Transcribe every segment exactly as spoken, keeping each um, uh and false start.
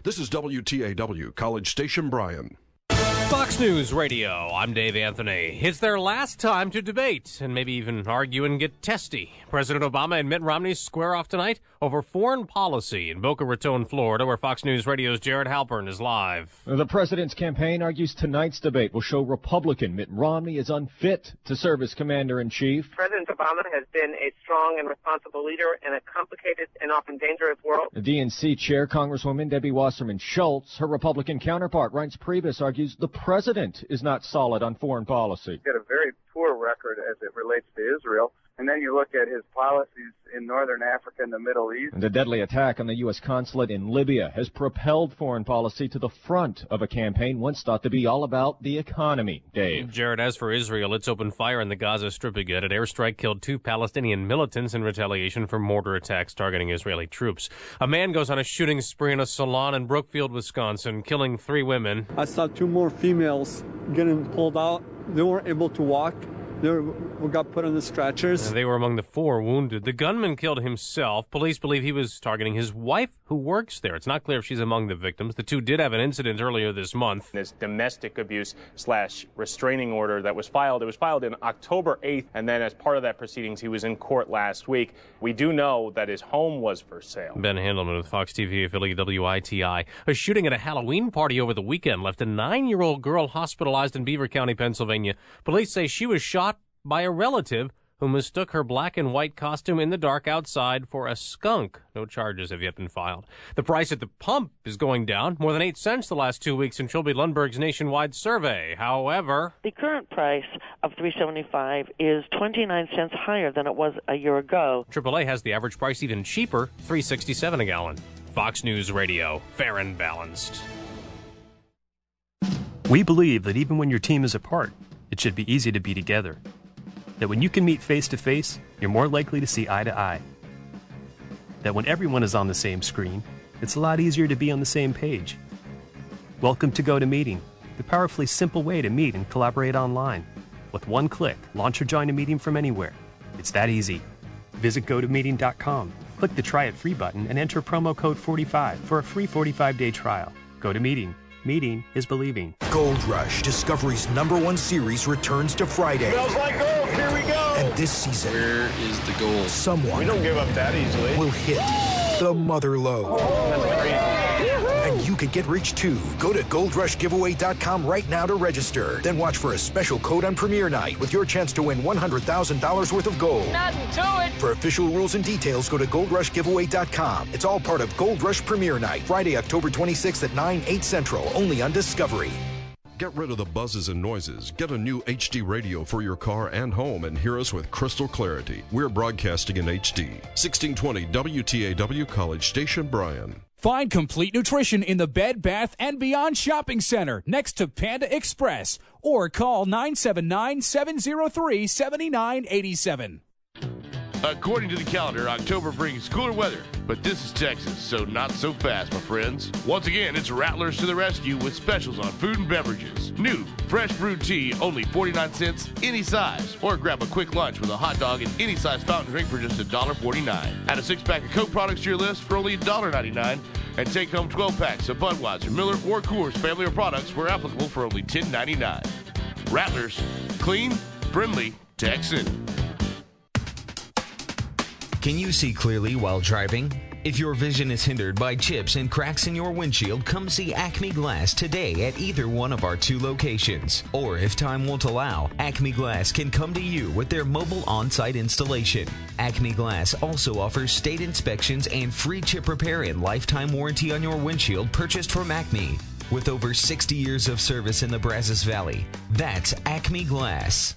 This is W T A W, College Station Bryan. Fox News Radio, I'm Dave Anthony. It's their last time to debate and maybe even argue and get testy. President Obama and Mitt Romney square off tonight over foreign policy in Boca Raton, Florida, where Fox News Radio's Jared Halpern is live. The president's campaign argues tonight's debate will show Republican Mitt Romney is unfit to serve as commander-in-chief. President Obama has been a strong and responsible leader in a complicated and often dangerous world. The D N C chair, Congresswoman Debbie Wasserman Schultz, her Republican counterpart, Reince Priebus, argues the president is not solid on foreign policy. He's got a very poor record as it relates to Israel. And then you look at his policies in northern Africa and the Middle East. And the deadly attack on the U S consulate in Libya has propelled foreign policy to the front of a campaign once thought to be all about the economy. Dave. Jared, as for Israel, it's opened fire in the Gaza Strip again. An airstrike killed two Palestinian militants in retaliation for mortar attacks targeting Israeli troops. A man goes on a shooting spree in a salon in Brookfield, Wisconsin, killing three women. I saw two more females getting pulled out. They weren't able to walk. They were, got put on the stretchers. They were among the four wounded. The gunman killed himself. Police believe he was targeting his wife, who works there. It's not clear if she's among the victims. The two did have an incident earlier this month. This domestic abuse slash restraining order that was filed, it was filed in October eighth, and then as part of that proceedings, he was in court last week. We do know that his home was for sale. Ben Handelman with Fox T V affiliate W I T I. A shooting at a Halloween party over the weekend left a nine-year-old girl hospitalized in Beaver County, Pennsylvania. Police say she was shot by a relative who mistook her black and white costume in the dark outside for a skunk. No charges have yet been filed. The price at the pump is going down more than eight cents the last two weeks in Trilby Lundberg's nationwide survey. However, the current price of three seventy-five is twenty-nine cents higher than it was a year ago. triple A has the average price even cheaper, three sixty-seven a gallon. Fox News Radio, fair and balanced. We believe that even when your team is apart, it should be easy to be together. That when you can meet face-to-face, you're more likely to see eye to eye. That when everyone is on the same screen, it's a lot easier to be on the same page. Welcome to GoToMeeting, the powerfully simple way to meet and collaborate online. With one click, launch or join a meeting from anywhere. It's that easy. Visit go to meeting dot com, click the Try It Free button, and enter promo code forty-five for a free forty-five day trial. GoToMeeting. Meeting is believing. Gold Rush, Discovery's number one series, returns to Friday. Smells like gold. Here we go. And this season, where is the gold? Someone we don't give up that easily. Will hit the mother lode. That's crazy. And you could get rich too. Go to gold rush giveaway dot com right now to register. Then watch for a special code on premiere night with your chance to win one hundred thousand dollars worth of gold. Nothing to it. For official rules and details, go to gold rush giveaway dot com. It's all part of Gold Rush premiere night, Friday, October twenty-sixth at nine, eight Central, only on Discovery. Get rid of the buzzes and noises. Get a new H D radio for your car and home and hear us with crystal clarity. We're broadcasting in H D. sixteen twenty W T A W, College Station Bryan. Find complete nutrition in the Bed Bath and Beyond Shopping Center next to Panda Express or call nine seven nine, seven zero three, seven nine eight seven. According to the calendar, October brings cooler weather, but this is Texas, so not so fast, my friends. Once again, it's Rattlers to the rescue with specials on food and beverages. New, fresh brewed tea, only forty-nine cents, any size. Or grab a quick lunch with a hot dog and any size fountain drink for just one dollar forty-nine. Add a six-pack of Coke products to your list for only one dollar ninety-nine. And take home twelve packs of Budweiser, Miller, or Coors family of products where applicable for only ten ninety-nine. Rattlers, clean, friendly, Texan. Can you see clearly while driving? If your vision is hindered by chips and cracks in your windshield, come see Acme Glass today at either one of our two locations. Or if time won't allow, Acme Glass can come to you with their mobile on-site installation. Acme Glass also offers state inspections and free chip repair and lifetime warranty on your windshield purchased from Acme. With over sixty years of service in the Brazos Valley, that's Acme Glass.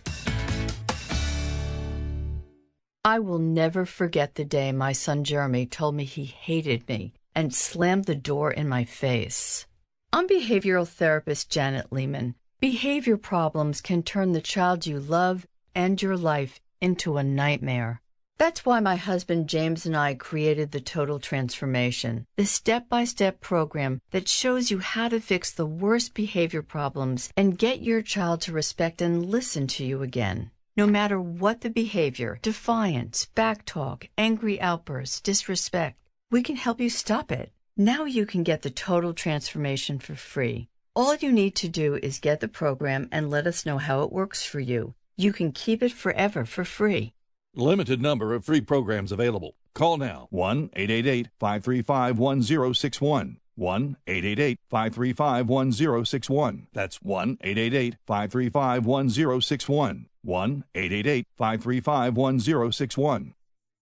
I will never forget the day my son Jeremy told me he hated me and slammed the door in my face. I'm behavioral therapist Janet Lehman. Behavior problems can turn the child you love and your life into a nightmare. That's why my husband James and I created the Total Transformation, the step-by-step program that shows you how to fix the worst behavior problems and get your child to respect and listen to you again. No matter what the behavior, defiance, backtalk, angry outbursts, disrespect, we can help you stop it. Now you can get the total transformation for free. All you need to do is get the program and let us know how it works for you. You can keep it forever for free. Limited number of free programs available. Call now, one eight eight eight, five three five, one zero six one. one eight eight eight, five three five, one zero six one. That's one eight eight eight, five three five, one zero six one. one eight eight eight, five three five, one zero six one.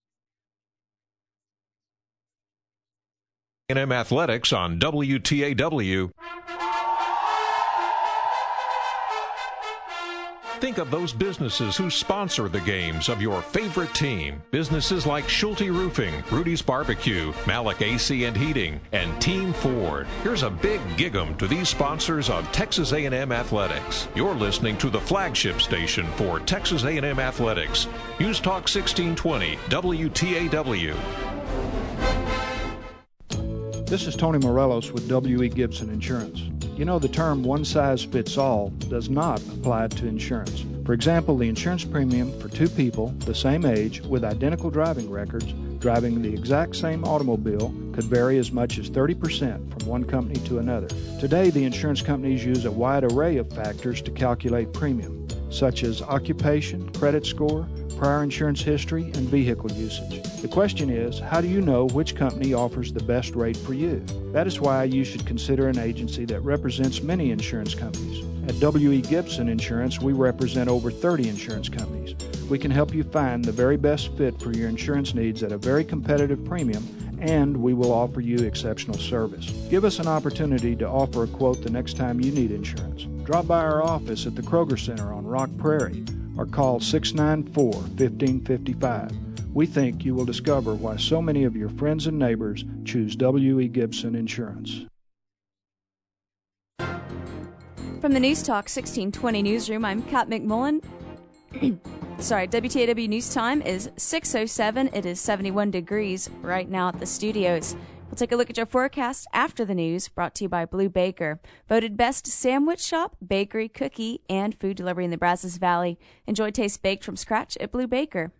A and M Athletics on W T A W. Think of those businesses who sponsor the games of your favorite team. Businesses like Schulte Roofing, Rudy's Barbecue, Malik A C and Heating, and Team Ford. Here's a big gig-em to these sponsors of Texas A and M Athletics. You're listening to the flagship station for Texas A and M Athletics. News Talk sixteen twenty, W T A W. This is Tony Morelos with W E. Gibson Insurance. You know, the term one size fits all does not apply to insurance. For example, the insurance premium for two people the same age with identical driving records driving the exact same automobile could vary as much as thirty percent from one company to another. Today, the insurance companies use a wide array of factors to calculate premium, such as occupation, credit score, prior insurance history, and vehicle usage. The question is, how do you know which company offers the best rate for you? That is why you should consider an agency that represents many insurance companies. At W E. Gibson Insurance, we represent over thirty insurance companies. We can help you find the very best fit for your insurance needs at a very competitive premium, and we will offer you exceptional service. Give us an opportunity to offer a quote the next time you need insurance. Drop by our office at the Kroger Center on Rock Prairie or call six nine four, one five five five. We think you will discover why so many of your friends and neighbors choose W E. Gibson Insurance. From the News Talk sixteen twenty newsroom, I'm Kat McMullen. Sorry, W T A W News Time is six oh seven. It is seventy-one degrees right now at the studios. We'll take a look at your forecast after the news, brought to you by Blue Baker. Voted best sandwich shop, bakery, cookie, and food delivery in the Brazos Valley. Enjoy taste baked from scratch at Blue Baker.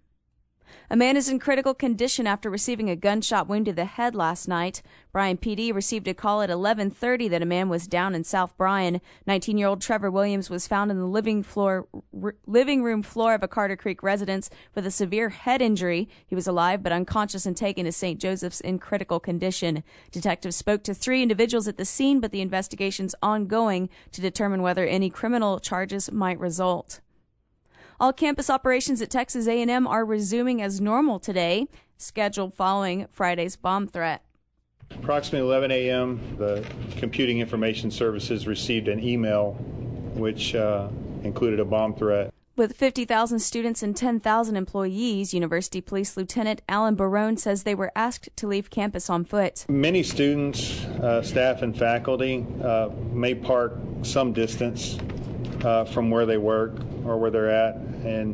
A man is in critical condition after receiving a gunshot wound to the head last night. Bryan P D received a call at eleven thirty that a man was down in South Bryan. nineteen-year-old Trevor Williams was found in the living floor, r- living room floor of a Carter Creek residence with a severe head injury. He was alive but unconscious and taken to Saint Joseph's in critical condition. Detectives spoke to three individuals at the scene, but the investigation's ongoing to determine whether any criminal charges might result. All campus operations at Texas A and M are resuming as normal today, scheduled following Friday's bomb threat. Approximately eleven a.m., the Computing Information Services received an email which uh, included a bomb threat. With fifty thousand students and ten thousand employees, University Police Lieutenant Alan Barone says they were asked to leave campus on foot. Many students, uh, staff, and faculty uh, may park some distance uh, from where they work or where they're at, and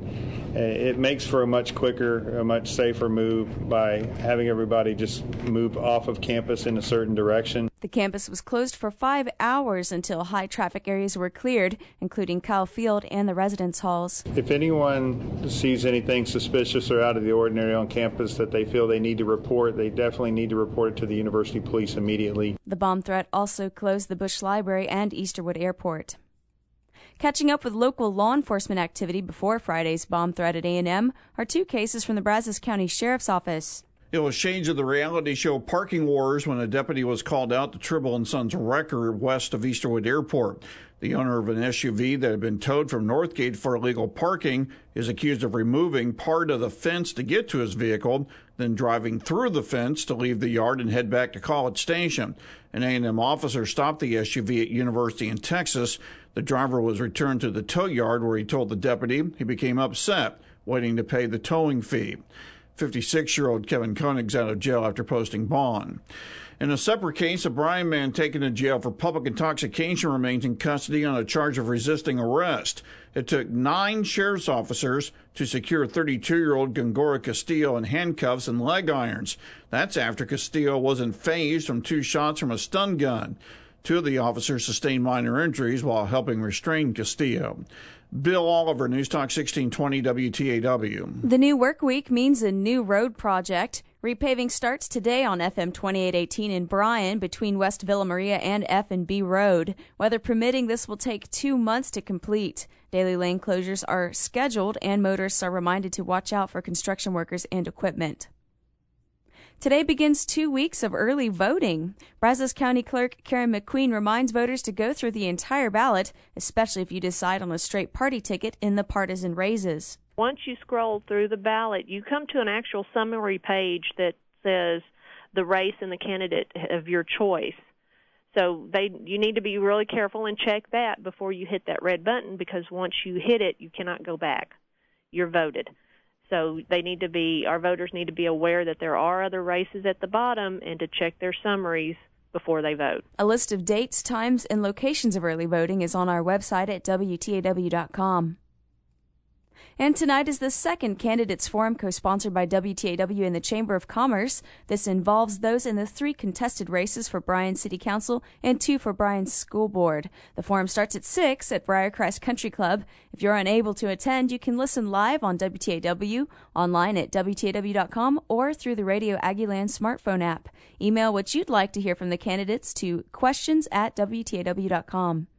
it makes for a much quicker, a much safer move by having everybody just move off of campus in a certain direction. The campus was closed for five hours until high traffic areas were cleared, including Kyle Field and the residence halls. If anyone sees anything suspicious or out of the ordinary on campus that they feel they need to report, they definitely need to report it to the University Police immediately. The bomb threat also closed the Bush Library and Easterwood Airport. Catching up with local law enforcement activity before Friday's bomb threat at A and M are two cases from the Brazos County Sheriff's Office. It was shades of the reality show Parking Wars when a deputy was called out to Tribble and Sons record west of Easterwood Airport. The owner of an S U V that had been towed from Northgate for illegal parking is accused of removing part of the fence to get to his vehicle, then driving through the fence to leave the yard and head back to College Station. An A and M officer stopped the S U V at University in Texas. The driver was returned to the tow yard where he told the deputy he became upset, waiting to pay the towing fee. fifty-six-year-old Kevin Koenig's out of jail after posting bond. In a separate case, a Bryan man taken to jail for public intoxication remains in custody on a charge of resisting arrest. It took nine sheriff's officers to secure thirty-two-year-old Gongora Castillo in handcuffs and leg irons. That's after Castillo wasn't phased from two shots from a stun gun. Two of the officers sustained minor injuries while helping restrain Castillo. Bill Oliver, News Talk sixteen twenty W T A W. The new work week means a new road project. Repaving starts today on F M twenty-eight eighteen in Bryan between West Villa Maria and F and B Road. Weather permitting, this will take two months to complete. Daily lane closures are scheduled, and motorists are reminded to watch out for construction workers and equipment. Today begins two weeks of early voting. Brazos County Clerk Karen McQueen reminds voters to go through the entire ballot, especially if you decide on a straight party ticket in the partisan races. Once you scroll through the ballot, you come to an actual summary page that says the race and the candidate of your choice. So they, you need to be really careful and check that before you hit that red button, because once you hit it, you cannot go back. You're voted. So they need to be, our voters need to be aware that there are other races at the bottom and to check their summaries before they vote. A list of dates, times, and locations of early voting is on our website at W T A W dot com. And tonight is the second Candidates Forum co-sponsored by W T A W and the Chamber of Commerce. This involves those in the three contested races for Bryan City Council and two for Bryan School Board. The forum starts at six at Briarcrest Country Club. If you're unable to attend, you can listen live on W T A W, online at W T A W dot com, or through the Radio Aggieland smartphone app. Email what you'd like to hear from the candidates to questions at W T A W dot com.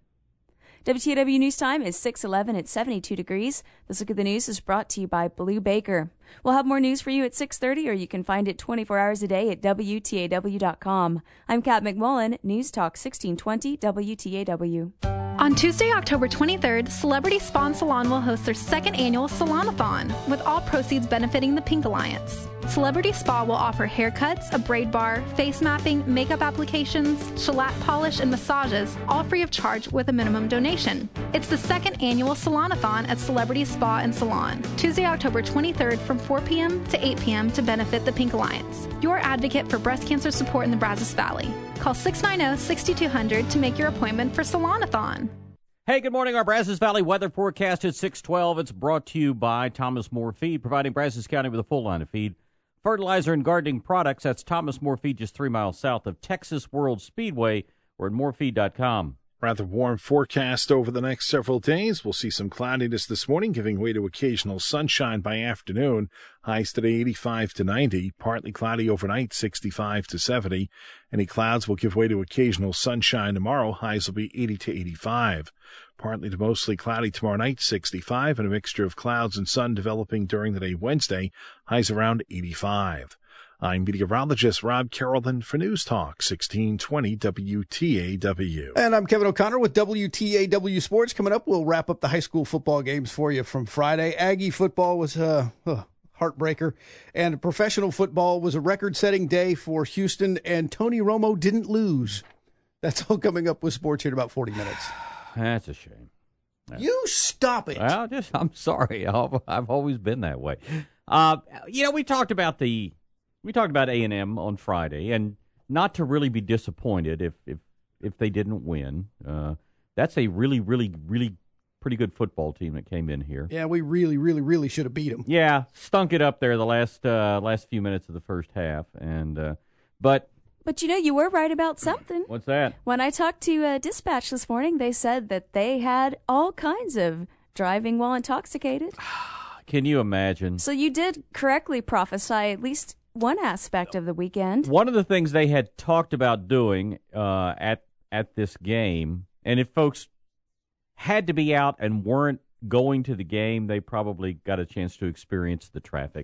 W T A W News Time is six eleven at seventy-two degrees. This Look at the News is brought to you by Blue Baker. We'll have more news for you at six thirty, or you can find it twenty-four hours a day at W T A W dot com. I'm Kat McMullen, News Talk sixteen twenty W T A W. On Tuesday, October twenty-third, Celebrity Spa and Salon will host their second annual Salon-a-thon, with all proceeds benefiting the Pink Alliance. Celebrity Spa will offer haircuts, a braid bar, face mapping, makeup applications, shellac polish, and massages, all free of charge with a minimum donation. It's the second annual Salon-a-thon at Celebrity Spa and Salon, Tuesday, October twenty-third from four p.m. to eight p.m. to benefit the Pink Alliance, your advocate for breast cancer support in the Brazos Valley. Call six nine zero, six two zero zero to make your appointment for Salon-a-thon. Hey, good morning. Our Brazos Valley weather forecast at six twelve. It's brought to you by Thomas More Feed, providing Brazos County with a full line of feed, fertilizer, and gardening products. That's Thomas More Feed, just three miles south of Texas World Speedway, or at more feed dot com. Rather warm forecast over the next several days. We'll see some cloudiness this morning, giving way to occasional sunshine by afternoon. Highs today eighty-five to ninety. Partly cloudy overnight, sixty-five to seventy. Any clouds will give way to occasional sunshine tomorrow. Highs will be eighty to eighty-five. Partly to mostly cloudy tomorrow night, sixty-five, and a mixture of clouds and sun developing during the day Wednesday. Highs around eighty-five. I'm meteorologist Rob Carrollton for News Talk sixteen twenty W T A W. And I'm Kevin O'Connor with W T A W Sports. Coming up, we'll wrap up the high school football games for you from Friday. Aggie football was a uh, heartbreaker, and professional football was a record-setting day for Houston, and Tony Romo didn't lose. That's all coming up with sports here in about forty minutes. That's a shame. That's... You stop it. Well, just I'm sorry. I've, I've always been that way. Uh, you know, we talked about the we talked about A and M on Friday, and not to really be disappointed if if, if they didn't win. Uh, that's a really, really, really pretty good football team that came in here. Yeah, we really, really, really should have beat them. Yeah, stunk it up there the last uh, last few minutes of the first half, and uh, but. But, you know, you were right about something. What's that? When I talked to uh, Dispatch this morning, they said that they had all kinds of driving while intoxicated. Can you imagine? So you did correctly prophesy at least one aspect of the weekend. One of the things they had talked about doing uh, at at this game, and if folks had to be out and weren't going to the game, they probably got a chance to experience the traffic.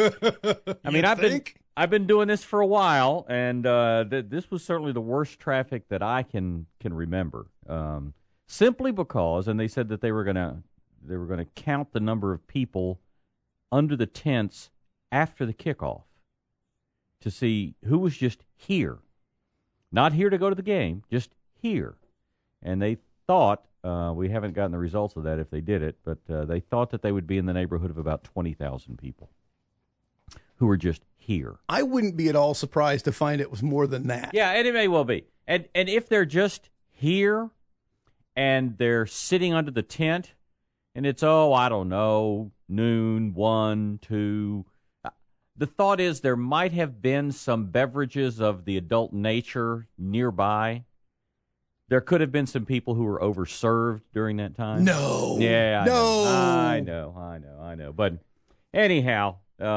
But I mean, I've think? been I've been doing this for a while, and uh, th- this was certainly the worst traffic that I can can remember. Um, simply because, and they said that they were gonna they were gonna count the number of people under the tents after the kickoff to see who was just here, not here to go to the game, just here, and they thought. Uh, we haven't gotten the results of that if they did it, but uh, they thought that they would be in the neighborhood of about twenty thousand people who were just here. I wouldn't be at all surprised to find it was more than that. Yeah, and it may well be. And and if they're just here and they're sitting under the tent and it's, oh, I don't know, noon, one, two. Uh, the thought is there might have been some beverages of the adult nature nearby. There could have been some people who were overserved during that time. No. Yeah, I no. know. I know, I know, I know. But anyhow, um,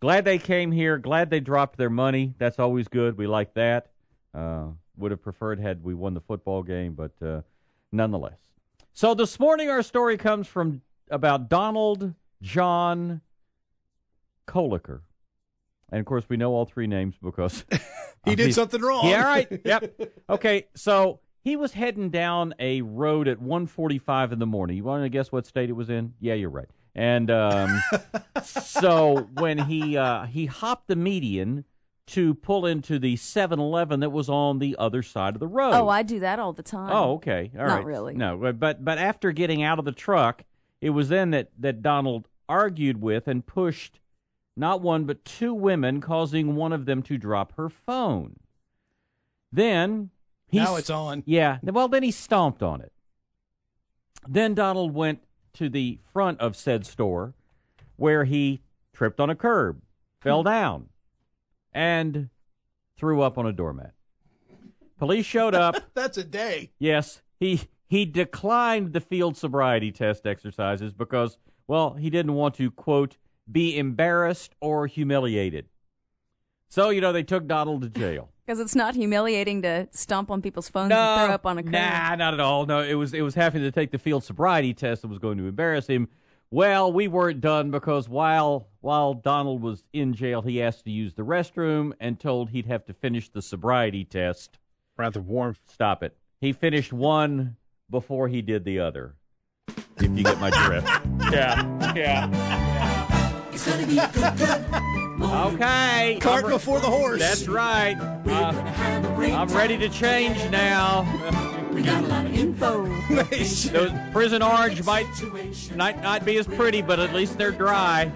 glad they came here. Glad they dropped their money. That's always good. We like that. Uh, would have preferred had we won the football game, but uh, nonetheless. So this morning our story comes from about Donald John Koliker. And, of course, we know all three names because... he did something wrong. Yeah, all right. Yep. Okay, so he was heading down a road at one forty-five in the morning. You want to guess what state it was in? Yeah, you're right. And um, so when he uh, he hopped the median to pull into the seven eleven that was on the other side of the road. Oh, I do that all the time. Oh, okay. All right. Not really. No, but but after getting out of the truck, it was then that, that Donald argued with and pushed not one but two women, causing one of them to drop her phone. Then he Now it's on. Yeah. Well, then he stomped on it. Then Donald went to the front of said store where he tripped on a curb, fell down, and threw up on a doormat. Police showed up. That's a day. Yes, he he declined the field sobriety test exercises because, well, he didn't want to, quote, be embarrassed or humiliated. So, you know, they took Donald to jail. Because it's not humiliating to stomp on people's phones No, and throw up on a curb. Nah, not at all. No, it was it was having to take the field sobriety test that was going to embarrass him. Well, we weren't done because while while Donald was in jail, he asked to use the restroom and told he'd have to finish the sobriety test. Rather warm. Stop it. He finished one before he did the other. If you get my drift. Yeah, yeah. It's gonna be a good, good Okay. Cart I'm before the horse. That's right. Uh, I'm ready to change now. We got a lot of info. Those prison orange might, might not be as pretty, but at least they're dry.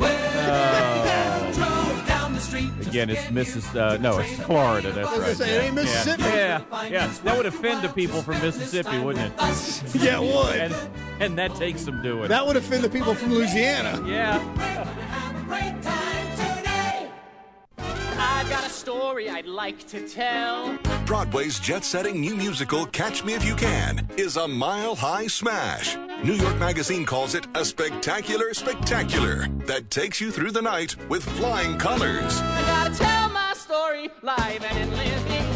Uh, again, it's Missis Uh, no, it's Florida. That's I was right. gonna say, it ain't Mississippi. Yeah, yeah, yeah. That would offend the people from Mississippi, wouldn't it? Yeah, it would. And, and that takes some doing. That would offend the people from Louisiana. Yeah. I've got a story I'd like to tell. Broadway's jet-setting new musical, Catch Me If You Can, is a mile-high smash. New York Magazine calls it a spectacular spectacular that takes you through the night with flying colors. I gotta tell my story live and in living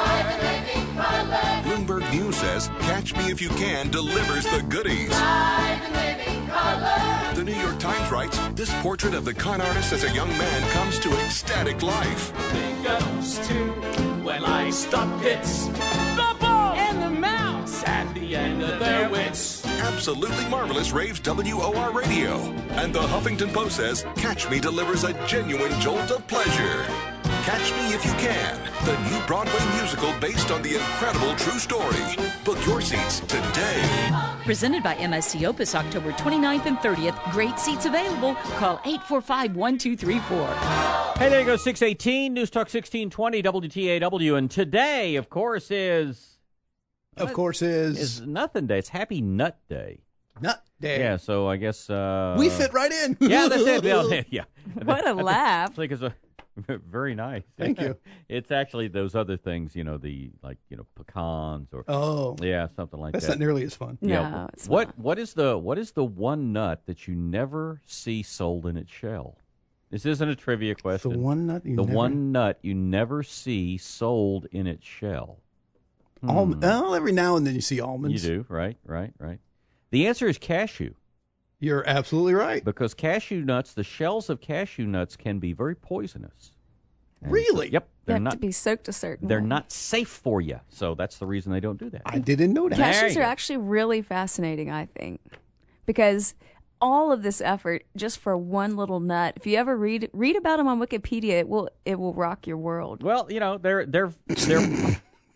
color. Bloomberg News says Catch Me If You Can delivers the goodies. Live and living color. The New York Times writes, this portrait of the con artist as a young man comes to ecstatic life. It goes to when I stop hits the ball and the mouse at the end of their wits. Absolutely marvelous raves W O R radio. And the Huffington Post says Catch Me delivers a genuine jolt of pleasure. Catch Me If You Can, the new Broadway musical based on the incredible true story. Book your seats today. Presented by M S C Opus, October twenty-ninth and thirtieth. Great seats available. Call eight four five, one two three four. Hey, there you go, six eighteen, News Talk sixteen twenty, W T A W. And today, of course, is... Of course is... Is Nothing Day. It's Happy Nut Day. Nut Day. Yeah, so I guess... Uh, we fit right in. Yeah, that's it. Yeah. yeah. What a laugh. I think it's a... Very nice. Thank you. It's actually those other things, you know, the like, you know, pecans or oh, yeah, something like that's that. That's not nearly as fun. No, yeah. it's what not. what is the what is the one nut that you never see sold in its shell? This isn't a trivia question. The one nut you the never... one nut you never see sold in its shell. Hmm. Alm- well, every now and then you see almonds. You do, right, right, right. The answer is cashew. You're absolutely right. Because cashew nuts, the shells of cashew nuts can be very poisonous. And really? So, yep. You They're have not, to be soaked a certain They're way. not safe for you. So that's the reason they don't do that. I didn't know that. Cashews are actually really fascinating, I think, because all of this effort just for one little nut. If you ever read read about them on Wikipedia, it will it will rock your world. Well, you know, they're they're they're.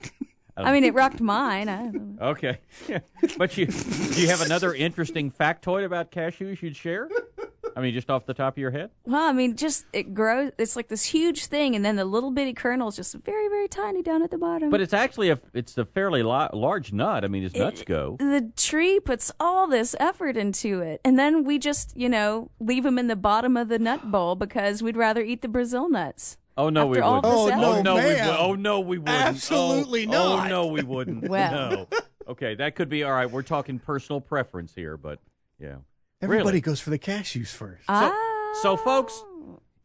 I mean, it rocked mine. I don't know. Okay, but you do you have another interesting factoid about cashews you'd share? I mean, just off the top of your head? Well, I mean, just it grows. It's like this huge thing, and then the little bitty kernel is just very, very tiny down at the bottom. But it's actually a it's a fairly lo- large nut. I mean, as nuts It- go. The tree puts all this effort into it, and then we just, you know, leave them in the bottom of the nut bowl because we'd rather eat the Brazil nuts. Oh no, we After all wouldn't. this Oh no, effort. no, we ma'am. would. Oh no, we wouldn't. Absolutely oh, not. Oh no, we wouldn't. Well. No. Okay, that could be all right. We're talking personal preference here, but yeah. Everybody Really? goes for the cashews first. So, so folks,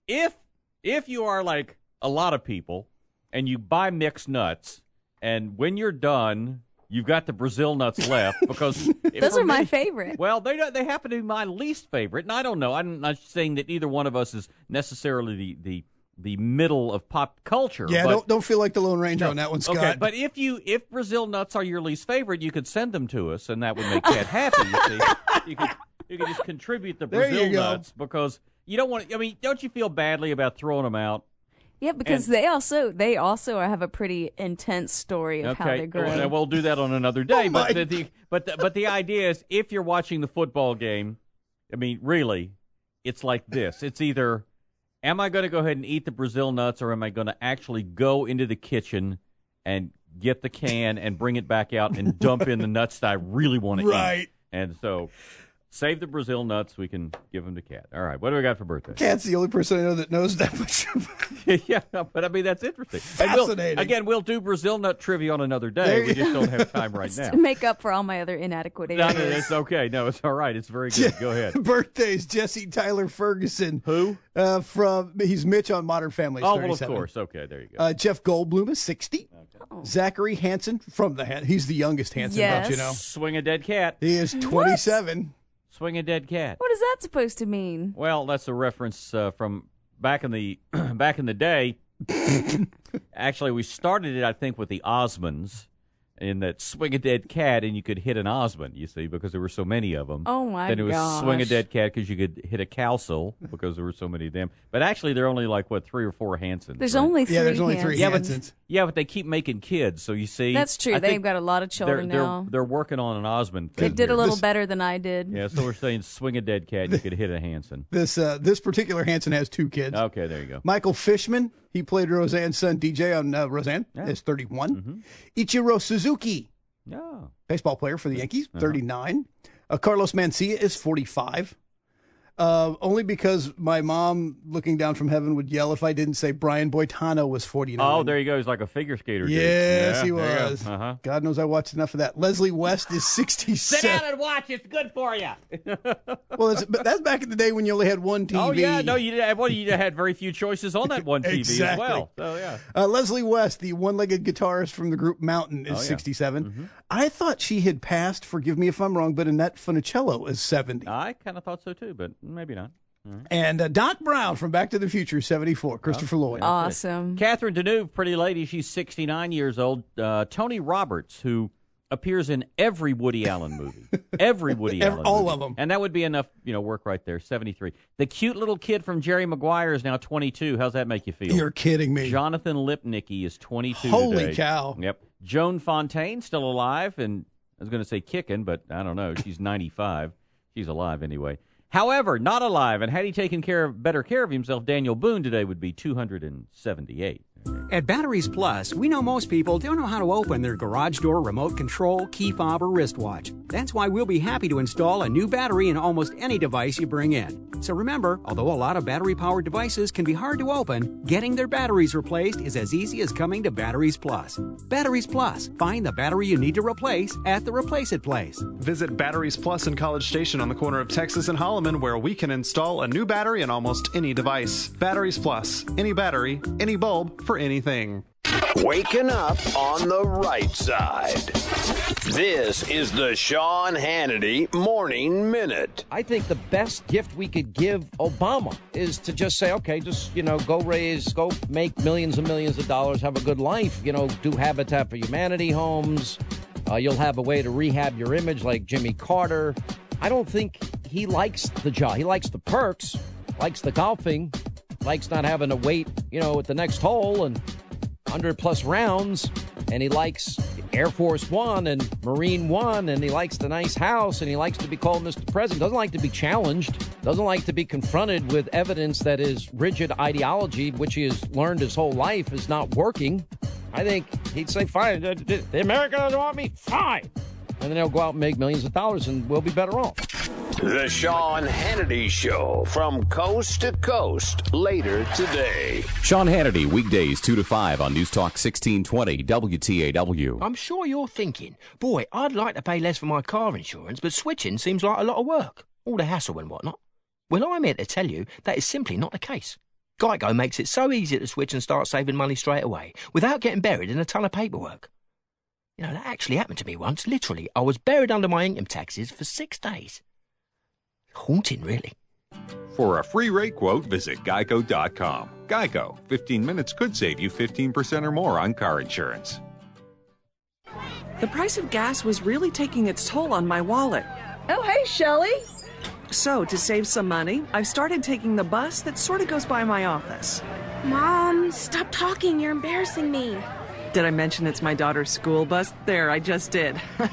if if you are like a lot of people and you buy mixed nuts, and when you're done, you've got the Brazil nuts left because those are me, my favorite. Well, they they happen to be my least favorite, and I don't know. I'm not saying that either one of us is necessarily the the, the middle of pop culture. Yeah, but, don't don't feel like the Lone Ranger no, on that one, Scott. Okay, but if you if Brazil nuts are your least favorite, you could send them to us, and that would make Kat happy. You see, you could you could just contribute the There Brazil you go. nuts because you don't want. I mean, don't you feel badly about throwing them out? Yeah, because And- they also they also have a pretty intense story of how they grow. Well, we'll do that on another day. Oh, but my- the, the but the, but the idea is, if you're watching the football game, I mean, really, it's like this. It's either, am I going to go ahead and eat the Brazil nuts, or am I going to actually go into the kitchen and get the can and bring it back out and dump in the nuts that I really want to Right. eat? And so, save the Brazil nuts. We can give them to Kat. All right. What do we got for birthday? Kat's the only person I know that knows that much. Yeah, but I mean, that's interesting. And we'll- Fascinating. again, we'll do Brazil nut trivia on another day. There We you- just don't have time right now. To make up for all my other inadequate No, areas. no, it's okay. No, it's all right. It's very good. Go ahead. Birthdays, Jesse Tyler Ferguson. Who? Uh, from he's Mitch on Modern Family. Oh, well, of course. Okay, there you go. Uh, Jeff Goldblum is sixty. Zachary Hansen from the Han- he's the youngest Hansen, Yes. don't you know? Swing a dead cat. He is twenty-seven. Swing a dead cat. What is that supposed to mean? Well, that's a reference uh, from back in the back in the day. Actually, we started it, I think, with the Osmonds. In that swing a dead cat, and you could hit an Osmond, you see, because there were so many of them. Oh, my Then it was gosh. swing a dead cat because you could hit a Cowsill because there were so many of them. But actually, there are only like, what, three or four Hansons. There's right? only three Yeah, there's only three Yeah, but, Hansons. yeah, but they keep making kids, so you see. That's true. I They've think got a lot of children they're, now. They're, they're working on an Osmond They thing did a here. little This- better than I did. Yeah, so we're saying swing a dead cat, and you could hit a Hanson. This uh, this particular Hansen has two kids. Okay, there you go. Michael Fishman, he played Roseanne's son D J on uh, Roseanne, Yeah. is thirty-one. Mm-hmm. Ichiro Suzuki, Yeah. baseball player for the Yankees, Uh-huh. thirty-nine. Uh, Carlos Mencia is forty-five. Uh, only because my mom, looking down from heaven, would yell if I didn't say Brian Boitano was forty-nine. Oh, there you go. He's like a figure skater. dude. Yes, Yeah, he there you go. was. Uh-huh. God knows I watched enough of that. Leslie West is sixty-seven. Sit down and watch. It's good for you. Well, it's, but that's back in the day when you only had one T V. Oh yeah, no, you did. Well, you had very few choices on that one T V Exactly. as well. So yeah. Uh, Leslie West, the one-legged guitarist from the group Mountain, is Oh, yeah. sixty-seven. Mm-hmm. I thought she had passed, forgive me if I'm wrong, but Annette Funicello is seventy. I kind of thought so too, but maybe not. All right. And uh, Doc Brown from Back to the Future, seventy-four. Christopher Lloyd. Awesome. Catherine Deneuve, pretty lady. She's sixty-nine years old. Uh, Tony Roberts, who appears in every Woody Allen movie, every Woody Every- Allen, all movie. of 'em. and that would be enough, you know, work right there. seventy-three. The cute little kid from Jerry Maguire is now twenty-two. How's that make you feel? You're kidding me. Jonathan Lipnicki is twenty-two. Holy today. cow. Yep. Joan Fontaine still alive, and I was going to say kicking, but I don't know. She's ninety-five. She's alive anyway. However, not alive, and had he taken care of better care of himself, Daniel Boone today would be two hundred seventy-eight. At Batteries Plus, we know most people don't know how to open their garage door remote control, key fob, or wristwatch. That's why we'll be happy to install a new battery in almost any device you bring in. So remember, although a lot of battery-powered devices can be hard to open, getting their batteries replaced is as easy as coming to Batteries Plus. Batteries Plus. Find the battery you need to replace at the Replace It place. Visit Batteries Plus in College Station on the corner of Texas and Holloman, where we can install a new battery in almost any device. Batteries Plus. Any battery, any bulb, for anything. Waking up on the right side. This is the Sean Hannity Morning Minute. I think the best gift we could give Obama is to just say, okay, just, you know, go raise, go make millions and millions of dollars, have a good life, you know, do Habitat for Humanity homes. Uh, you'll have a way to rehab your image like Jimmy Carter. I don't think he likes the job. He likes the perks, likes the golfing, likes not having to wait, you know, at the next hole and one hundred plus rounds, and he likes Air Force One and Marine One, and he likes the nice house, and he likes to be called Mister President. Doesn't like to be challenged, doesn't like to be confronted with evidence that his rigid ideology, which he has learned his whole life, is not working. I think he'd say, fine, the America doesn't want me, fine. And then he'll go out and make millions of dollars, and we'll be better off. The Sean Hannity Show from coast to coast later today. Sean Hannity, weekdays two to five on News Talk sixteen twenty W T A W. I'm sure you're thinking, boy, I'd like to pay less for my car insurance, but switching seems like a lot of work. All the hassle and whatnot. Well, I'm here to tell you that is simply not the case. Geico makes it so easy to switch and start saving money straight away, without getting buried in a ton of paperwork. You know, that actually happened to me once. Literally, I was buried under my income taxes for six days. Haunting, really. For a free rate quote, visit geico dot com. Geico. fifteen minutes could save you fifteen percent or more on car insurance. The price of gas was really taking its toll on my wallet. Oh, hey, Shelley. So, to save some money, I've started taking the bus that sort of goes by my office. Mom, stop talking. You're embarrassing me. Did I mention it's my daughter's school bus? There, I just did.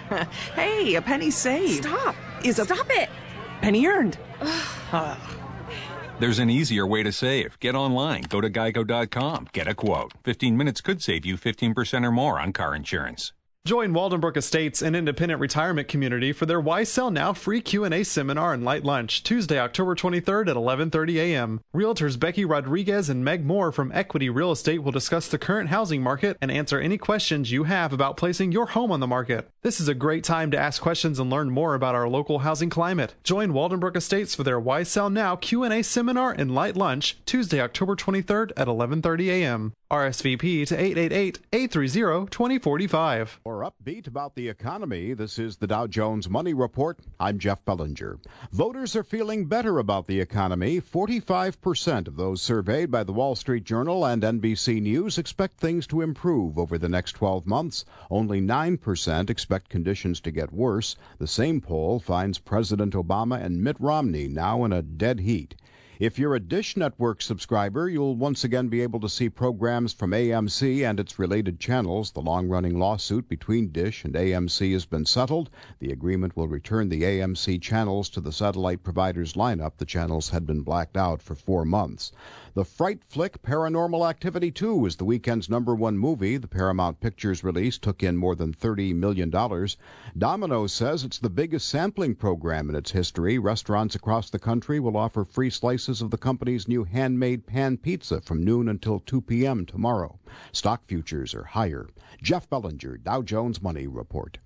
Hey, a penny saved. Stop. Is a Stop it. penny earned. uh. There's an easier way to save. Get online. Go to geico dot com. Get a quote. fifteen minutes could save you fifteen percent or more on car insurance. Join Waldenbrook Estates, an independent retirement community, for their Why Sell Now free Q and A seminar and light lunch, Tuesday, October twenty-third at eleven thirty a.m. Realtors Becky Rodriguez and Meg Moore from Equity Real Estate will discuss the current housing market and answer any questions you have about placing your home on the market. This is a great time to ask questions and learn more about our local housing climate. Join Waldenbrook Estates for their Why Sell Now Q and A seminar and light lunch, Tuesday, October twenty-third at eleven thirty a.m. R S V P to eight eight eight, eight three zero, two zero four five. Or upbeat about the economy, this is the Dow Jones Money Report. I'm Jeff Bellinger. Voters are feeling better about the economy. forty-five percent of those surveyed by the Wall Street Journal and N B C News expect things to improve over the next twelve months. Only nine percent expect conditions to get worse. The same poll finds President Obama and Mitt Romney now in a dead heat. If you're a Dish Network subscriber, you'll once again be able to see programs from A M C and its related channels. The long-running lawsuit between Dish and A M C has been settled. The agreement will return the A M C channels to the satellite provider's lineup. The channels had been blacked out for four months. The fright flick Paranormal Activity two is the weekend's number one movie. The Paramount Pictures release took in more than thirty million dollars. Domino's says it's the biggest sampling program in its history. Restaurants across the country will offer free slices of the company's new handmade pan pizza from noon until two p.m. tomorrow. Stock futures are higher. Jeff Bellinger, Dow Jones Money Report.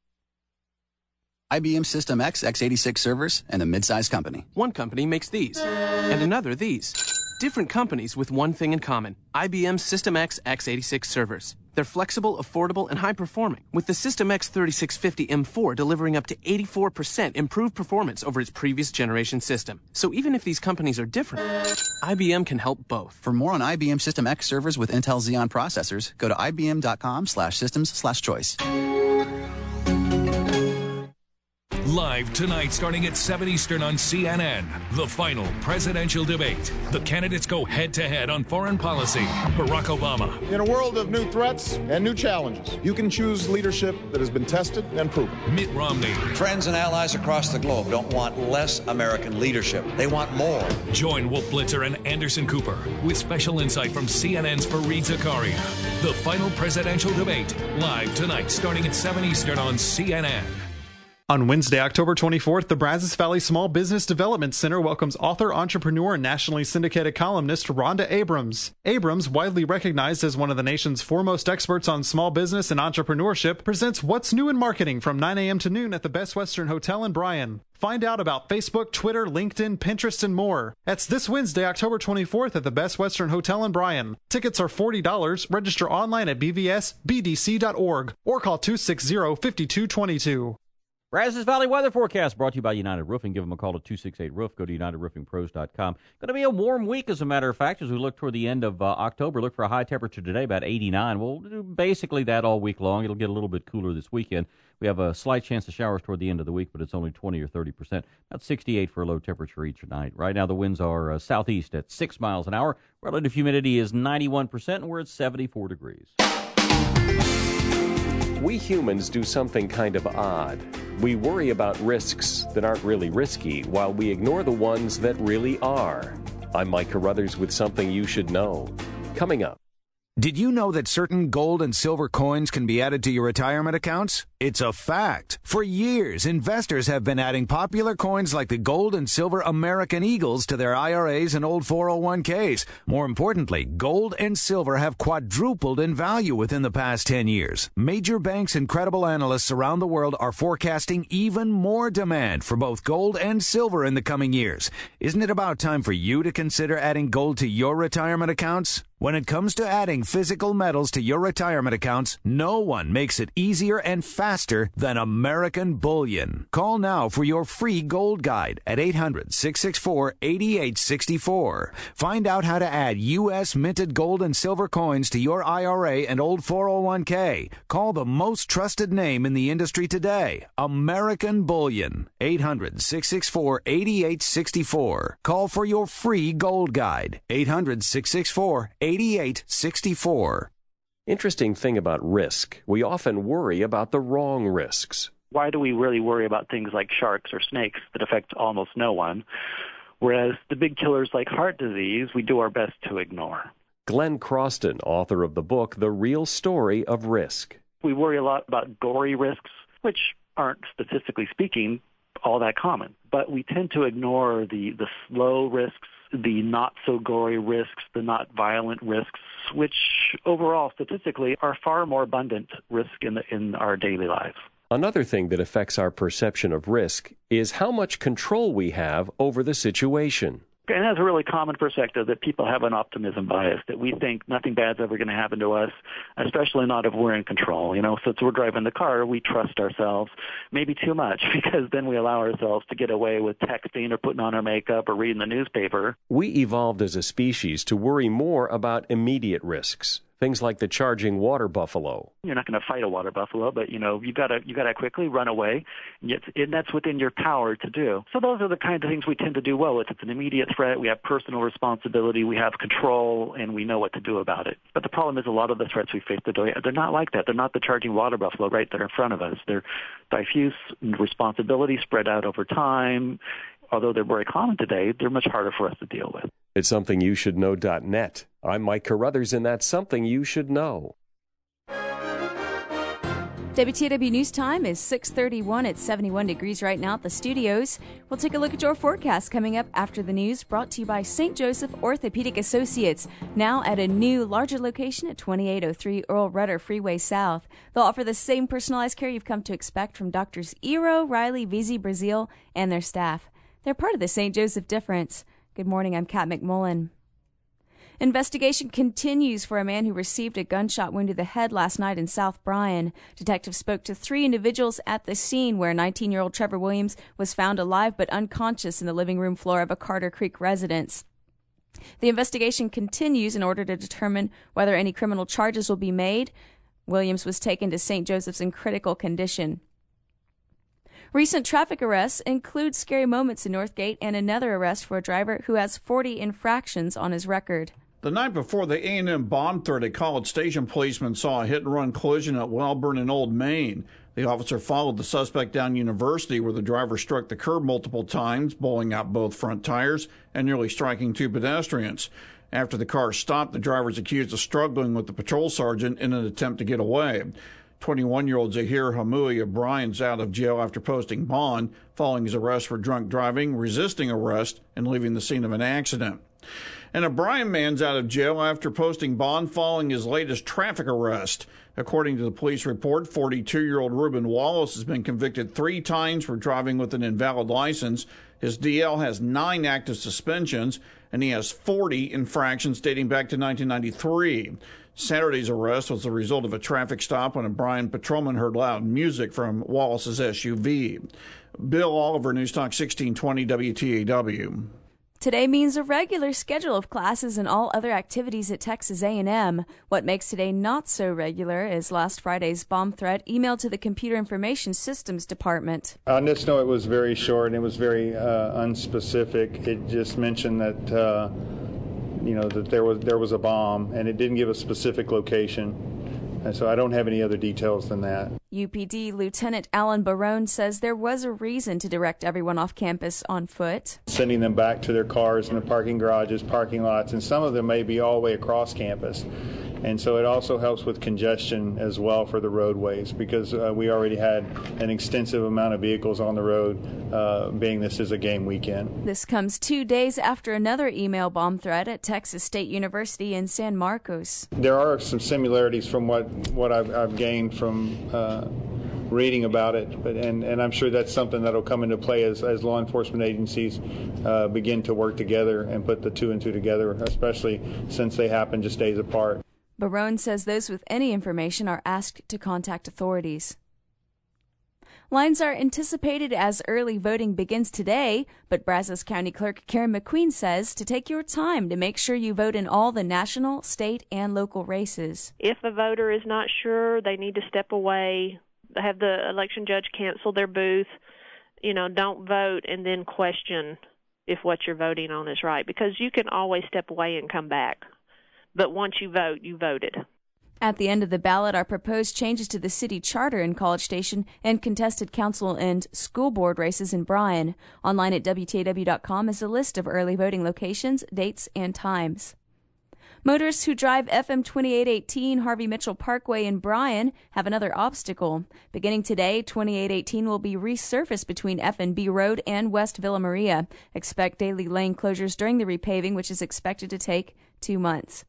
I B M System X x eighty-six servers and a mid-sized company. One company makes these, and another these. Different companies with one thing in common. I B M System X x eighty-six servers. They're flexible, affordable, and high-performing, with the System X thirty-six fifty M four delivering up to eighty-four percent improved performance over its previous generation system. So even if these companies are different, I B M can help both. For more on I B M System X servers with Intel Xeon processors, go to ibm.com slash systems slash choice. Live tonight starting at seven Eastern on C N N. The final presidential debate. The candidates go head-to-head on foreign policy. Barack Obama. In a world of new threats and new challenges, you can choose leadership that has been tested and proven. Mitt Romney. Friends and allies across the globe don't want less American leadership. They want more. Join Wolf Blitzer and Anderson Cooper with special insight from C N N's Fareed Zakaria. The final presidential debate. Live tonight starting at seven Eastern on C N N. On Wednesday, October twenty-fourth, the Brazos Valley Small Business Development Center welcomes author, entrepreneur, and nationally syndicated columnist Rhonda Abrams. Abrams, widely recognized as one of the nation's foremost experts on small business and entrepreneurship, presents What's New in Marketing from nine a.m. to noon at the Best Western Hotel in Bryan. Find out about Facebook, Twitter, LinkedIn, Pinterest, and more. That's this Wednesday, October twenty-fourth at the Best Western Hotel in Bryan. Tickets are forty dollars. Register online at b v s b d c dot org or call two six zero, five two two two. Brazos Valley Weather Forecast brought to you by United Roofing. Give them a call at two six eight roof. Go to united roofing pros dot com. Going to be a warm week, as a matter of fact, as we look toward the end of uh, October. Look for a high temperature today, about eighty-nine. We'll do basically that all week long. It'll get a little bit cooler this weekend. We have a slight chance of showers toward the end of the week, but it's only twenty or thirty percent. About sixty-eight for a low temperature each night. Right now, the winds are uh, southeast at six miles an hour. Relative humidity is ninety-one percent, and we're at seventy-four degrees. We humans do something kind of odd. We worry about risks that aren't really risky, while we ignore the ones that really are. I'm Mike Carruthers with something you should know. Coming up. Did you know that certain gold and silver coins can be added to your retirement accounts? It's a fact. For years, investors have been adding popular coins like the gold and silver American Eagles to their I R As and old four oh one k's. More importantly, gold and silver have quadrupled in value within the past ten years. Major banks and credible analysts around the world are forecasting even more demand for both gold and silver in the coming years. Isn't it about time for you to consider adding gold to your retirement accounts? When it comes to adding physical metals to your retirement accounts, no one makes it easier and faster than American Bullion. Call now for your free gold guide at eight hundred, six six four, eight eight six four. Find out how to add U S minted gold and silver coins to your I R A and old four oh one k. Call the most trusted name in the industry today, American Bullion. eight hundred, six six four, eight eight six four. Call for your free gold guide. eight hundred, six six four, eight eight six four. Interesting thing about risk, we often worry about the wrong risks. Why do we really worry about things like sharks or snakes that affect almost no one, whereas the big killers like heart disease, we do our best to ignore? Glenn Croston, author of the book The Real Story of Risk. We worry a lot about gory risks, which aren't, statistically speaking, all that common. But we tend to ignore the, the slow risks, the not-so-gory risks, the not-violent risks, which overall, statistically, are far more abundant risk in, the, in our daily lives. Another thing that affects our perception of risk is how much control we have over the situation. And that's a really common perspective, that people have an optimism bias, that we think nothing bad's ever going to happen to us, especially not if we're in control. You know, since we're driving the car, we trust ourselves, maybe too much, because then we allow ourselves to get away with texting or putting on our makeup or reading the newspaper. We evolved as a species to worry more about immediate risks. Things like the charging water buffalo. You're not going to fight a water buffalo, but you know you got to you got to quickly run away, and, yet, and that's within your power to do. So those are the kind of things we tend to do well with. It's an immediate threat. We have personal responsibility. We have control, and we know what to do about it. But the problem is a lot of the threats we face today, they're not like that. They're not the charging water buffalo right there in front of us. They're diffuse responsibility spread out over time. Although they're very common today, they're much harder for us to deal with. It's something you should know dot net. I'm Mike Carruthers, and that's something you should know. W T A W News Time is six thirty-one. It's seventy-one degrees right now at the studios. We'll take a look at your forecast coming up after the news, brought to you by Saint Joseph Orthopedic Associates, now at a new, larger location at twenty-eight oh three Earl Rudder Freeway South. They'll offer the same personalized care you've come to expect from Doctors Ero, Riley, Vizi, Brazil, and their staff. They're part of the Saint Joseph difference. Good morning, I'm Kat McMullen. Investigation continues for a man who received a gunshot wound to the head last night in South Bryan. Detectives spoke to three individuals at the scene where nineteen-year-old Trevor Williams was found alive but unconscious in the living room floor of a Carter Creek residence. The investigation continues in order to determine whether any criminal charges will be made. Williams was taken to Saint Joseph's in critical condition. Recent traffic arrests include scary moments in Northgate and another arrest for a driver who has forty infractions on his record. The night before the A and M bomb threat at College Station, policemen saw a hit-and-run collision at Welburn and Old Main. The officer followed the suspect down University, where the driver struck the curb multiple times, bowling out both front tires and nearly striking two pedestrians. After the car stopped, the driver is accused of struggling with the patrol sergeant in an attempt to get away. twenty-one-year-old Zahir Hamui of Bryan's out of jail after posting bond following his arrest for drunk driving, resisting arrest, and leaving the scene of an accident. And a Bryan man's out of jail after posting bond following his latest traffic arrest. According to the police report, forty-two-year-old Reuben Wallace has been convicted three times for driving with an invalid license. His D L has nine active suspensions, and he has forty infractions dating back to nineteen ninety-three. Saturday's arrest was the result of a traffic stop when a Bryan patrolman heard loud music from Wallace's S U V. Bill Oliver, News Talk sixteen twenty W T A W. Today means a regular schedule of classes and all other activities at Texas A and M. What makes today not so regular is last Friday's bomb threat emailed to the Computer Information Systems Department. On this note, it was very short and it was very uh, unspecific. It just mentioned that uh, you know that there was there was a bomb, and it didn't give a specific location. And so I don't have any other details than that. U P D Lieutenant Alan Barone says there was a reason to direct everyone off campus on foot. Sending them back to their cars in the parking garages, parking lots, and some of them may be all the way across campus. And so it also helps with congestion as well for the roadways, because uh, we already had an extensive amount of vehicles on the road, uh, being this is a game weekend. This comes two days after another email bomb threat at Texas State University in San Marcos. There are some similarities from what, what I've, I've gained from uh, reading about it, but and, and I'm sure that's something that will come into play as, as law enforcement agencies uh, begin to work together and put the two and two together, especially since they happen just days apart. Barone says those with any information are asked to contact authorities. Lines are anticipated as early voting begins today, but Brazos County Clerk Karen McQueen says to take your time to make sure you vote in all the national, state, and local races. If a voter is not sure, they need to step away, have the election judge cancel their booth. You know, don't vote and then question if what you're voting on is right, because you can always step away and come back. But once you vote, you voted. At the end of the ballot are proposed changes to the city charter in College Station and contested council and school board races in Bryan. Online at W T A W dot com is a list of early voting locations, dates, and times. Motorists who drive F M twenty-eight eighteen Harvey Mitchell Parkway in Bryan have another obstacle. Beginning today, twenty-eight eighteen will be resurfaced between F and B Road and West Villa Maria. Expect daily lane closures during the repaving, which is expected to take two months.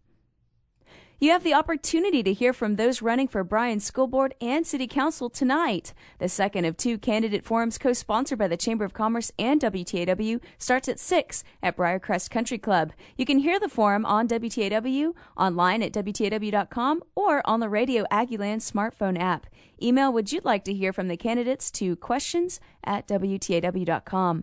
You have the opportunity to hear from those running for Bryan School Board and City Council tonight. The second of two candidate forums co-sponsored by the Chamber of Commerce and W T A W starts at six at Briarcrest Country Club. You can hear the forum on W T A W, online at W T A W dot com, or on the Radio Aggieland smartphone app. Email would you like to hear from the candidates to questions at W T A W dot com.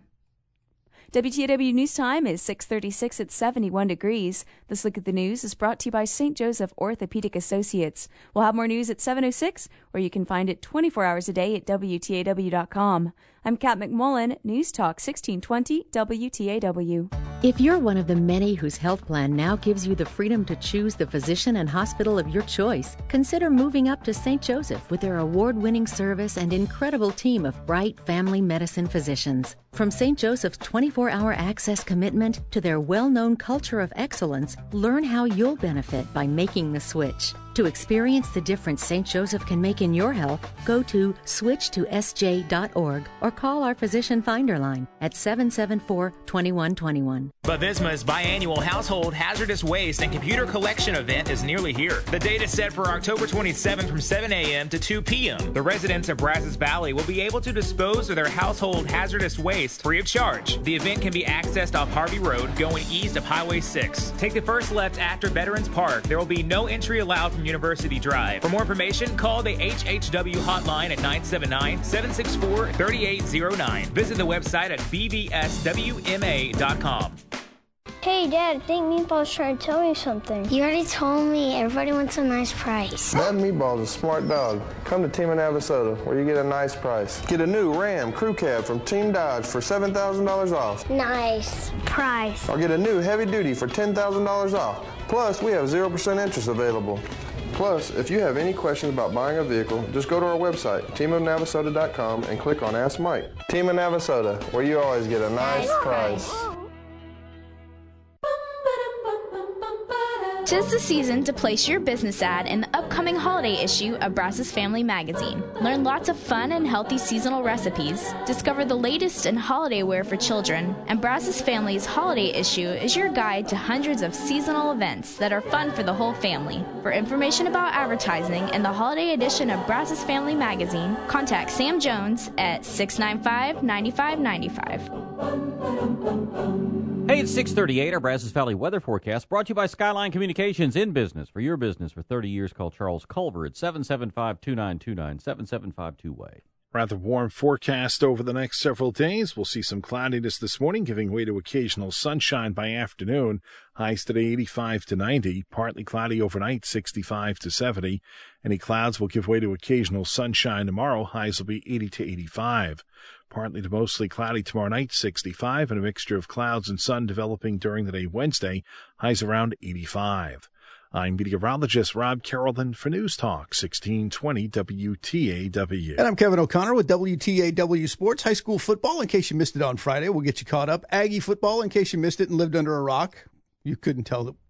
W T A W News Time is six thirty-six at seventy-one degrees. This look at the news is brought to you by Saint Joseph Orthopedic Associates. We'll have more news at seven oh six, or you can find it twenty-four hours a day at W T A W dot com. I'm Kat McMullen, News Talk sixteen twenty W T A W. If you're one of the many whose health plan now gives you the freedom to choose the physician and hospital of your choice, consider moving up to Saint Joseph with their award-winning service and incredible team of bright family medicine physicians. From Saint Joseph's twenty-four hour access commitment to their well-known culture of excellence, learn how you'll benefit by making the switch. To experience the difference Saint Joseph can make in your health, go to switch to S J dot org or call our Physician Finder line at seven seven four, two one two one. Bavisma's biannual household hazardous waste and computer collection event is nearly here. The date is set for October twenty-seventh from seven a.m. to two p.m. The residents of Brazos Valley will be able to dispose of their household hazardous waste free of charge. The event can be accessed off Harvey Road going east of Highway six. Take the first left after Veterans Park. There will be no entry allowed from University Drive. For more information, call the H H W hotline at nine seven nine, seven six four, three eight zero nine. Visit the website at b v s w m a dot com. Hey, Dad, I think Meatball's trying to tell me something. You already told me everybody wants a nice price. Dad Meatball's a smart dog. Come to Team of Navasota, where you get a nice price. Get a new Ram Crew Cab from Team Dodge for seven thousand dollars off. Nice price. Or get a new Heavy Duty for ten thousand dollars off. Plus, we have zero percent interest available. Plus, if you have any questions about buying a vehicle, just go to our website, team of navasota dot com, and click on Ask Mike. Team of Navasota, where you always get a nice, nice price. price. 'Tis the season to place your business ad in the upcoming holiday issue of Brazos Family Magazine. Learn lots of fun and healthy seasonal recipes, discover the latest in holiday wear for children, and Brazos Family's holiday issue is your guide to hundreds of seasonal events that are fun for the whole family. For information about advertising in the holiday edition of Brazos Family Magazine, contact Sam Jones at six nine five, nine five nine five. Hey, it's six thirty-eight, our Brazos Valley weather forecast, brought to you by Skyline Communications, in business for your business for thirty years. Call Charles Culver at seven seven five, two nine two nine, seven seven five two way. Rather warm forecast over the next several days. We'll see some cloudiness this morning, giving way to occasional sunshine by afternoon. Highs today eighty-five to ninety. Partly cloudy overnight, sixty-five to seventy. Any clouds will give way to occasional sunshine tomorrow. Highs will be eighty to eighty-five. Partly to mostly cloudy tomorrow night, sixty-five, and a mixture of clouds and sun developing during the day Wednesday. Highs around eighty-five. I'm meteorologist Rob Carrollton for News Talk sixteen twenty W T A W. And I'm Kevin O'Connor with W T A W Sports. High school football, in case you missed it on Friday, we'll get you caught up. Aggie football, in case you missed it and lived under a rock. You couldn't tell that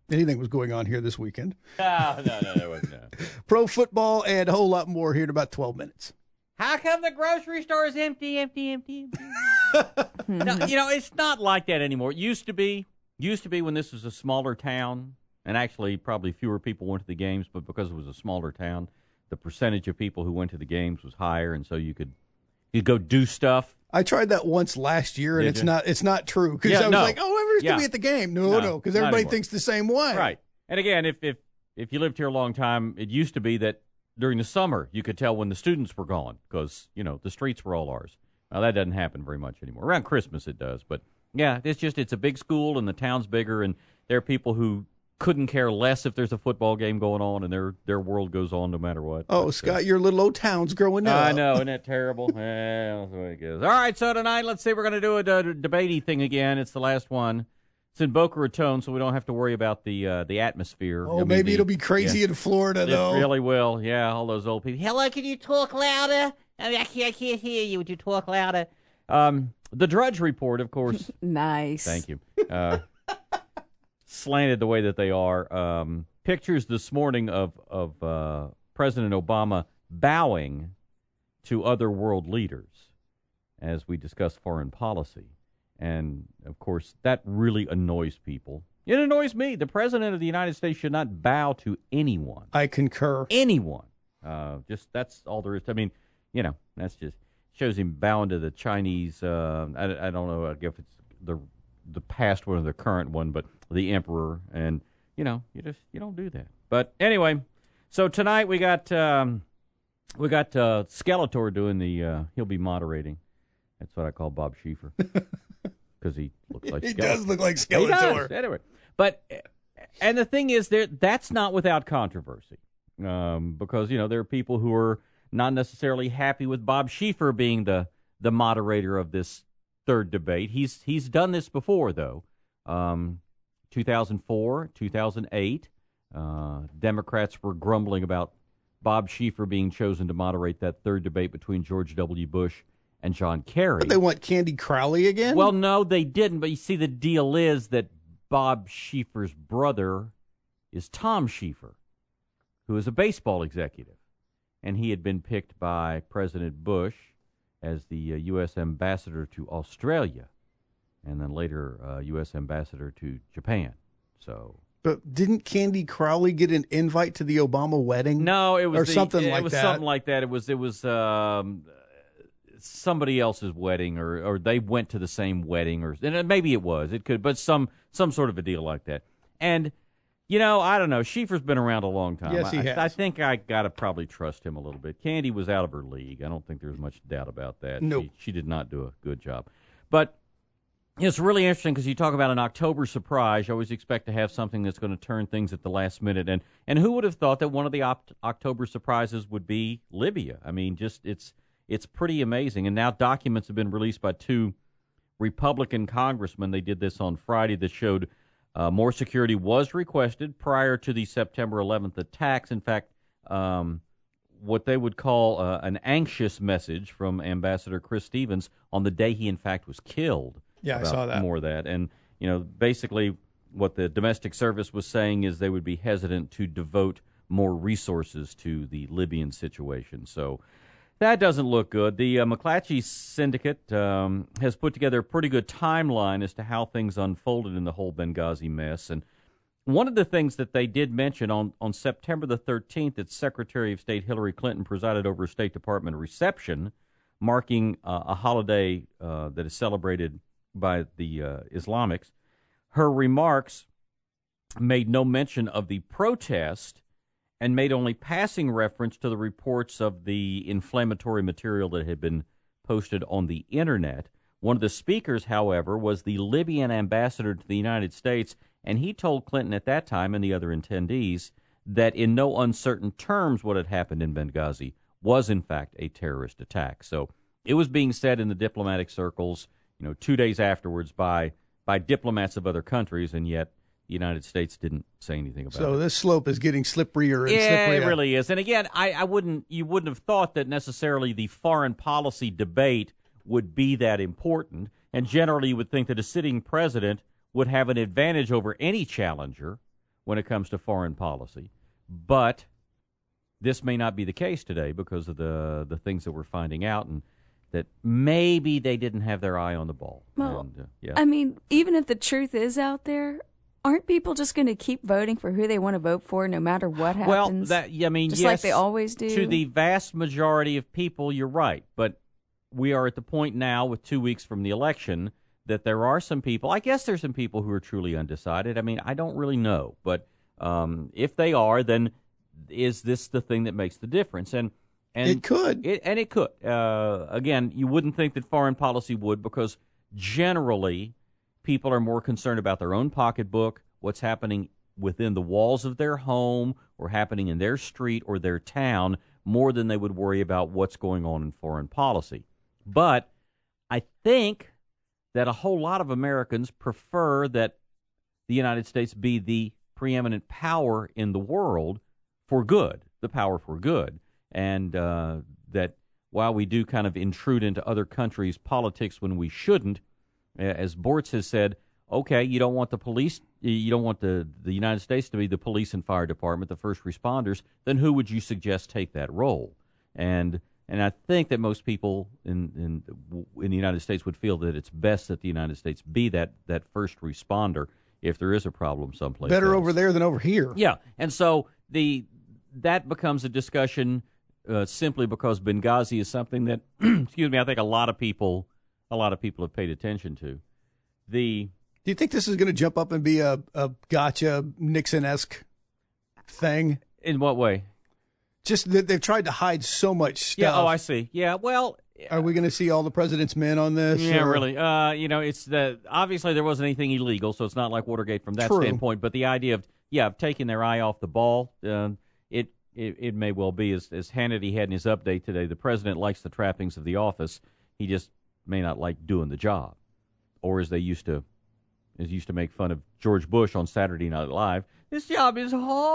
anything was going on here this weekend. No, no, no, there wasn't. No. Pro football and a whole lot more here in about twelve minutes. How come the grocery store is empty, empty, empty, empty? No, you know, it's not like that anymore. It used to be. Used to be when this was a smaller town, and actually probably fewer people went to the games, but because it was a smaller town, the percentage of people who went to the games was higher, and so you could you go do stuff. I tried that once last year, and Did it's you? not it's not true because Yeah, I was no. like, oh, everyone's Yeah. gonna be at the game. No, no, because not everybody anymore. thinks the same way. Right. And again, if, if if you lived here a long time, it used to be that during the summer you could tell when the students were gone because, you know, the streets were all ours. Now, that doesn't happen very much anymore. Around Christmas it does, but yeah, it's just it's a big school and the town's bigger, and there are people who couldn't care less if there's a football game going on, and their their world goes on no matter what. Oh, But, Scott, uh, your little old town's growing up. I know, isn't that terrible? Yeah, that's the way it goes. All right, so tonight, let's see, we're going to do a, a debatey thing again. It's the last one. It's in Boca Raton, so we don't have to worry about the uh, the atmosphere. Oh, I mean, maybe the- it'll be crazy yeah. in Florida, It though. really will. Yeah, all those old people. Hello, can you talk louder? I mean, I can't, I can't hear you. Would you talk louder? Um, the Drudge Report, of course. Nice. Thank you. Uh, slanted the way that they are. Um, pictures this morning of of uh, President Obama bowing to other world leaders as we discuss foreign policy. And, of course, that really annoys people. It annoys me. The President of the United States should not bow to anyone. I concur. Anyone. Uh, just that's all there is. I mean, you know, that's just shows him bowing to the Chinese. Uh, I, I don't know if it's the the past one or the current one, but the emperor. And you know, you just you don't do that. But anyway, so tonight we got um, we got uh, Skeletor doing the. Uh, he'll be moderating. That's what I call Bob Schieffer because he looks like He Skeletor. does look like He Skeletor. does. Anyway, but and the thing is, there that's not without controversy, um, because you know there are people who are not necessarily happy with Bob Schieffer being the the moderator of this third debate. He's he's done this before though. Um, two thousand four, two thousand eight, uh, Democrats were grumbling about Bob Schieffer being chosen to moderate that third debate between George W. Bush and John Kerry. But they want Candy Crowley again? Well, no, they didn't. But you see, the deal is that Bob Schieffer's brother is Tom Schieffer, who is a baseball executive. And he had been picked by President Bush as the uh, U S ambassador to Australia, and then later uh, U S ambassador to Japan. So, But didn't Candy Crowley get an invite to the Obama wedding? no, it was or the- something it like was that. something like that. It was it was um, somebody else's wedding, or, or they went to the same wedding, or and maybe it was it could, but some some sort of a deal like that. And you know, I don't know. Schieffer's been around a long time. Yes, he I, has. I think I gotta probably trust him a little bit. Candy was out of her league. I don't think there's much doubt about that. Nope. She, she did not do a good job. But it's really interesting because you talk about an October surprise. You always expect to have something that's going to turn things at the last minute. And and who would have thought that one of the op- October surprises would be Libya? I mean, just it's it's pretty amazing. And now documents have been released by two Republican congressmen. They did this on Friday that showed uh, more security was requested prior to the September eleventh attacks. In fact, um, what they would call uh, an anxious message from Ambassador Chris Stevens on the day he, in fact, was killed. Yeah, I about saw that. More of that. And, you know, basically what the domestic service was saying is they would be hesitant to devote more resources to the Libyan situation. So that doesn't look good. The uh, McClatchy Syndicate um, has put together a pretty good timeline as to how things unfolded in the whole Benghazi mess. And one of the things that they did mention on, on September the thirteenth, that Secretary of State Hillary Clinton presided over a State Department reception marking uh, a holiday uh, that is celebrated by the uh, Islamics. Her remarks made no mention of the protest and made only passing reference to the reports of the inflammatory material that had been posted on the Internet. One of the speakers, however, was the Libyan ambassador to the United States, and he told Clinton at that time and the other attendees that in no uncertain terms what had happened in Benghazi was, in fact, a terrorist attack. So it was being said in the diplomatic circles, you know, two days afterwards by by diplomats of other countries, and yet the United States didn't say anything about it. So this slope is getting slipperier and Yeah, slipperier. it really is. And again, I, I wouldn't you wouldn't have thought that necessarily the foreign policy debate would be that important. And generally you would think that a sitting president would have an advantage over any challenger when it comes to foreign policy. But this may not be the case today because of the the things that we're finding out, and that maybe they didn't have their eye on the ball. Well, and, uh, yeah. I mean, even if the truth is out there, aren't people just going to keep voting for who they want to vote for no matter what happens? Well, that I mean, just yes, like they always do. To the vast majority of people, you're right. But we are at the point now, with two weeks from the election, that there are some people. I guess there's some people who are truly undecided. I mean, I don't really know, but um, if they are, then is this the thing that makes the difference? And and it could, it, and it could. Uh, again, you wouldn't think that foreign policy would, because generally people are more concerned about their own pocketbook, what's happening within the walls of their home or happening in their street or their town, more than they would worry about what's going on in foreign policy. But I think that a whole lot of Americans prefer that the United States be the preeminent power in the world for good, the power for good, and uh, that while we do kind of intrude into other countries' politics when we shouldn't, as Bortz has said, okay, you don't want the police, you don't want the, the United States to be the police and fire department, the first responders, then who would you suggest take that role? And and I think that most people in, in in the United States would feel that it's best that the United States be that, that first responder if there is a problem someplace Better else. over there than over here. Yeah, and so the that becomes a discussion uh, simply because Benghazi is something that, excuse me, I think a lot of people, a lot of people have paid attention to. The Do you think this is going to jump up and be a, a gotcha Nixon-esque thing? In what way? Just that they've tried to hide so much stuff. Yeah. Oh, I see. Yeah. Well, are we going to see all the president's men on this? Yeah, or? really. Uh, you know, it's the obviously there wasn't anything illegal, so it's not like Watergate from that True. standpoint. But the idea of yeah, of taking their eye off the ball, uh, it, it it may well be as as Hannity had in his update today. The president likes the trappings of the office. He just may not like doing the job, or as they used to. Is used to make fun of George Bush on Saturday Night Live. This job is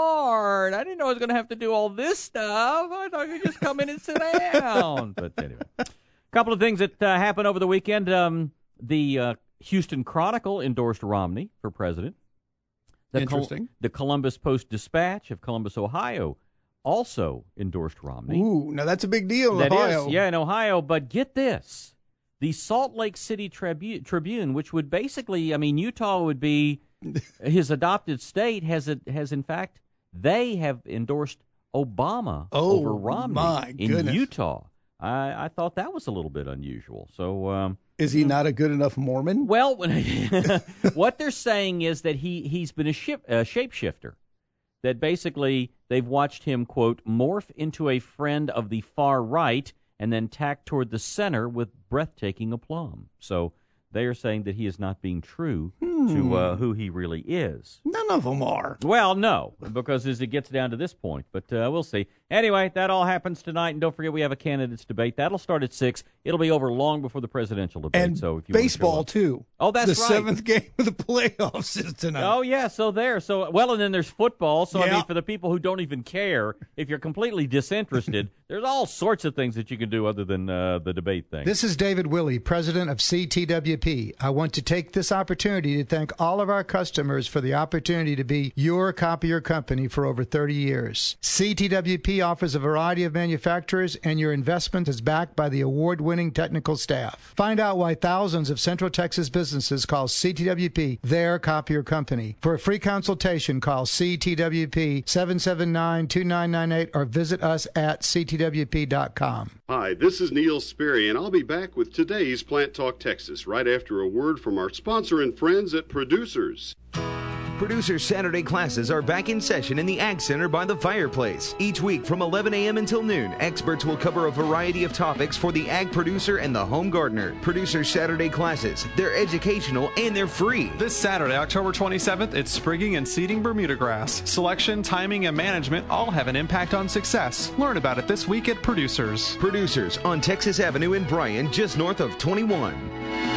hard. I didn't know I was going to have to do all this stuff. I thought I could just come in and sit down. But anyway, a couple of things that uh, happened over the weekend. Um, the uh, Houston Chronicle endorsed Romney for president. The Interesting. Col- the Columbus Post-Dispatch of Columbus, Ohio, also endorsed Romney. Ooh, now that's a big deal in that Ohio. Is, yeah, in Ohio. But get this. The Salt Lake City Tribu- Tribune, which would basically, I mean, Utah would be his adopted state, has a, has in fact, they have endorsed Obama oh, over Romney my in goodness. Utah. I, I thought that was a little bit unusual. So, um, is he not a good enough Mormon? Well, what they're saying is that he he's been a, ship, a shapeshifter. That basically they've watched him, quote, morph into a friend of the far right and then tack toward the center with breathtaking aplomb. So they are saying that he is not being true hmm. to uh, who he really is. None of them are. Well, no, because as it gets down to this point, but uh, we'll see. Anyway, that all happens tonight, and don't forget we have a candidates debate. That'll start at six. It'll be over long before the presidential debate. And so if you baseball, too. Oh, that's the right. The seventh game of the playoffs is tonight. Oh, yeah, so there. So well, and then there's football. So, yeah. I mean, for the people who don't even care, if you're completely disinterested, there's all sorts of things that you can do other than uh, the debate thing. This is David Willey, president of C T W P. I want to take this opportunity to thank all of our customers for the opportunity to be your copier company for over thirty years. C T W P offers a variety of manufacturers, and your investment is backed by the award-winning technical staff. Find out why thousands of Central Texas businesses call C T W P their copier company. For a free consultation, call C T W P seven seven nine, two nine nine eight or visit us at C T W P dot com. Hi, this is Neil Sperry, and I'll be back with today's Plant Talk Texas right after a word from our sponsor and friends at Producers. Producer Saturday classes are back in session in the Ag Center by the fireplace. Each week from eleven a.m. until noon, experts will cover a variety of topics for the ag producer and the home gardener. Producer Saturday classes, they're educational and they're free. This Saturday, October twenty-seventh, it's sprigging and seeding Bermuda grass. Selection, timing, and management all have an impact on success. Learn about it this week at Producers. Producers on Texas Avenue in Bryan, just north of twenty-one.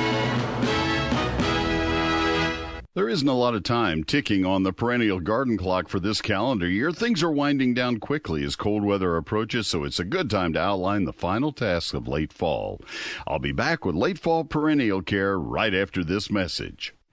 There isn't a lot of time ticking on the perennial garden clock for this calendar year. Things are winding down quickly as cold weather approaches, so it's a good time to outline the final tasks of late fall. I'll be back with late fall perennial care right after this message.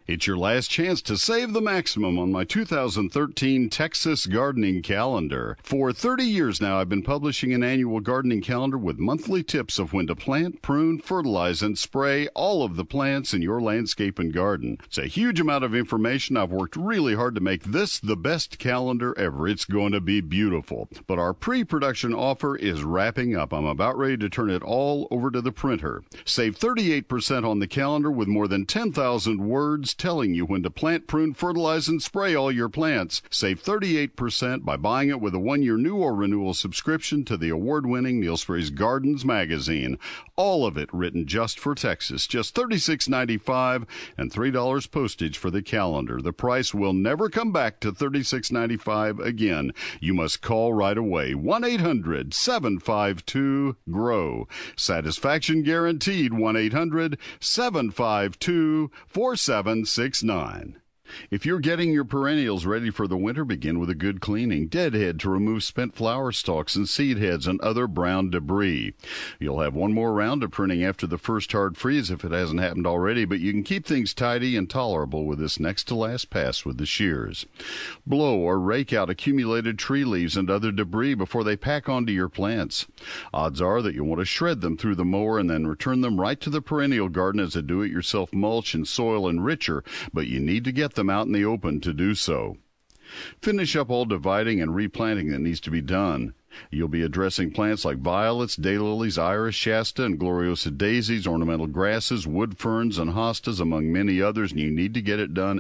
It's your last chance to save the maximum on my two thousand thirteen Texas Gardening Calendar. For thirty years now, I've been publishing an annual gardening calendar with monthly tips of when to plant, prune, fertilize, and spray all of the plants in your landscape and garden. It's a huge amount of information. I've worked really hard to make this the best calendar ever. It's going to be beautiful. But our pre-production offer is wrapping up. I'm about ready to turn it all over to the printer. Save thirty-eight percent on the calendar with more than ten thousand words telling you when to plant, prune, fertilize, and spray all your plants. Save thirty-eight percent by buying it with a one-year new or renewal subscription to the award-winning Neil Sperry's Gardens magazine. All of it written just for Texas. Just thirty-six ninety-five and three dollars postage for the calendar. The price will never come back to thirty-six ninety-five again. You must call right away. one eight hundred seven five two G R O W. Satisfaction guaranteed. one eight hundred seven five two four seven six nine. If you're getting your perennials ready for the winter, begin with a good cleaning. Deadhead to remove spent flower stalks and seed heads and other brown debris. You'll have one more round of pruning after the first hard freeze if it hasn't happened already, but you can keep things tidy and tolerable with this next to last pass with the shears. Blow or rake out accumulated tree leaves and other debris before they pack onto your plants. Odds are that you'll want to shred them through the mower and then return them right to the perennial garden as a do-it-yourself mulch and soil enricher, but you need to get them out in the open to do so. Finish up all dividing and replanting that needs to be done. You'll be addressing plants like violets, daylilies, iris, shasta, and gloriosa daisies, ornamental grasses, wood ferns, and hostas, among many others, and you need to get it done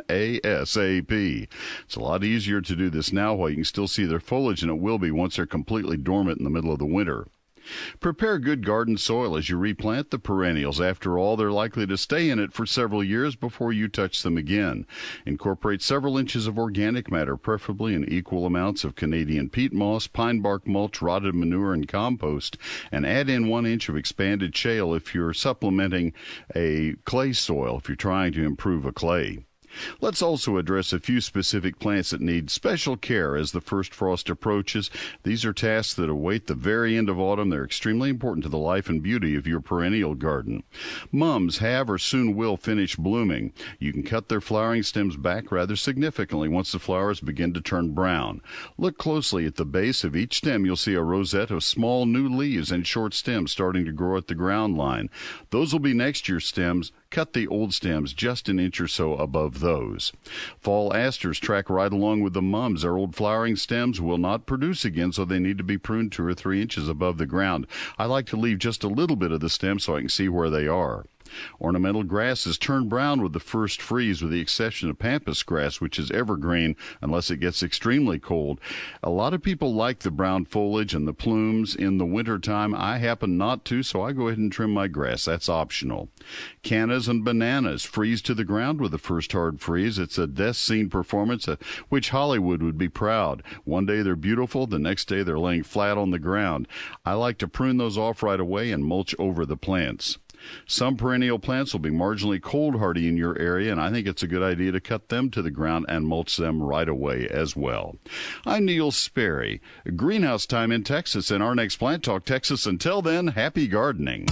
ASAP. It's a lot easier to do this now while you can still see their foliage than it will be once they're completely dormant in the middle of the winter. Prepare good garden soil as you replant the perennials. After all, they're likely to stay in it for several years before you touch them again. Incorporate several inches of organic matter, preferably in equal amounts of Canadian peat moss, pine bark mulch, rotted manure, and compost, and add in one inch of expanded shale if you're supplementing a clay soil, if you're trying to improve a clay. Let's also address a few specific plants that need special care as the first frost approaches. These are tasks that await the very end of autumn. They're extremely important to the life and beauty of your perennial garden. Mums have or soon will finish blooming. You can cut their flowering stems back rather significantly once the flowers begin to turn brown. Look closely at the base of each stem. You'll see a rosette of small new leaves and short stems starting to grow at the ground line. Those will be next year's stems. Cut the old stems just an inch or so above those. Fall asters track right along with the mums. Their old flowering stems will not produce again, so they need to be pruned two or three inches above the ground. I like to leave just a little bit of the stem so I can see where they are. Ornamental grasses turn brown with the first freeze, with the exception of pampas grass, which is evergreen unless it gets extremely cold. A lot of people like the brown foliage and the plumes in the wintertime. I happen not to, so I go ahead and trim my grass. That's optional. Cannas and bananas freeze to the ground with the first hard freeze. It's a death scene performance at which Hollywood would be proud. One day they're beautiful, the next day they're laying flat on the ground. I like to prune those off right away and mulch over the plants. Some perennial plants will be marginally cold hardy in your area, and I think it's a good idea to cut them to the ground and mulch them right away as well. I'm Neil Sperry. Greenhouse time in Texas, and our next Plant Talk Texas. Until then, happy gardening.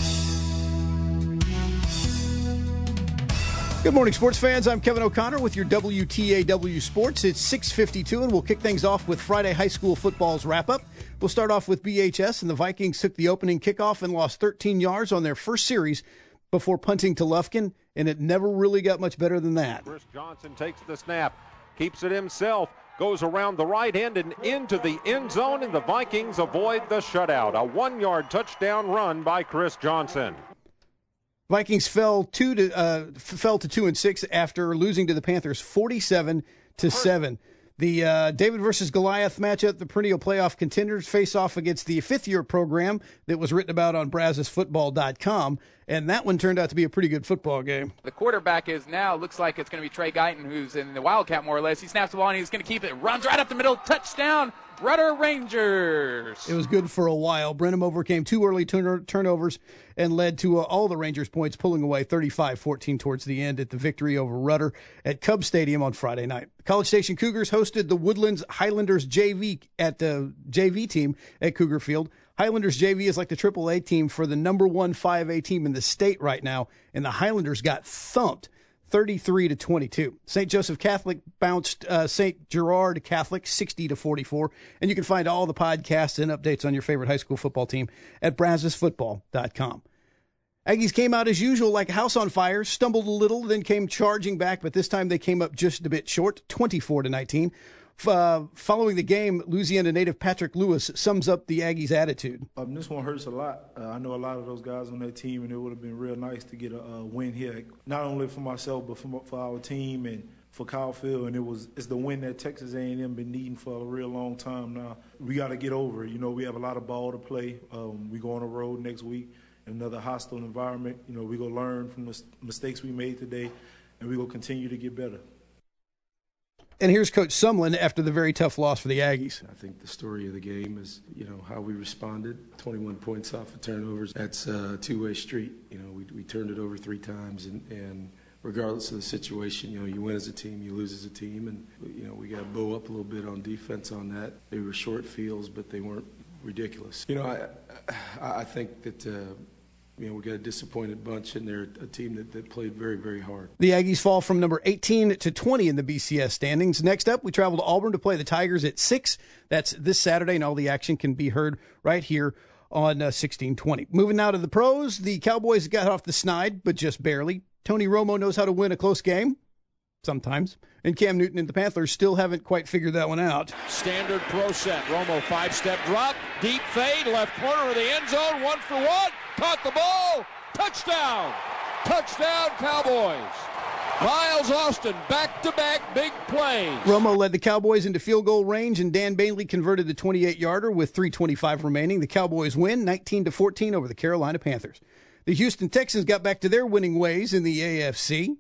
Good morning, sports fans. I'm Kevin O'Connor with your W T A W Sports. It's six fifty-two, and we'll kick things off with Friday high school football's wrap-up. We'll start off with B H S, and the Vikings took the opening kickoff and lost thirteen yards on their first series before punting to Lufkin, and it never really got much better than that. Chris Johnson takes the snap, keeps it himself, goes around the right end and into the end zone, and the Vikings avoid the shutout. A one-yard touchdown run by Chris Johnson. Vikings fell two to uh, fell to two and six after losing to the Panthers forty-seven to seven. The uh, David versus Goliath matchup, the perennial playoff contenders face off against the fifth-year program that was written about on Brazos Football dot com, and that one turned out to be a pretty good football game. The quarterback is now, looks like it's going to be Trey Guyton, who's in the Wildcat more or less. He snaps the ball, and he's going to keep it. Runs right up the middle. Touchdown, Rudder Rangers. It was good for a while. Brenham overcame two early turn- turnovers and led to uh, all the Rangers points, pulling away thirty-five fourteen towards the end at the victory over Rudder at Cub Stadium on Friday night. The College Station Cougars hosted the Woodlands Highlanders J V at the J V team at Cougar Field. Highlanders J V is like the triple A team for the number one five A team in the state right now, and the Highlanders got thumped thirty-three to twenty-two. Saint Joseph Catholic bounced uh, Saint Gerard Catholic sixty to forty-four. And you can find all the podcasts and updates on your favorite high school football team at brazos football dot com. Aggies came out as usual like a house on fire, stumbled a little, then came charging back, but this time they came up just a bit short, twenty-four to nineteen. Uh, following the game, Louisiana native Patrick Lewis sums up the Aggies' attitude. Um, this one hurts a lot. Uh, I know a lot of those guys on that team, and it would have been real nice to get a, a win here, not only for myself but for, for our team and for Kyle Field. And it was it's the win that Texas A and M been needing for a real long time now. We got to get over it. You know, we have a lot of ball to play. Um, we go on the road next week in another hostile environment. You know, we go learn from the mistakes we made today, and we go continue to get better. And here's Coach Sumlin after the very tough loss for the Aggies. I think the story of the game is, you know, how we responded. twenty-one points off of turnovers. That's a two-way street. You know, we we turned it over three times, and, and regardless of the situation, you know, you win as a team, you lose as a team, and, you know, we got to bow up a little bit on defense on that. They were short fields, but they weren't ridiculous. You know, I I think that, uh, you know, we got a disappointed bunch, and they're a team that, that played very, very hard. The Aggies fall from number eighteen to twenty in the B C S standings. Next up, we travel to Auburn to play the Tigers at six. That's this Saturday, and all the action can be heard right here on uh, sixteen twenty. Moving now to the pros, the Cowboys got off the snide, but just barely. Tony Romo knows how to win a close game, sometimes. And Cam Newton and the Panthers still haven't quite figured that one out. Standard pro set. Romo five-step drop, deep fade, left corner of the end zone, one for one. Caught the ball. Touchdown. Touchdown, Cowboys. Miles Austin, back-to-back big plays. Romo led the Cowboys into field goal range, and Dan Bailey converted the twenty-eight-yarder with three twenty-five remaining. The Cowboys win nineteen to fourteen over the Carolina Panthers. The Houston Texans got back to their winning ways in the A F C.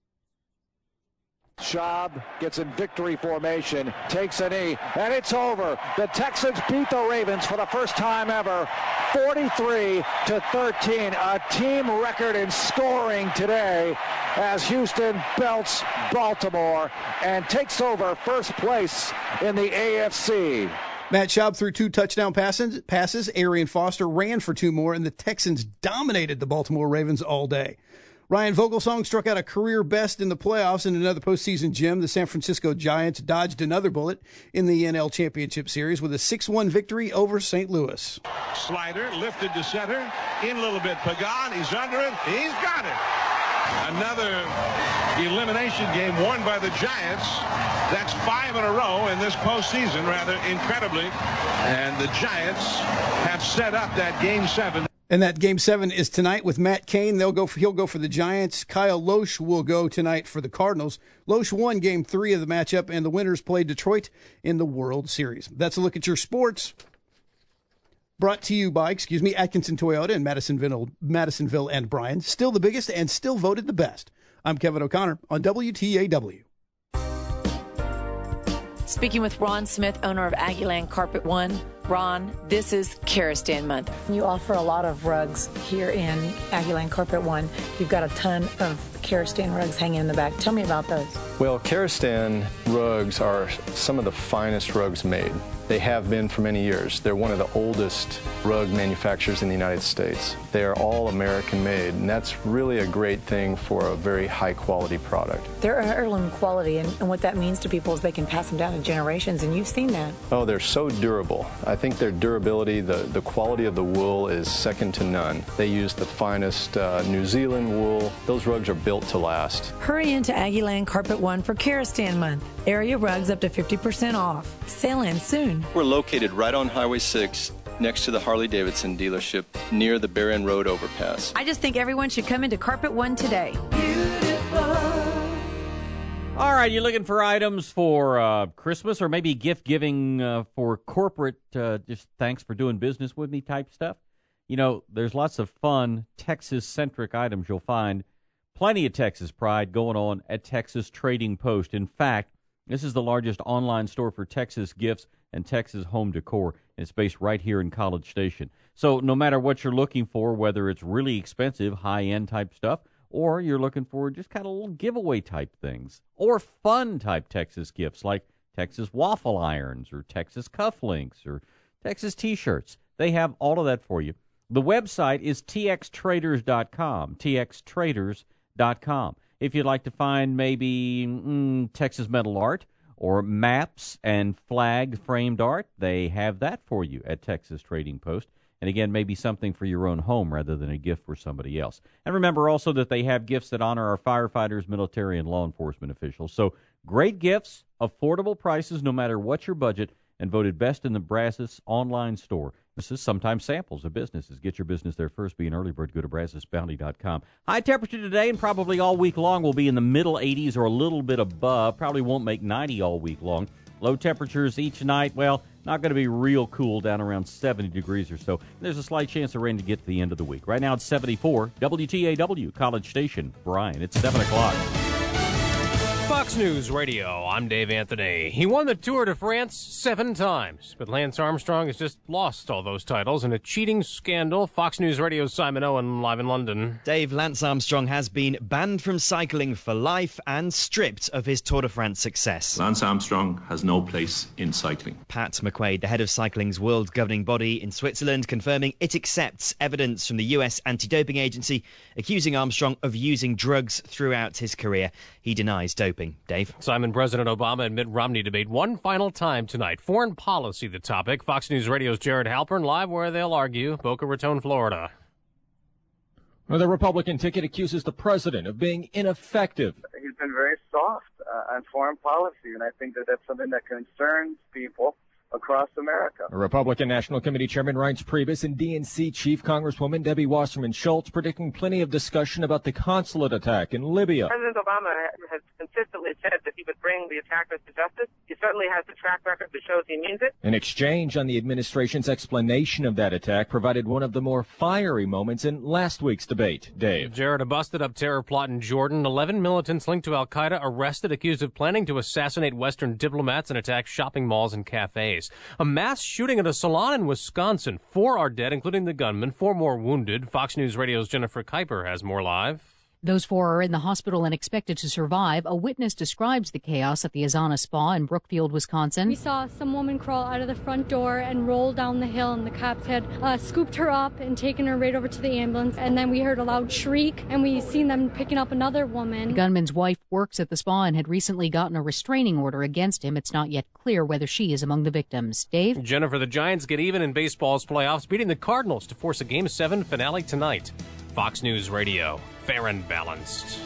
Schaub gets in victory formation, takes a knee, and it's over. The Texans beat the Ravens for the first time ever, forty-three to thirteen. A team record in scoring today as Houston belts Baltimore and takes over first place in the A F C. Matt Schaub threw two touchdown passes. passes. Arian Foster ran for two more, and the Texans dominated the Baltimore Ravens all day. Ryan Vogelsong struck out a career best in the playoffs in another postseason gem. The San Francisco Giants dodged another bullet in the N L Championship Series with a six one victory over Saint Louis. Slider lifted to center, in a little bit. Pagan, he's under it. He's got it. Another elimination game won by the Giants. That's five in a row in this postseason, rather incredibly. And the Giants have set up that game seven. And that game seven is tonight with Matt Cain. They'll go for, he'll go for the Giants. Kyle Loesch will go tonight for the Cardinals. Loesch won game three of the matchup, and the winners played Detroit in the World Series. That's a look at your sports. Brought to you by, excuse me, Atkinson Toyota in Madisonville, Madisonville and Bryan. Still the biggest and still voted the best. I'm Kevin O'Connor on W T A W. Speaking with Ron Smith, owner of Aggieland Carpet One. Ron, this is Karastan Month. You offer a lot of rugs here in Aggieland Carpet One. You've got a ton of Karastan rugs hanging in the back. Tell me about those. Well, Karastan rugs are some of the finest rugs made. They have been for many years. They're one of the oldest rug manufacturers in the United States. They are all American made, and that's really a great thing for a very high quality product. They're heirloom quality, and, and what that means to people is they can pass them down to generations, and you've seen that. Oh, they're so durable. I think their durability, the, the quality of the wool is second to none. They use the finest uh, New Zealand wool. Those rugs are built to last. Hurry into Aggieland Carpet One for Karastan Month. Area rugs up to fifty percent off. Sale ends soon. We're located right on Highway six, next to the Harley-Davidson dealership, near the Barron Road overpass. I just think everyone should come into Carpet One today. All right, you're looking for items for uh, Christmas or maybe gift giving uh, for corporate, uh, just thanks for doing business with me type stuff. You know, there's lots of fun Texas-centric items you'll find. Plenty of Texas pride going on at Texas Trading Post. In fact, this is the largest online store for Texas gifts and Texas home decor. It's based right here in College Station. So no matter what you're looking for, whether it's really expensive, high-end type stuff, or you're looking for just kind of little giveaway type things, or fun type Texas gifts like Texas waffle irons or Texas cufflinks or Texas T-shirts, they have all of that for you. The website is T X traders dot com, T X traders dot com. if you'd like to find maybe mm, Texas metal art or maps and flag framed art, they have that for you at Texas Trading Post. And again, maybe something for your own home rather than a gift for somebody else. And remember also that they have gifts that honor our firefighters, military, and law enforcement officials. So great gifts, affordable prices, no matter what your budget, and voted best in the Brazos online store. This is sometimes samples of businesses. Get your business there first. Be an early bird. Go to Brazos Bounty dot com. High temperature today and probably all week long will be in the middle eighties or a little bit above. Probably won't make ninety all week long. Low temperatures each night, well, not going to be real cool, down around seventy degrees or so. There's a slight chance of rain to get to the end of the week. Right now it's seventy-four. W T A W, College Station, Bryan. It's seven o'clock. Fox News Radio, I'm Dave Anthony. He won the Tour de France seven times, but Lance Armstrong has just lost all those titles in a cheating scandal. Fox News Radio's Simon Owen, live in London. Dave, Lance Armstrong has been banned from cycling for life and stripped of his Tour de France success. Lance Armstrong has no place in cycling. Pat McQuaid, the head of cycling's world governing body in Switzerland, confirming it accepts evidence from the U S anti-doping agency accusing Armstrong of using drugs throughout his career. He denies doping. Dave. Simon, President Obama and Mitt Romney debate one final time tonight. Foreign policy, the topic. Fox News Radio's Jared Halpern live where they'll argue. Boca Raton, Florida. Well, the Republican ticket accuses the president of being ineffective. He's been very soft uh, on foreign policy, and I think that that's something that concerns people across America. A Republican National Committee Chairman Reince Priebus and D N C Chief Congresswoman Debbie Wasserman Schultz predicting plenty of discussion about the consulate attack in Libya. President Obama has consistently said that he would bring the attackers to justice. He certainly has the track record that shows he means it. An exchange on the administration's explanation of that attack provided one of the more fiery moments in last week's debate. Dave. Jared, a busted-up terror plot in Jordan. Eleven militants linked to al-Qaeda arrested, accused of planning to assassinate Western diplomats and attack shopping malls and cafes. A mass shooting at a salon in Wisconsin. Four are dead, including the gunman. Four more wounded. Fox News Radio's Jennifer Kuiper has more live. Those four are in the hospital and expected to survive. A witness describes the chaos at the Azana Spa in Brookfield, Wisconsin. We saw some woman crawl out of the front door and roll down the hill, and the cops had uh, scooped her up and taken her right over to the ambulance. And then we heard a loud shriek, and we seen them picking up another woman. The gunman's wife works at the spa and had recently gotten a restraining order against him. It's not yet clear whether she is among the victims. Dave? Jennifer, the Giants get even in baseball's playoffs, beating the Cardinals to force a Game seven finale tonight. Fox News Radio. Fair and balanced.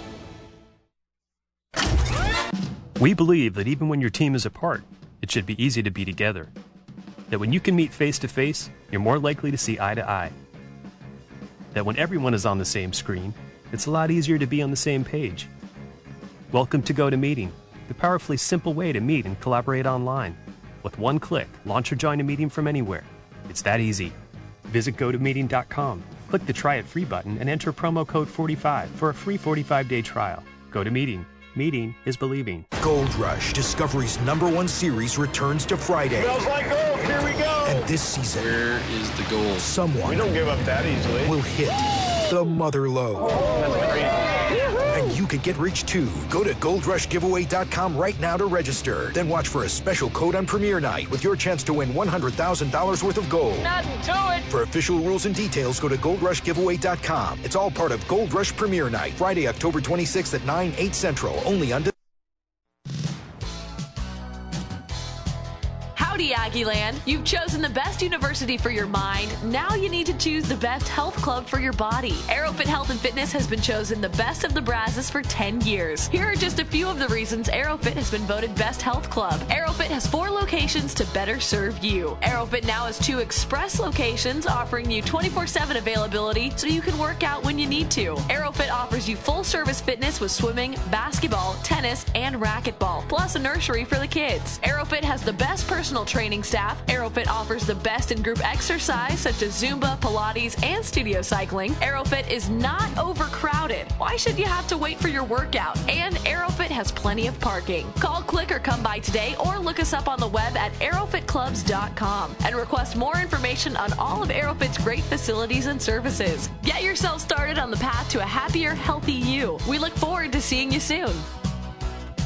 We believe that even when your team is apart, it should be easy to be together. That when you can meet face to face, you're more likely to see eye to eye. That when everyone is on the same screen, it's a lot easier to be on the same page. Welcome to GoToMeeting, the powerfully simple way to meet and collaborate online. With one click, launch or join a meeting from anywhere. It's that easy. Visit go to meeting dot com. Click the Try It Free button and enter promo code forty-five for a free forty-five day trial. GoToMeeting. Meeting is believing. Gold Rush, Discovery's number one series, returns to Friday. Smells like gold. Here we go. And this season, where is the gold? Someone we don't give up that easily. Will hit the mother lode. That's crazy. And you could get rich too. Go to gold rush giveaway dot com right now to register. Then watch for a special code on premiere night with your chance to win one hundred thousand dollars worth of gold. Nothing to it. For official rules and details, go to gold rush giveaway dot com. It's all part of Gold Rush Premiere Night, Friday, October twenty-sixth at nine, eight Central, only on... Howdy, Aggieland. You've chosen the best university for your mind. Now you need to choose the best health club for your body. Aerofit Health and Fitness has been chosen the best of the Brazos for ten years. Here are just a few of the reasons Aerofit has been voted best health club. Aerofit has four locations to better serve you. Aerofit now has two express locations offering you twenty-four seven availability so you can work out when you need to. Aerofit offers you full service fitness with swimming, basketball, tennis, and racquetball, plus a nursery for the kids. Aerofit has the best personal training staff. Aerofit offers the best in group exercise such as Zumba, Pilates, and studio cycling. Aerofit is not overcrowded. Why should you have to wait for your workout? And Aerofit has plenty of parking. Call, click, or come by today or look us up on the web at aerofit clubs dot com and request more information on all of Aerofit's great facilities and services. Get yourself started on the path to a happier, healthy you. We look forward to seeing you soon.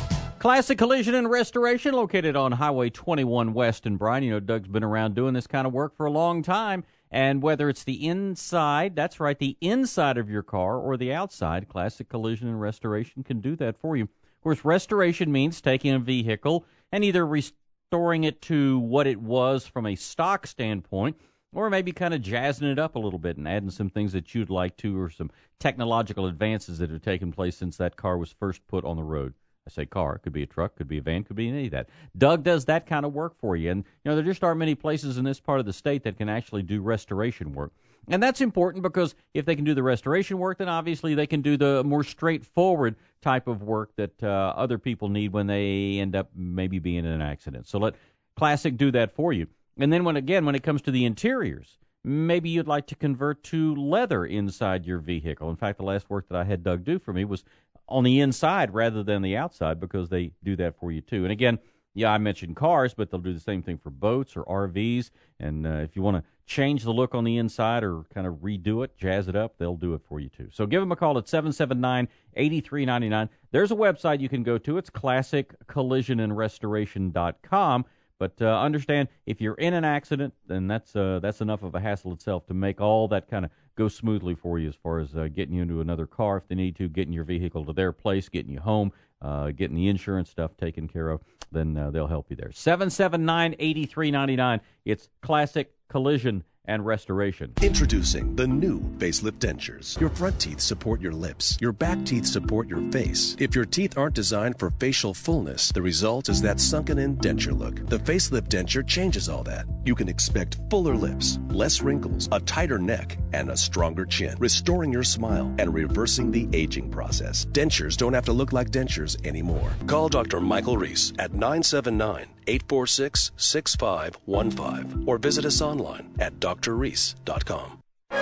Classic Collision and Restoration, located on Highway twenty-one West in Bryan. You know, Doug's been around doing this kind of work for a long time. And whether it's the inside, that's right, the inside of your car or the outside, Classic Collision and Restoration can do that for you. Of course, restoration means taking a vehicle and either restoring it to what it was from a stock standpoint, or maybe kind of jazzing it up a little bit and adding some things that you'd like to, or some technological advances that have taken place since that car was first put on the road. I say car. It could be a truck, could be a van, could be any of that. Doug does that kind of work for you. And, you know, there just aren't many places in this part of the state that can actually do restoration work. And that's important because if they can do the restoration work, then obviously they can do the more straightforward type of work that uh, other people need when they end up maybe being in an accident. So let Classic do that for you. And then, when again, when it comes to the interiors, maybe you'd like to convert to leather inside your vehicle. In fact, the last work that I had Doug do for me was on the inside rather than the outside, because they do that for you too. And again, yeah, I mentioned cars, but they'll do the same thing for boats or R Vs. And uh, if you want to change the look on the inside or kind of redo it, jazz it up, they'll do it for you too. So give them a call at seven seven nine, eight three nine nine. There's a website you can go to. It's classic collision and restoration dot com. But uh, understand, if you're in an accident, then that's uh, that's enough of a hassle itself to make all that kind of go smoothly for you, as far as uh, getting you into another car if they need to, getting your vehicle to their place, getting you home, uh, getting the insurance stuff taken care of. Then uh, they'll help you there. seven seven nine, eight three nine nine. It's Classic Collision and Restoration. Introducing the new facelift dentures. Your front teeth support your lips. Your back teeth support your face. If your teeth aren't designed for facial fullness, the result is that sunken-in denture look. The facelift denture changes all that. You can expect fuller lips, less wrinkles, a tighter neck, and a stronger chin, restoring your smile and reversing the aging process. Dentures don't have to look like dentures anymore. Call Doctor Michael Reese at nine seven nine, eight four six, six five one five or visit us online at d r reese dot com.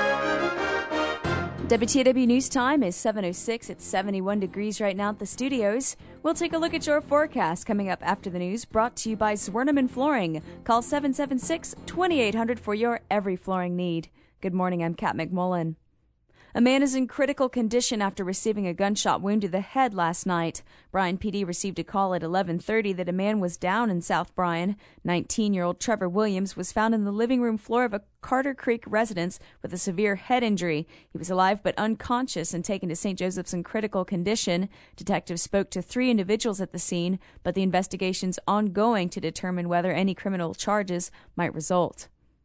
W T A W News Time is seven oh six. It's seventy-one degrees right now at the studios. We'll take a look at your forecast coming up after the news, brought to you by Zwerneman Flooring. Call seven seven six, two eight hundred for your every flooring need. Good morning, I'm Kat McMullen. A man is in critical condition after receiving a gunshot wound to the head last night. Bryan P D received a call at eleven thirty that a man was down in South Bryan. nineteen-year-old Trevor Williams was found in the living room floor of a Carter Creek residence with a severe head injury. He was alive but unconscious and taken to Saint Joseph's in critical condition. Detectives spoke to three individuals at the scene, but the investigation's ongoing to determine whether any criminal charges might result.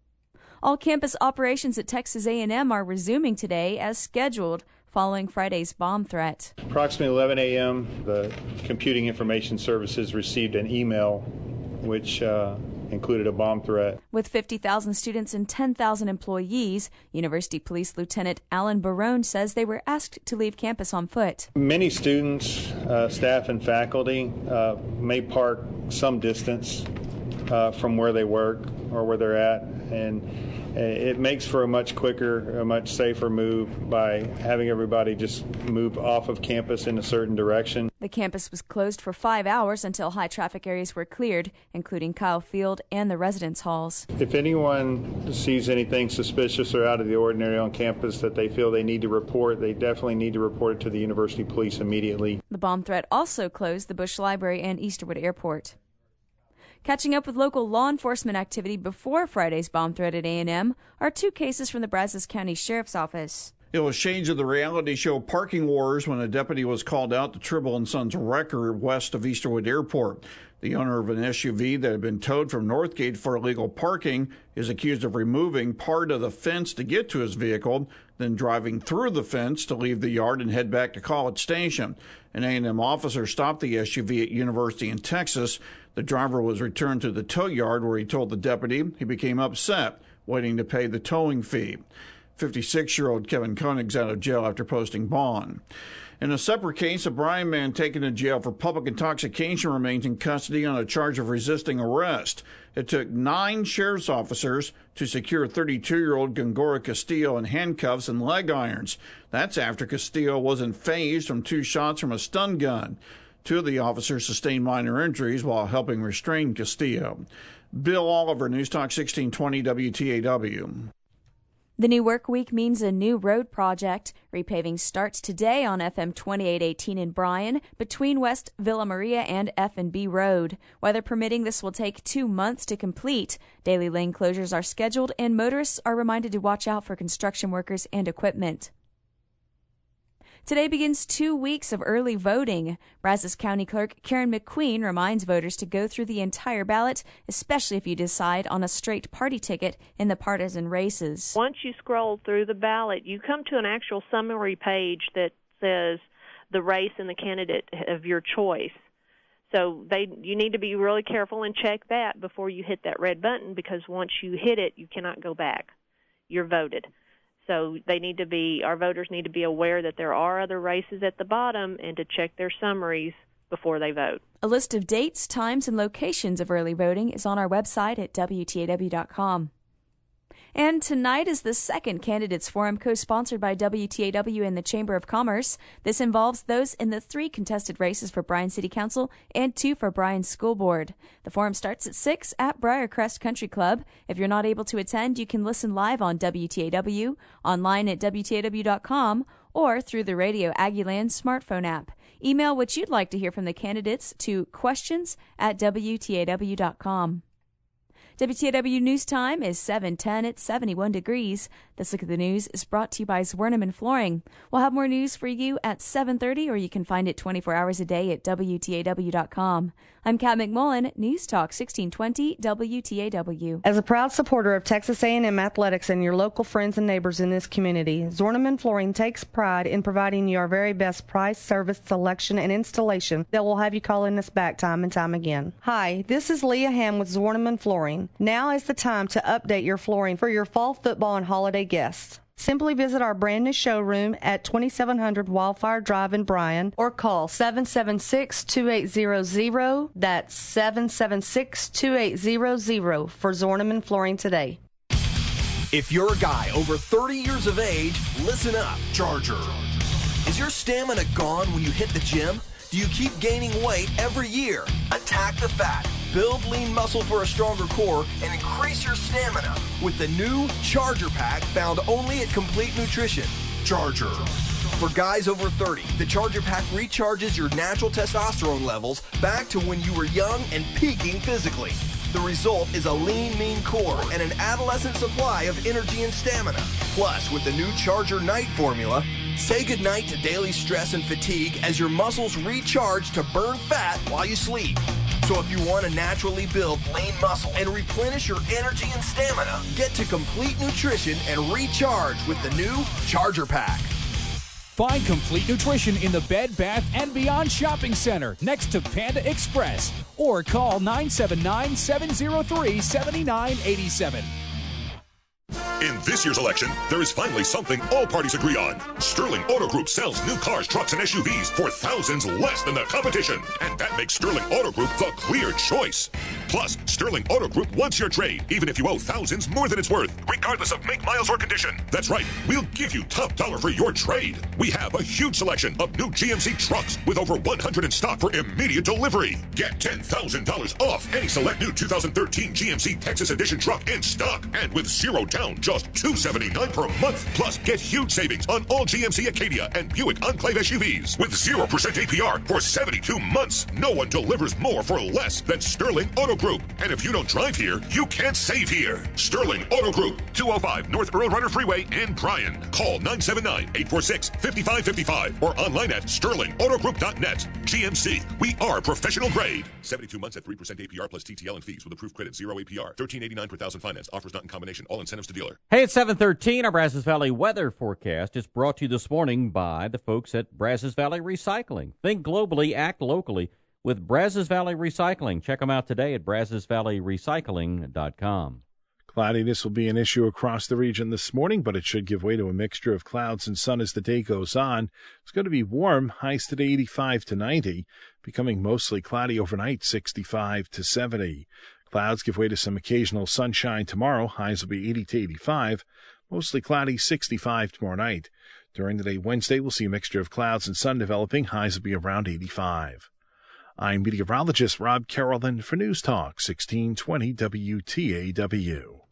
All campus operations at Texas A and M are resuming today as scheduled following Friday's bomb threat. Approximately eleven a.m., the Computing Information Services received an email which uh, included a bomb threat. With fifty thousand students and ten thousand employees, University Police Lieutenant Alan Barone says they were asked to leave campus on foot. Many students, uh, staff, and faculty uh, may park some distance uh, from where they work or where they're at, and it makes for a much quicker, a much safer move by having everybody just move off of campus in a certain direction. The campus was closed for five hours until high traffic areas were cleared, including Kyle Field and the residence halls. If anyone sees anything suspicious or out of the ordinary on campus that they feel they need to report, they definitely need to report it to the University Police immediately. The bomb threat also closed the Bush Library and Easterwood Airport. Catching up with local law enforcement activity before Friday's bomb threat at A and M are two cases from the Brazos County Sheriff's Office. It was shades of the reality show Parking Wars when a deputy was called out to Tribble and Sons Wrecker west of Easterwood Airport. The owner of an S U V that had been towed from Northgate for illegal parking is accused of removing part of the fence to get to his vehicle, then driving through the fence to leave the yard and head back to College Station. An A and M officer stopped the S U V at University in Texas. The driver was returned to the tow yard where he told the deputy he became upset, waiting to pay the towing fee. fifty-six-year-old Kevin Koenig's out of jail after posting bond. In a separate case, a Bryan man taken to jail for public intoxication remains in custody on a charge of resisting arrest. It took nine sheriff's officers to secure thirty-two-year-old Gongora Castillo in handcuffs and leg irons. That's after Castillo wasn't phased from two shots from a stun gun. Two of the officers sustained minor injuries while helping restrain Castillo. Bill Oliver, News Talk sixteen twenty W T A W. The new work week means a new road project. Repaving starts today on F M twenty-eight eighteen in Bryan between West Villa Maria and F and B Road. Weather permitting, this will take two months to complete. Daily lane closures are scheduled, and motorists are reminded to watch out for construction workers and equipment. Today begins two weeks of early voting. Brazos County Clerk Karen McQueen reminds voters to go through the entire ballot, especially if you decide on a straight party ticket in the partisan races. Once you scroll through the ballot, you come to an actual summary page that says the race and the candidate of your choice. So they, you need to be really careful and check that before you hit that red button, because once you hit it, you cannot go back. You're voted. So they need to be, our voters need to be aware that there are other races at the bottom and to check their summaries before they vote. A list of dates, times, and locations of early voting is on our website at W T A W dot com. And tonight is the second Candidates Forum co-sponsored by W T A W and the Chamber of Commerce. This involves those in the three contested races for Bryan City Council and two for Bryan School Board. The forum starts at six at Briarcrest Country Club. If you're not able to attend, you can listen live on W T A W, online at W T A W dot com, or through the Radio Aggieland smartphone app. Email what you'd like to hear from the candidates to questions at W T A W dot com. W T A W News Time is seven ten at seventy-one degrees. This look at the news is brought to you by Zwirneman Flooring. We'll have more news for you at seven thirty, or you can find it twenty-four hours a day at W T A W dot com. I'm Kat McMullen, News Talk sixteen twenty W T A W. As a proud supporter of Texas A and M athletics and your local friends and neighbors in this community, Zwirneman Flooring takes pride in providing you our very best price, service, selection, and installation that will have you calling us back time and time again. Hi, this is Leah Ham with Zwirneman Flooring. Now is the time to update your flooring for your fall football and holiday guests. Simply visit our brand new showroom at twenty-seven hundred Wildfire Drive in Bryan, or call seven seven six, two eight zero zero. That's seven seven six, two eight zero zero for Zwirneman Flooring today. If you're a guy over thirty years of age, listen up. Charger. Is your stamina gone when you hit the gym? Do you keep gaining weight every year? Attack the fat, build lean muscle for a stronger core, and increase your stamina with the new Charger Pack found only at Complete Nutrition. Charger. For guys over thirty, the Charger Pack recharges your natural testosterone levels back to when you were young and peaking physically. The result is a lean, mean core and an adolescent supply of energy and stamina. Plus, with the new Charger Night formula, say goodnight to daily stress and fatigue as your muscles recharge to burn fat while you sleep. So if you want to naturally build lean muscle and replenish your energy and stamina, get to Complete Nutrition and recharge with the new Charger Pack. Find Complete Nutrition in the Bed Bath and Beyond Shopping Center next to Panda Express, or call nine seven nine, seven zero three, seven nine eight seven. In this year's election, there is finally something all parties agree on. Sterling Auto Group sells new cars, trucks, and S U Vs for thousands less than the competition. And that makes Sterling Auto Group the clear choice. Plus, Sterling Auto Group wants your trade, even if you owe thousands more than it's worth, regardless of make, miles, or condition. That's right, we'll give you top dollar for your trade. We have a huge selection of new G M C trucks with over one hundred in stock for immediate delivery. Get ten thousand dollars off any select new two thousand thirteen G M C Texas Edition truck in stock, and with zero down, just two hundred seventy-nine dollars per month. Plus, get huge savings on all G M C Acadia and Buick Enclave S U Vs with zero percent A P R for seventy-two months. No one delivers more for less than Sterling Auto Group. And if you don't drive here, you can't save here. Sterling Auto Group, two oh five North Earl Runner Freeway in Bryan. Call nine seven nine, eight four six, five five five five or online at sterling auto group dot net. G M C, we are professional grade. seventy-two months at three percent A P R plus T T L and fees with approved credit, zero A P R. thirteen eighty-nine per thousand finance. Offers not in combination. All incentives to dealer. Hey, it's seven thirteen. Our Brazos Valley weather forecast is brought to you this morning by the folks at Brazos Valley Recycling. Think globally, act locally with Brazos Valley Recycling. Check them out today at brazos valley recycling dot com. Cloudiness will be an issue across the region this morning, but it should give way to a mixture of clouds and sun as the day goes on. It's going to be warm, highs today eighty-five to ninety, becoming mostly cloudy overnight, sixty-five to seventy. Clouds give way to some occasional sunshine tomorrow. Highs will be eighty to eighty-five, mostly cloudy, sixty-five tomorrow night. During the day Wednesday, we'll see a mixture of clouds and sun developing. Highs will be around eighty-five. I'm meteorologist Rob Carrollton for News Talk sixteen twenty W T A W.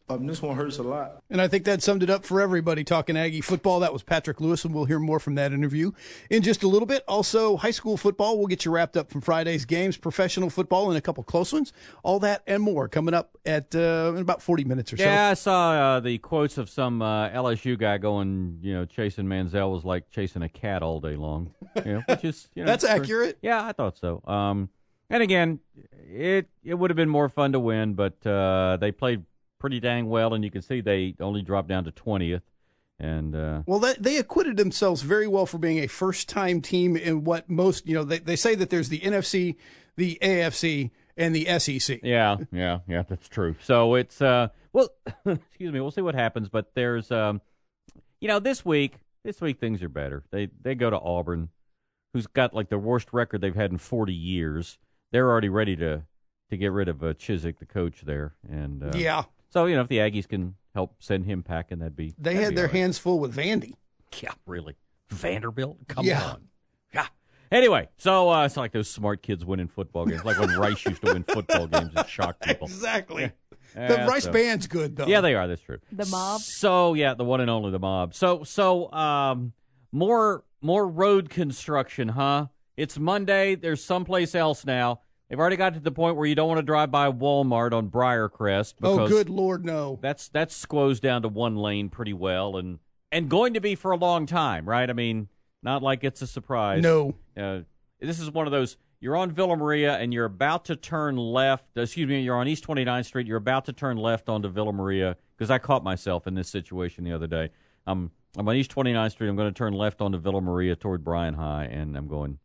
Um, this one hurts a lot. And I think that summed it up for everybody talking Aggie football. That was Patrick Lewis, and we'll hear more from that interview in just a little bit. Also, high school football, we'll get you wrapped up from Friday's games, professional football, and a couple close ones. All that and more coming up at uh, in about forty minutes or so. Yeah, I saw uh, the quotes of some uh, L S U guy going, you know, chasing Manziel was like chasing a cat all day long. You know, which is, you know, That's accurate. Yeah, I thought so. Um, and again, it it would have been more fun to win, but uh, they played pretty dang well, and you can see they only dropped down to twentieth. And uh, well, they, they acquitted themselves very well for being a first-time team in what most, you know, they, they say that there's the N F C, the A F C, and the S E C. Yeah, yeah, yeah, that's true. So it's, uh, well, excuse me, we'll see what happens, but there's, um, you know, this week, this week things are better. They they go to Auburn, who's got like the worst record they've had in forty years. They're already ready to, to get rid of uh, Chiswick, the coach there. And uh, yeah. So, you know, if the Aggies can help send him packing, that'd be They that'd had be their all right. hands full with Vandy. Yeah, really. Vanderbilt? Come Yeah. on. Yeah. Anyway, so uh, it's like those smart kids winning football games, like when Rice used to win football games and shock people. Exactly. Yeah, The Rice so- band's good, though. Yeah, they are. That's true. The mob. So, yeah, the one and only the mob. So, so um, more more road construction, huh? It's Monday. There's someplace else now. They've already got to the point where you don't want to drive by Walmart on Briarcrest. Oh, because good Lord, no. That's that's squoze down to one lane pretty well, and and going to be for a long time, right? I mean, not like it's a surprise. No. Uh, this is one of those. You're on Villa Maria, and you're about to turn left. Excuse me, you're on East twenty-ninth Street. You're about to turn left onto Villa Maria, because I caught myself in this situation the other day. Um, I'm on East twenty-ninth Street. I'm going to turn left onto Villa Maria toward Bryan High, and I'm going,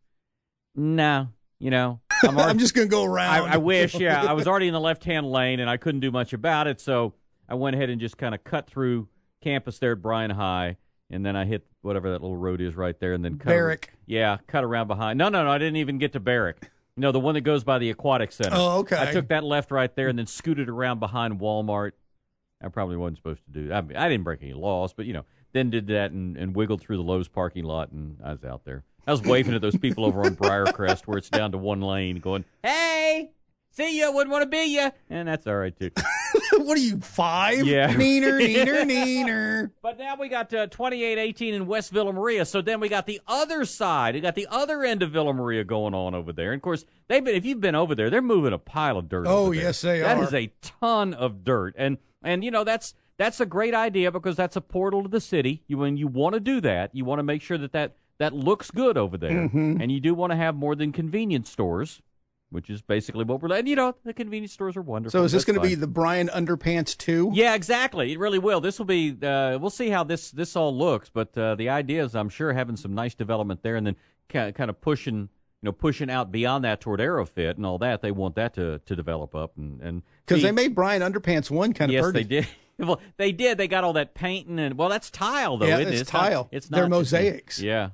no, you know. I'm, already, I'm just going to go around. I, I wish, yeah. I was already in the left-hand lane, and I couldn't do much about it, so I went ahead and just kind of cut through campus there at Bryan High, and then I hit whatever that little road is right there, and then cut Barrack. Yeah, cut around behind. No, no, no, I didn't even get to Barrack. No, the one that goes by the Aquatic Center. Oh, okay. I took that left right there and then scooted around behind Walmart. I probably wasn't supposed to do that. I mean, I didn't break any laws, but, you know, then did that and, and wiggled through the Lowe's parking lot, and I was out there. I was waving at those people over on Briarcrest where it's down to one lane going, hey, see ya, wouldn't want to be ya. And that's all right, too. What are you, five? Yeah. Neener, neener, neener. But now we got uh, twenty-eight eighteen in West Villa Maria, so then we got the other side. We got the other end of Villa Maria going on over there. And, of course, they've been, if you've been over there, they're moving a pile of dirt Oh, over there. yes, they That are. is a ton of dirt. And, and you know, that's that's a great idea because that's a portal to the city. You, when you want to do that, you want to make sure that that, that looks good over there. Mhm. And you do want to have more than convenience stores, which is basically what we're – and, you know, the convenience stores are wonderful. So is this That's going to be fine. the Brian Underpants two? Yeah, exactly. It really will. This will be. Uh, we'll see how this this all looks, but uh, the idea is, I'm sure, having some nice development there, and then kind of pushing, you know, pushing out beyond that toward Aerofit and all that. They want that to, to develop up, and and Because see- they made Brian Underpants one kind of yes, pretty. they did. Well, they did. They got all that painting, and well, that's tile though. Yeah, isn't it's it? not- tile. it's They're not just- mosaics. yeah.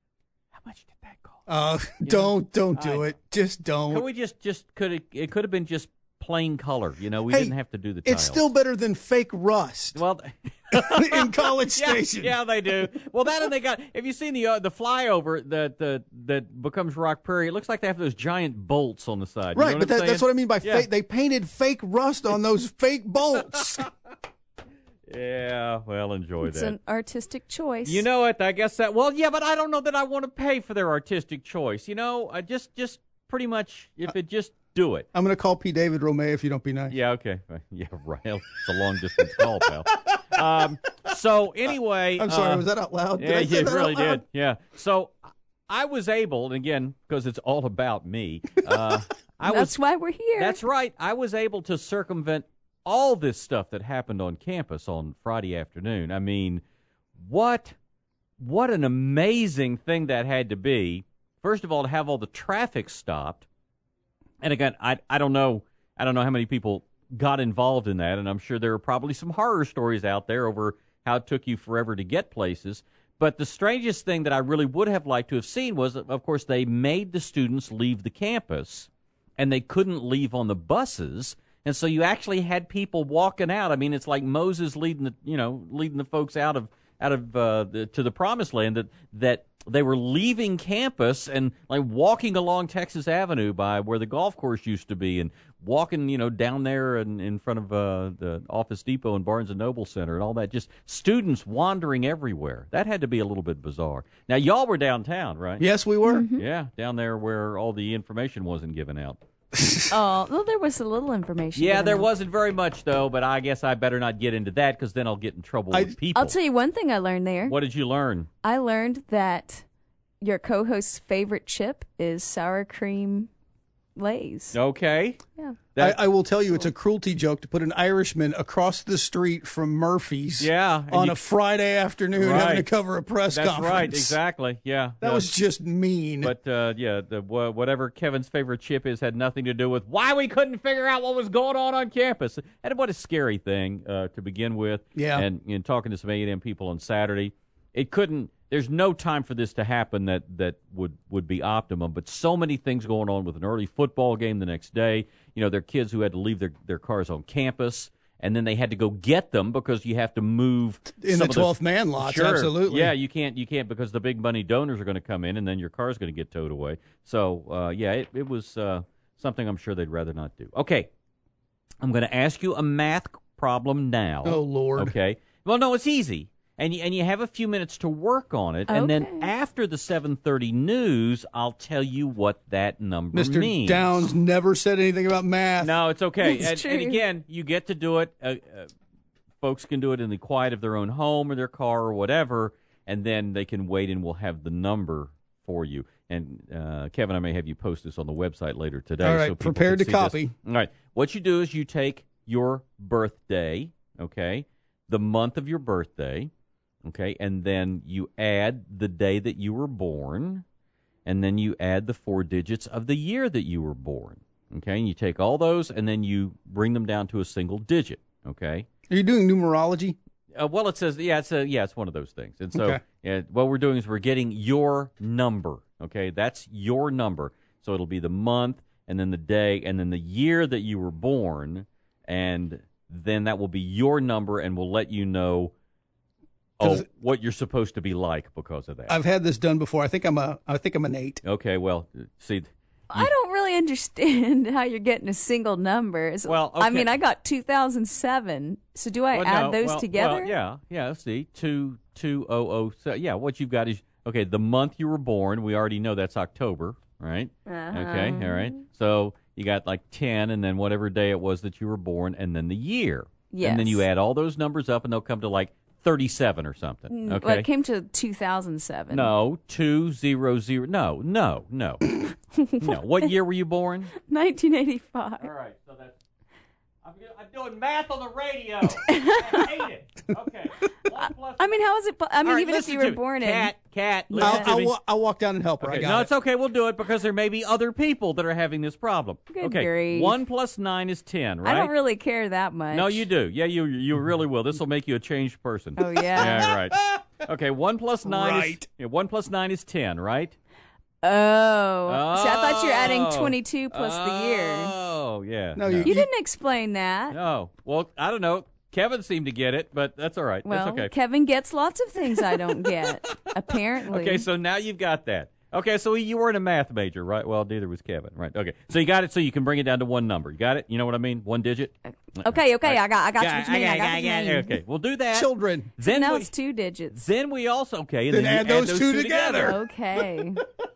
Uh, don't don't do I- it. Just don't. Could we just just could it, it could have been just plain color? You know, we Hey, didn't have to do the. Tiles. It's still better than fake rust. Well, in College yeah, Station. Yeah, they do. Well, that and they got. Have you seen the uh, the flyover that that that becomes Rock Prairie? It looks like they have those giant bolts on the side. You Right, know but what that, I'm that's saying? what I mean by yeah. fake. They painted fake rust on those fake bolts. Yeah, well, enjoy It's that. an artistic choice. You know what? I guess that. Well, yeah, but I don't know that I want to pay for their artistic choice. You know, I just just pretty much if it just do it. I'm going to call P. David Romay if you don't be nice. Yeah, okay. Yeah, right. It's a long distance call, pal. Um, so anyway, I'm sorry, uh, was that out loud? Did Yeah, I say you that out really loud? did. Yeah. So I was able, and again, because it's all about me. Uh, I That's was, why we're here. That's right. I was able to circumvent all this stuff that happened on campus on Friday afternoon. I mean, what what an amazing thing that had to be. First of all, to have all the traffic stopped. And again, I I don't know I don't know how many people got involved in that, and I'm sure there are probably some horror stories out there over how it took you forever to get places. But the strangest thing that I really would have liked to have seen was, of course, they made the students leave the campus, and they couldn't leave on the buses. And so you actually had people walking out. I mean, it's like Moses leading the, you know, leading the folks out of out of uh, the, to the promised land. That that they were leaving campus and like walking along Texas Avenue by where the golf course used to be, and walking, you know, down there and in front of uh, the Office Depot and Barnes and Noble Center and all that. Just students wandering everywhere. That had to be a little bit bizarre. Now, y'all were downtown, right? Yes, we were. Mm-hmm. Yeah, down there where all the information wasn't given out. Oh, well, there was a little information. Yeah, there out. wasn't very much, though, but I guess I better not get into that because then I'll get in trouble I, with people. I'll tell you one thing I learned there. What did you learn? I learned that your co-host's favorite chip is sour cream Lay's. Okay. Yeah. I, I will tell you, it's a cruelty joke to put an Irishman across the street from Murphy's yeah, on you, a Friday afternoon right. having to cover a press That's conference. right, exactly. Yeah. That uh, was just mean. But, uh, yeah, the, uh, whatever Kevin's favorite chip is had nothing to do with why we couldn't figure out what was going on on campus. And what a scary thing uh, to begin with. Yeah. And, and talking to some A and M people on Saturday, it couldn't. There's no time for this to happen that, that would, would be optimum, but so many things going on with an early football game the next day. You know, there are kids who had to leave their, their cars on campus, and then they had to go get them because you have to move in some the of twelfth man lots. Sure. Absolutely. Yeah, you can't you can't because the big money donors are going to come in, and then your car's going to get towed away. So uh, yeah, it, it was uh, something I'm sure they'd rather not do. Okay, I'm going to ask you a math problem now. Oh Lord. Okay. Well, no, it's easy. And you, and you have a few minutes to work on it. And Okay. then after the seven thirty news, I'll tell you what that number Mister means. Downs never said anything about math. No, it's okay. It's And, true. and again, you get to do it. Uh, uh, folks can do it in the quiet of their own home or their car or whatever, and then they can wait and we'll have the number for you. And uh, Kevin, I may have you post this on the website later today. All right, so people prepared can to see this. copy. All right. What you do is you take your birthday, okay, the month of your birthday, okay, and then you add the day that you were born, and then you add the four digits of the year that you were born, okay, and you take all those and then you bring them down to a single digit, okay. Are you doing numerology? Uh, well, it says, yeah, it's a, yeah, it's one of those things. And so Okay. yeah, what we're doing is we're getting your number, okay? That's your number. So it'll be the month and then the day and then the year that you were born, and then that will be your number, and we'll let you know oh, what you're supposed to be like because of that. I've had this done before. I think I'm a. I think I'm an eight. Okay, well, see, I don't really understand how you're getting a single number. So- Well, I okay. mean, I got two thousand seven. So do I Well, add no, those well, together? Well, yeah, yeah. See, two two oh oh. So yeah, what you've got is okay. The month you were born, we already know that's October, right? Uh-huh. Okay, all right. So you got like ten, and then whatever day it was that you were born, and then the year. Yes. And then you add all those numbers up, and they'll come to like thirty-seven or something. Mm, Okay. Well, it came to two thousand seven. No, two zero zero. No, no, no, no. What year were you born? nineteen eighty-five. All right, so that's. I'm, I'm doing math on the radio. I hate it. Okay. One plus. I mean, how is it? po- I mean, All right, even if listen you to were me. born Cat, in. cat, Yeah. listen to I'll, me. I'll, I'll walk down and help her. Okay, I got no, it. it's okay. We'll do it because there may be other people that are having this problem. Good okay, grief. one plus nine is ten, right? I don't really care that much. No, you do. Yeah, you you really will. This will make you a changed person. Oh, yeah? Yeah, right. Okay, one plus nine Right. is yeah, one plus nine is ten, right? Oh. See, I thought you were adding Oh. twenty-two plus the year. Oh, yeah. No, You didn't explain that. No. Well, I don't know. Kevin seemed to get it, but that's all right. Well, that's okay. Kevin gets lots of things I don't get, apparently. Okay, so now you've got that. Okay, so you weren't a math major, right? Well, neither was Kevin, right? Okay, so you got it. So you can bring it down to one number. You got it? You know what I mean? One digit. Okay, okay, All I got, I got you. What you mean? I got what you got- mean. Okay, we'll do that. Children. Then now we, it's two digits. then we also okay. And Then then you add those two together. Okay.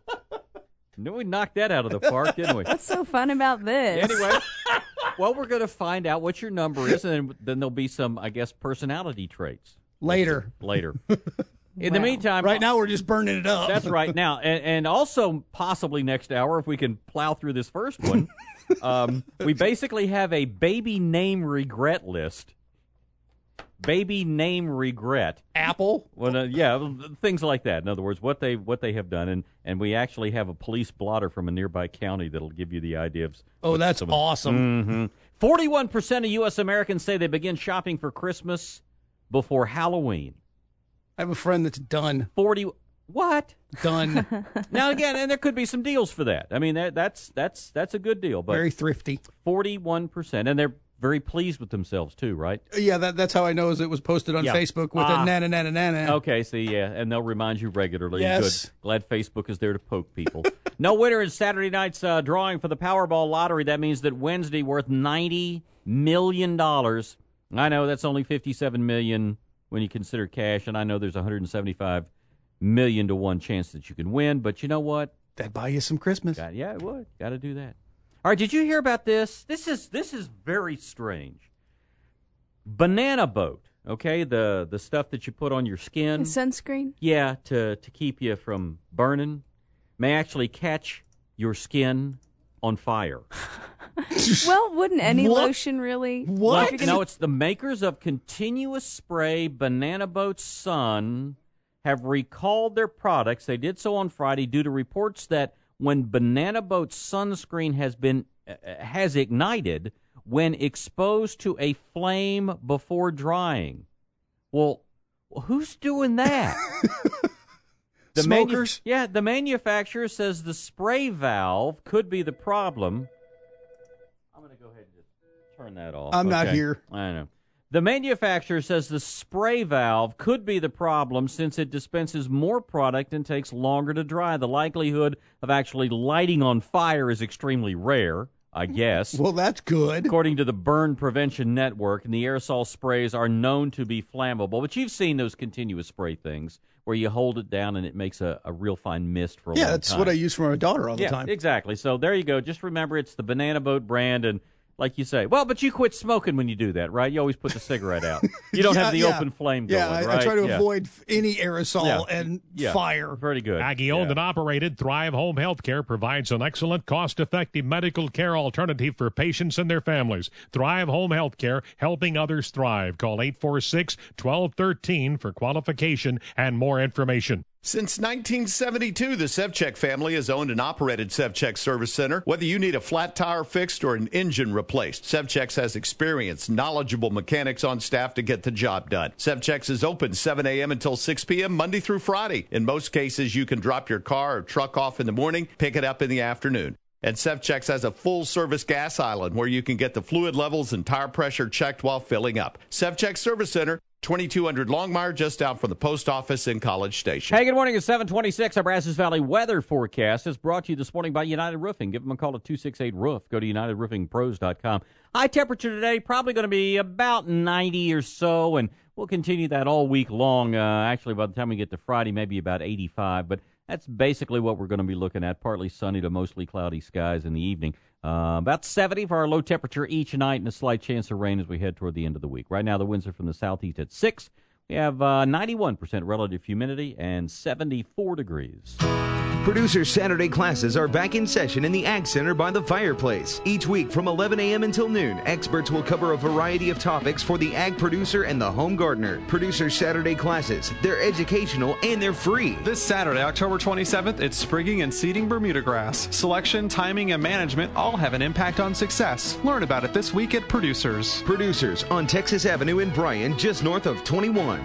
No, we knocked that out of the park, didn't we? What's so fun about this? Anyway, well, we're going to find out what your number is, and then, then there'll be some, I guess, personality traits Later. later. In the Well, meantime, Right now, we're just burning it up. That's right. Now, and, and also possibly next hour, if we can plow through this first one, um, we basically have a baby name regret list. Baby name regret. Apple. Well, uh, yeah, things like that. In other words, what they what they have done, and, and we actually have a police blotter from a nearby county that'll give you the idea of. Oh, that's some- awesome. Mhm. Forty-one percent of U S Americans say they begin shopping for Christmas before Halloween. I have a friend that's done. Forty. What? Done. Now again, and there could be some deals for that. I mean, that, that's that's that's a good deal. But Very thrifty. forty-one percent, and they're very pleased with themselves, too, right? Yeah, that, that's how I know is it was posted on Yeah. Facebook with Ah. a na-na-na-na-na. Okay, see, yeah, and they'll remind you regularly. Yes. Good. Glad Facebook is there to poke people. No winner in Saturday night's uh, drawing for the Powerball lottery. That means that Wednesday, worth ninety million dollars. I know that's only fifty-seven million dollars when you consider cash, and I know there's one hundred seventy-five million to one chance that you can win, but you know what? That'd buy you some Christmas. Got, yeah, it would. Got to do that. All right, did you hear about this? This is this is very strange. Banana boat, okay, the the stuff that you put on your skin. The sunscreen? Yeah, to to keep you from burning, may actually catch your skin on fire. Well, wouldn't any What? lotion really? Well, If you're gonna- no, it's the makers of Continuous Spray Banana Boat Sun have recalled their products. They did so on Friday due to reports that when Banana Boat sunscreen has been uh, has ignited when exposed to a flame before drying. Well, who's doing that? The manu- Smokers? yeah, the manufacturer says the spray valve could be the problem. I'm going to go ahead and just turn that off. I'm not Okay. here. I know. The manufacturer says the spray valve could be the problem since it dispenses more product and takes longer to dry. The likelihood of actually lighting on fire is extremely rare, I guess. Well, that's good. According to the Burn Prevention Network, and the aerosol sprays are known to be flammable. But you've seen those continuous spray things where you hold it down and it makes a, a real fine mist for a Yeah, long that's time. what I use for my daughter all the yeah, time. exactly. So there you go. Just remember it's the Banana Boat brand, and like you say, well, but you quit smoking when you do that, right? You always put the cigarette out. You don't Yeah, have the yeah. open flame Yeah, going, I, right? I try to Yeah. avoid f- any aerosol Yeah. and Yeah. fire. Pretty good. Aggie owned and operated Thrive Home Healthcare provides an excellent, cost-effective medical care alternative for patients and their families. Thrive Home Healthcare, helping others thrive. Call eight four six, one two one three for qualification and more information. Since nineteen seventy-two, the Sevchek family has owned and operated Sevchek Service Center. Whether you need a flat tire fixed or an engine replaced, Sevchek's has experienced, knowledgeable mechanics on staff to get the job done. Sevchek's is open seven a.m. until six p.m. Monday through Friday. In most cases, you can drop your car or truck off in the morning, pick it up in the afternoon. And Sevchek's has a full-service gas island where you can get the fluid levels and tire pressure checked while filling up. Sevchek Service Center, twenty-two hundred Longmire, just out from the post office in College Station. Hey, good morning. It's seven twenty-six. Our Brazos Valley weather forecast is brought to you this morning by United Roofing. Give them a call at two six eight roof. Go to united roofing pros dot com. High temperature today, probably going to be about ninety or so, and we'll continue that all week long. Uh, actually, by the time we get to Friday, maybe about eighty-five, but that's basically what we're going to be looking at. Partly sunny to mostly cloudy skies in the evening. Uh, about seventy for our low temperature each night and a slight chance of rain as we head toward the end of the week. Right now, the winds are from the southeast at six. We have uh, ninety-one percent relative humidity and seventy-four degrees. Producer Saturday classes are back in session in the Ag Center by the fireplace. Each week from eleven a.m. until noon, experts will cover a variety of topics for the ag producer and the home gardener. Producer Saturday classes, they're educational and they're free. This Saturday, October twenty-seventh, it's sprigging and seeding Bermuda grass. Selection, timing, and management all have an impact on success. Learn about it this week at Producers. Producers on Texas Avenue in Bryan, just north of twenty-one.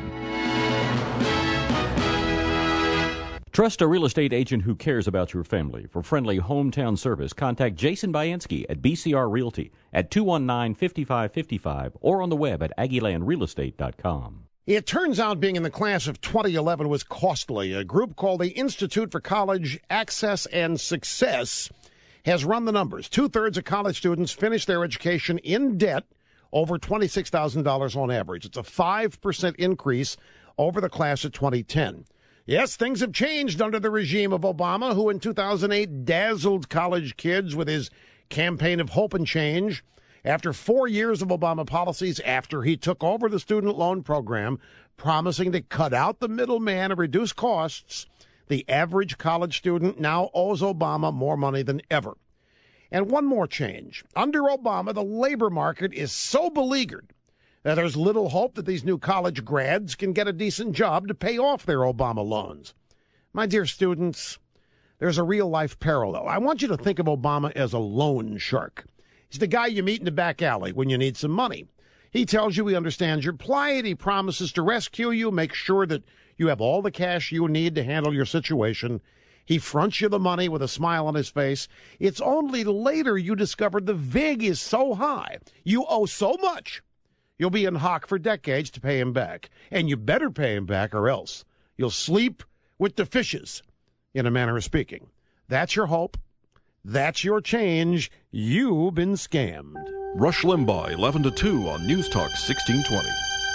Trust a real estate agent who cares about your family. For friendly hometown service, contact Jason Bayansky at B C R Realty at two one nine, five five five five or on the web at aggie land real estate dot com. It turns out being in the class of twenty eleven was costly. A group called the Institute for College Access and Success has run the numbers. Two-thirds of college students finish their education in debt, over twenty-six thousand dollars on average. It's a five percent increase over the class of twenty ten. Yes, things have changed under the regime of Obama, who in two thousand eight dazzled college kids with his campaign of hope and change. After four years of Obama policies, after he took over the student loan program, promising to cut out the middleman and reduce costs, the average college student now owes Obama more money than ever. And one more change. Under Obama, the labor market is so beleaguered that there's little hope that these new college grads can get a decent job to pay off their Obama loans. My dear students, there's a real-life parallel. I want you to think of Obama as a loan shark. He's the guy you meet in the back alley when you need some money. He tells you he understands your plight. He promises to rescue you, make sure that you have all the cash you need to handle your situation. He fronts you the money with a smile on his face. It's only later you discover the vig is so high, you owe so much, you'll be in hock for decades to pay him back. And you better pay him back or else you'll sleep with the fishes, in a manner of speaking. That's your hope. That's your change. You've been scammed. Rush Limbaugh, eleven to two on News Talk sixteen twenty.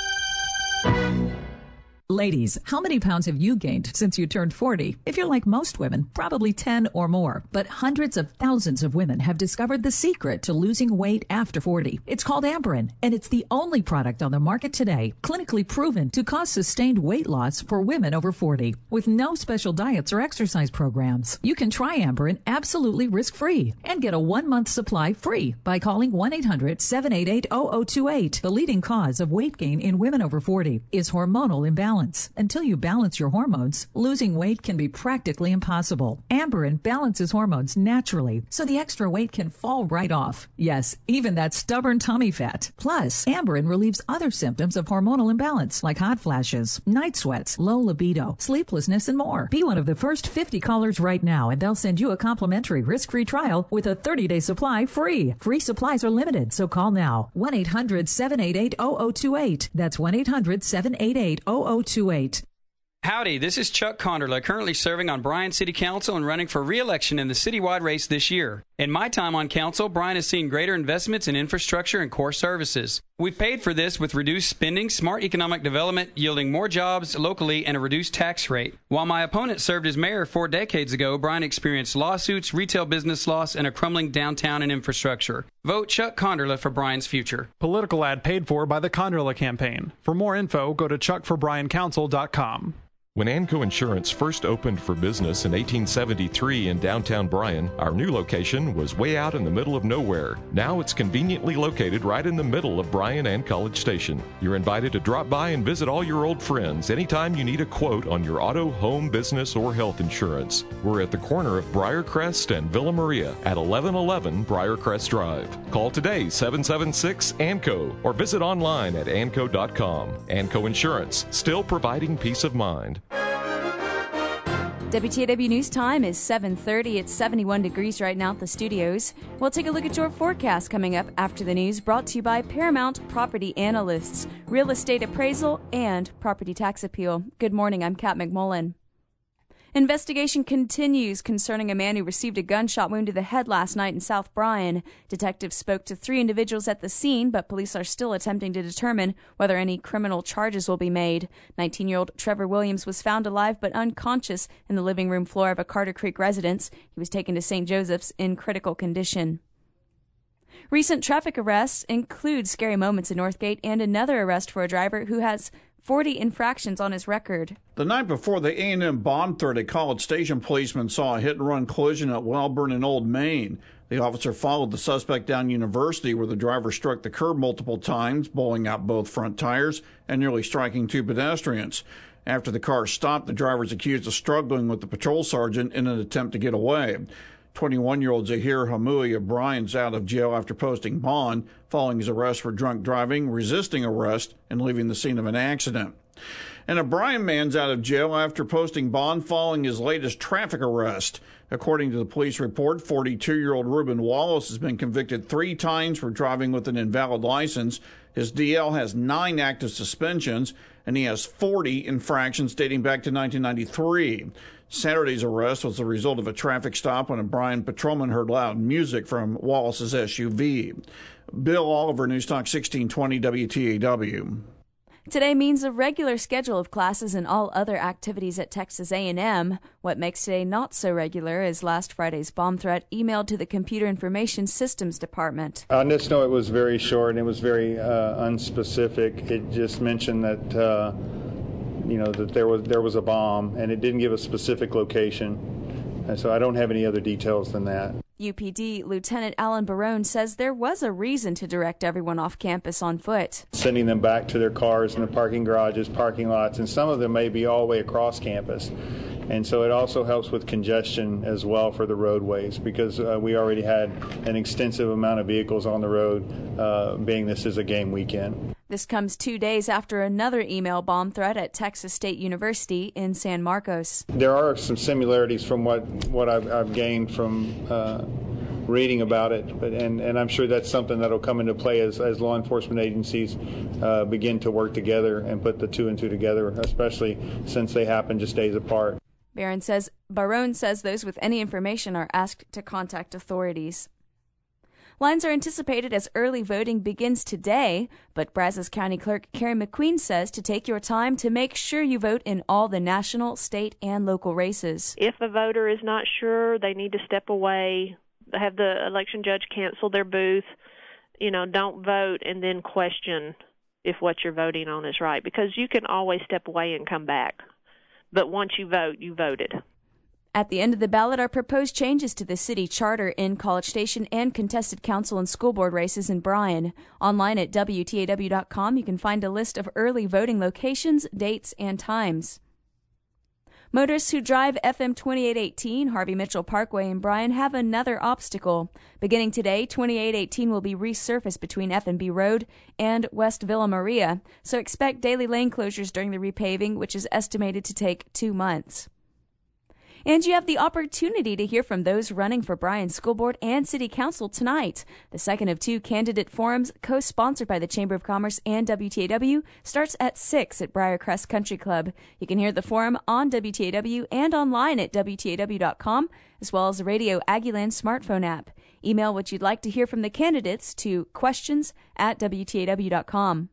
Ladies, how many pounds have you gained since you turned forty? If you're like most women, probably ten or more. But hundreds of thousands of women have discovered the secret to losing weight after forty. It's called Amberen, and it's the only product on the market today clinically proven to cause sustained weight loss for women over forty. With no special diets or exercise programs, you can try Amberen absolutely risk-free and get a one-month supply free by calling one eight hundred seven eight eight zero zero two eight. The leading cause of weight gain in women over forty is hormonal imbalance. Until you balance your hormones, losing weight can be practically impossible. Amberen balances hormones naturally, so the extra weight can fall right off. Yes, even that stubborn tummy fat. Plus, Amberen relieves other symptoms of hormonal imbalance, like hot flashes, night sweats, low libido, sleeplessness, and more. Be one of the first fifty callers right now, and they'll send you a complimentary risk-free trial with a thirty-day supply free. Free supplies are limited, so call now. one eight hundred seven eight eight zero zero two eight. That's one eight hundred seven eight eight zero zero two eight. Howdy, this is Chuck Conderla, currently serving on Bryan City Council and running for re-election in the citywide race this year. In my time on council, Bryan has seen greater investments in infrastructure and core services. We've paid for this with reduced spending, smart economic development, yielding more jobs locally, and a reduced tax rate. While my opponent served as mayor four decades ago, Bryan experienced lawsuits, retail business loss, and a crumbling downtown and infrastructure. Vote Chuck Conderla for Bryan's future. Political ad paid for by the Conderla campaign. For more info, go to chuck for bryan council dot com. When Anco Insurance first opened for business in eighteen seventy-three in downtown Bryan, our new location was way out in the middle of nowhere. Now it's conveniently located right in the middle of Bryan and College Station. You're invited to drop by and visit all your old friends anytime you need a quote on your auto, home, business, or health insurance. We're at the corner of Briarcrest and Villa Maria at eleven eleven Briarcrest Drive. Call today, seven seven six A N C O, or visit online at anco dot com. Anco Insurance, still providing peace of mind. W T A W News time is seven thirty. It's seventy-one degrees right now at the studios. We'll take a look at your forecast coming up after the news, brought to you by Paramount Property Analysts, Real Estate Appraisal, and Property Tax Appeal. Good morning, I'm Kat McMullen. Investigation continues concerning a man who received a gunshot wound to the head last night in South Bryan. Detectives spoke to three individuals at the scene, but police are still attempting to determine whether any criminal charges will be made. nineteen-year-old Trevor Williams was found alive but unconscious in the living room floor of a Carter Creek residence. He was taken to Saint Joseph's in critical condition. Recent traffic arrests include scary moments in Northgate and another arrest for a driver who has forty infractions on his record. The night before the A and M bomb threat at College Station, policemen saw a hit-and-run collision at Welburn and Old Main. The officer followed the suspect down University, where the driver struck the curb multiple times, bowling out both front tires and nearly striking two pedestrians. After the car stopped, the driver is accused of struggling with the patrol sergeant in an attempt to get away. twenty-one-year-old Zahir Hamui of Bryan's out of jail after posting bond following his arrest for drunk driving, resisting arrest, and leaving the scene of an accident. And a Bryan man's out of jail after posting bond following his latest traffic arrest. According to the police report, forty-two-year-old Reuben Wallace has been convicted three times for driving with an invalid license. His D L has nine active suspensions, and he has forty infractions dating back to nineteen ninety-three. Saturday's arrest was the result of a traffic stop when a Bryan patrolman heard loud music from Wallace's S U V. Bill Oliver, News Talk sixteen twenty W T A W. Today means a regular schedule of classes and all other activities at Texas A and M. What makes today not so regular is last Friday's bomb threat emailed to the Computer Information Systems Department. On this note, it was very short and it was very uh, unspecific. It just mentioned that uh, you know that there was there was a bomb, and it didn't give a specific location. And so I don't have any other details than that. U P D Lieutenant Alan Barone says there was a reason to direct everyone off campus on foot. Sending them back to their cars in the parking garages, parking lots, and some of them may be all the way across campus. And so it also helps with congestion as well for the roadways, because uh, we already had an extensive amount of vehicles on the road, uh, being this is a game weekend. This comes two days after another email bomb threat at Texas State University in San Marcos. There are some similarities from what, what I've, I've gained from uh, reading about it, but and, and I'm sure that's something that will come into play as, as law enforcement agencies uh, begin to work together and put the two and two together, especially since they happen just days apart. Barron says, Barone says those with any information are asked to contact authorities. Lines are anticipated as early voting begins today, but Brazos County Clerk Karen McQueen says to take your time to make sure you vote in all the national, state, and local races. If a voter is not sure, they need to step away, have the election judge cancel their booth. You know, don't vote and then question if what you're voting on is right, because you can always step away and come back. But once you vote, you voted. At the end of the ballot are proposed changes to the city charter in College Station and contested council and school board races in Bryan. Online at W T A W dot com, you can find a list of early voting locations, dates, and times. Motorists who drive F M twenty-eight eighteen Harvey Mitchell Parkway in Bryan have another obstacle. Beginning today, twenty-eight eighteen will be resurfaced between F and B Road and West Villa Maria, so expect daily lane closures during the repaving, which is estimated to take two months. And you have the opportunity to hear from those running for Bryan School Board and City Council tonight. The second of two candidate forums, co-sponsored by the Chamber of Commerce and W T A W, starts at six at Briarcrest Country Club. You can hear the forum on W T A W and online at W T A W dot com, as well as the Radio Aggieland smartphone app. Email what you'd like to hear from the candidates to questions at W T A W dot com.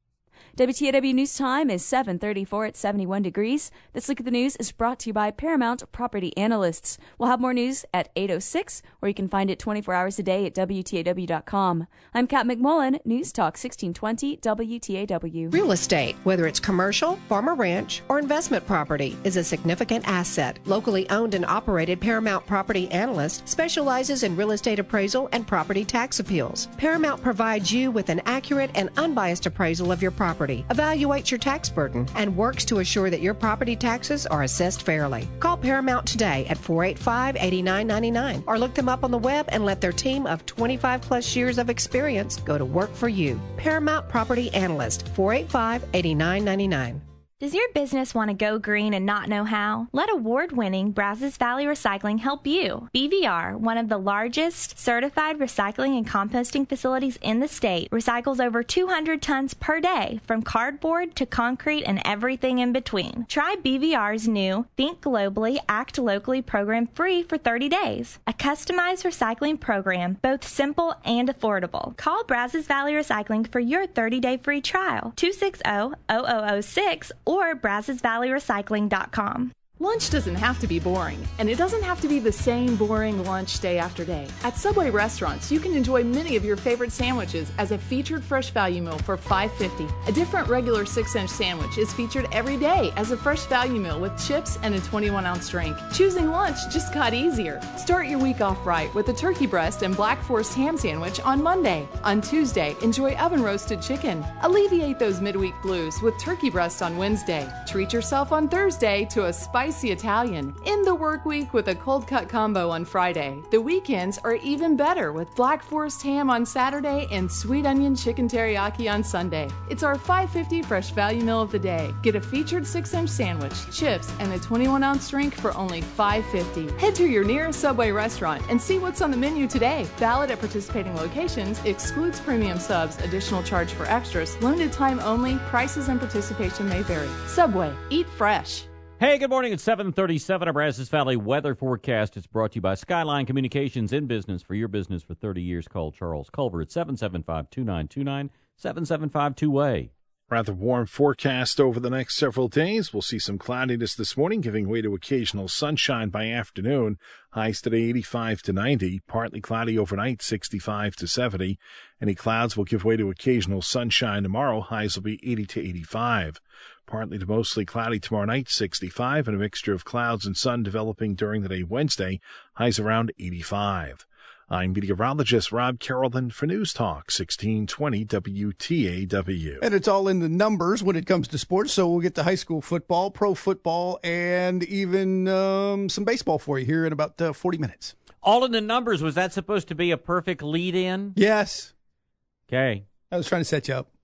W T A W News Time is seven thirty-four at seventy-one degrees. This Look at the News is brought to you by Paramount Property Analysts. We'll have more news at eight oh six, or you can find it twenty-four hours a day at W T A W dot com. I'm Kat McMullen, News Talk sixteen twenty W T A W. Real estate, whether it's commercial, farm or ranch, or investment property, is a significant asset. Locally owned and operated Paramount Property Analyst specializes in real estate appraisal and property tax appeals. Paramount provides you with an accurate and unbiased appraisal of your property, evaluates your tax burden, and works to assure that your property taxes are assessed fairly. Call Paramount today at four eight five, eight nine nine nine or look them up on the web and let their team of twenty-five plus years of experience go to work for you. Paramount Property Analyst, four eight five, eight nine nine nine. Does your business want to go green and not know how? Let award-winning Brazos Valley Recycling help you. B V R, one of the largest certified recycling and composting facilities in the state, recycles over two hundred tons per day, from cardboard to concrete and everything in between. Try B V R's new Think Globally, Act Locally program free for thirty days. A customized recycling program, both simple and affordable. Call Brazos Valley Recycling for your thirty-day free trial. two six zero, zero zero zero six or brazos valley recycling dot com. Lunch doesn't have to be boring, and it doesn't have to be the same boring lunch day after day. At Subway restaurants, you can enjoy many of your favorite sandwiches as a featured fresh value meal for five fifty. A different regular six-inch sandwich is featured every day as a fresh value meal with chips and a twenty-one ounce drink. Choosing lunch just got easier. Start your week off right with a turkey breast and Black Forest ham sandwich on Monday. On Tuesday, enjoy oven-roasted chicken. Alleviate those midweek blues with turkey breast on Wednesday. Treat yourself on Thursday to a spicy Italian. End the work week with a cold cut combo on Friday. The weekends are even better with Black Forest ham on Saturday and sweet onion chicken teriyaki on Sunday. It's our five fifty fresh value meal of the day. Get a featured six-inch sandwich, chips, and a twenty-one ounce drink for only five fifty. Head to your nearest Subway restaurant and see what's on the menu today. Valid at participating locations, excludes premium subs, additional charge for extras, limited time only, prices and participation may vary. Subway, eat fresh. Hey, good morning. It's seven thirty-seven. Our Brazos Valley weather forecast is brought to you by Skyline Communications, in business for your business for thirty years. Call Charles Culver at seven seven five, two nine two nine, seven seven five two way. Rather warm forecast over the next several days. We'll see some cloudiness this morning, giving way to occasional sunshine by afternoon. Highs today eighty-five to ninety. Partly cloudy overnight, sixty-five to seventy. Any clouds will give way to occasional sunshine tomorrow. Highs will be eighty to eighty-five. Partly to mostly cloudy tomorrow night, sixty-five, and a mixture of clouds and sun developing during the day Wednesday. Highs around eighty-five. I'm meteorologist Rob Carrollton for News Talk sixteen twenty W T A W. And it's all in the numbers when it comes to sports, so we'll get to high school football, pro football, and even um, some baseball for you here in about uh, forty minutes. All in the numbers. Was that supposed to be a perfect lead-in? Yes. Okay. I was trying to set you up. All right.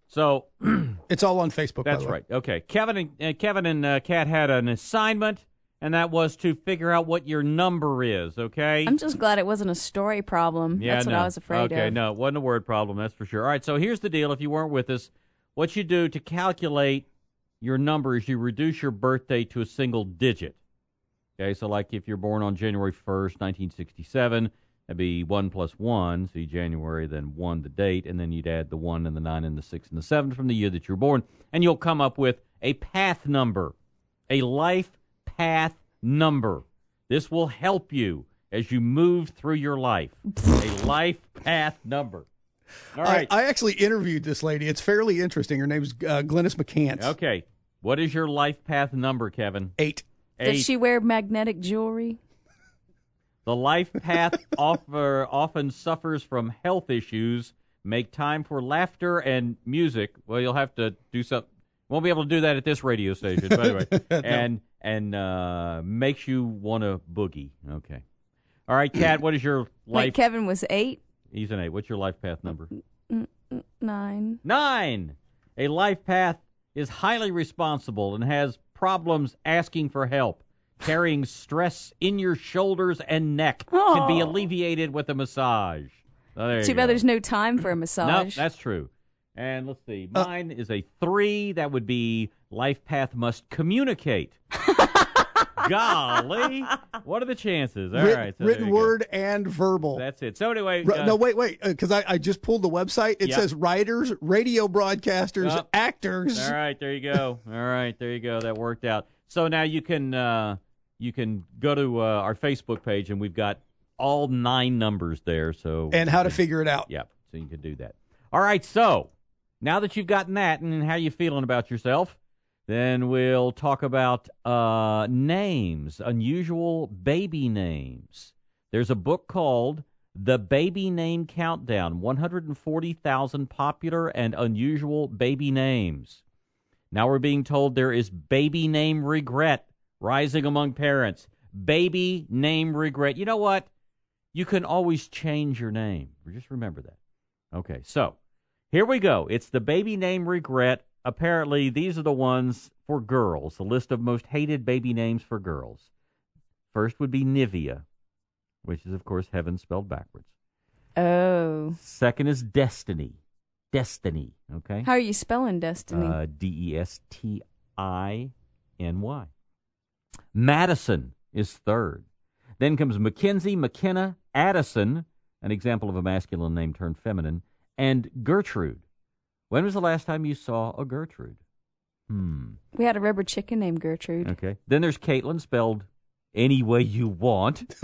So it's all on Facebook. That's by the way. right. Okay, Kevin and uh, Kevin and uh, Kat had an assignment, and that was to figure out what your number is. Okay. I'm just glad it wasn't a story problem. Yeah, That's what no. I was afraid okay, of. no, it wasn't a word problem, that's for sure. All right, so here's the deal. If you weren't with us, what you do to calculate your number is you reduce your birthday to a single digit. Okay, so like if you're born on January first, nineteen sixty-seven, that'd be one plus one, see January, then one the date, and then you'd add the one and the nine and the six and the seven from the year that you were born, and you'll come up with a path number, a life path number. This will help you as you move through your life. A life path number. All right. I, I actually interviewed this lady. It's fairly interesting. Her name's uh, Glennis McCants. Okay. What is your life path number, Kevin? Eight. Eight. Does she wear magnetic jewelry? The life path offer, often suffers from health issues. Make time for laughter and music. Well, you'll have to do something. Won't be able to do that at this radio station, by the way. No. And and uh, makes you want to boogie. Okay. All right, Kat, what is your life? Wait, Kevin was eight? He's an eight. What's your life path number? Mm, mm, Nine. Nine. A life path is highly responsible and has problems asking for help. Carrying stress in your shoulders and neck can be Oh. alleviated with a massage. Oh, there Too you bad go. there's no time for a Nope, massage. that's true. And let's see. Mine is a three. That would be life path must communicate. Golly. What are the chances? All Writ- right. So there written you go. word and verbal. That's it. So anyway. R- uh, no, wait, wait, because I, I just pulled the website. It Yeah. says writers, radio broadcasters, Oh. actors. All right, there you go. All right, there you go. That worked out. So now you can uh, you can go to uh, our Facebook page, and we've got all nine numbers there. So And how to figure it out. Yep. So you can do that. All right. So now that you've gotten that, and how you feeling about yourself, then we'll talk about uh, names, unusual baby names. There's a book called The Baby Name Countdown, one hundred forty thousand popular and unusual baby names. Now we're being told there is baby name regret rising among parents. Baby name regret. You know what? You can always change your name. Just remember that. Okay, so here we go. It's the baby name regret. Apparently, these are the ones for girls, the list of most hated baby names for girls. First would be Nivea, which is, of course, heaven spelled backwards. Oh. Second is Destiny. Destiny, okay? How are you spelling Destiny? Uh, D E S T I N Y. Madison is third. Then comes Mackenzie, McKenna, Addison, an example of a masculine name turned feminine, and Gertrude. When was the last time you saw a Gertrude? Hmm. We had a rubber chicken named Gertrude. Okay. Then there's Caitlin, spelled any way you want.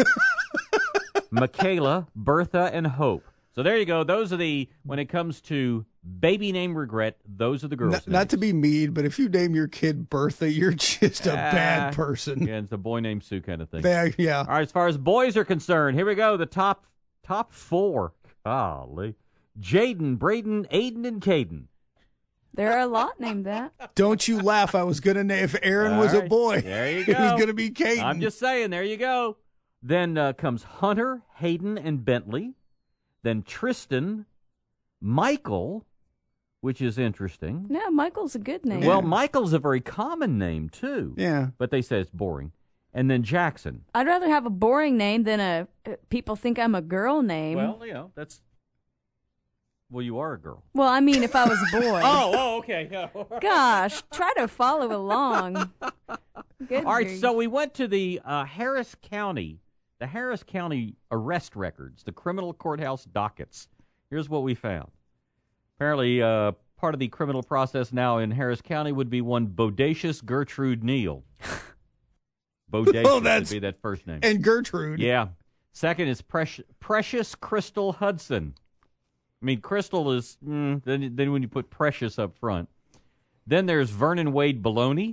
Michaela, Bertha, and Hope. So there you go. Those are the, when it comes to baby name regret, those are the girls' Not, not to be mean, but if you name your kid Bertha, you're just a Ah, bad person. Yeah, it's a boy named Sue kind of thing. Bad, yeah. All right, as far as boys are concerned, here we go. The top top four. Golly. Jaden, Braden, Aiden, and Caden. There are a lot named that. Don't you laugh. I was going to name, if Aaron All was a right, boy, there you it was go. going to be Caden. I'm just saying, there you go. Then uh, comes Hunter, Hayden, and Bentley. Then Tristan, Michael, which is interesting. No, Michael's a good name. Well, Michael's a very common name, too. Yeah. But they say it's boring. And then Jackson. I'd rather have a boring name than a uh, people think I'm a girl name. Well, you know, that's... Well, you are a girl. Well, I mean, if I was a boy. oh, oh, okay. Gosh, try to follow along. Good All right, grief. so we went to the uh, Harris County, the Harris County arrest records, the criminal courthouse dockets. Here's what we found. Apparently, uh, part of the criminal process now in Harris County would be one Bodacious Gertrude Neal. Bodacious Oh, that's- would be that first name. And Gertrude. Yeah. Second is Precious, Precious Crystal Hudson. I mean, Crystal is, mm, then, then when you put Precious up front. Then there's Vernon Wade Baloney.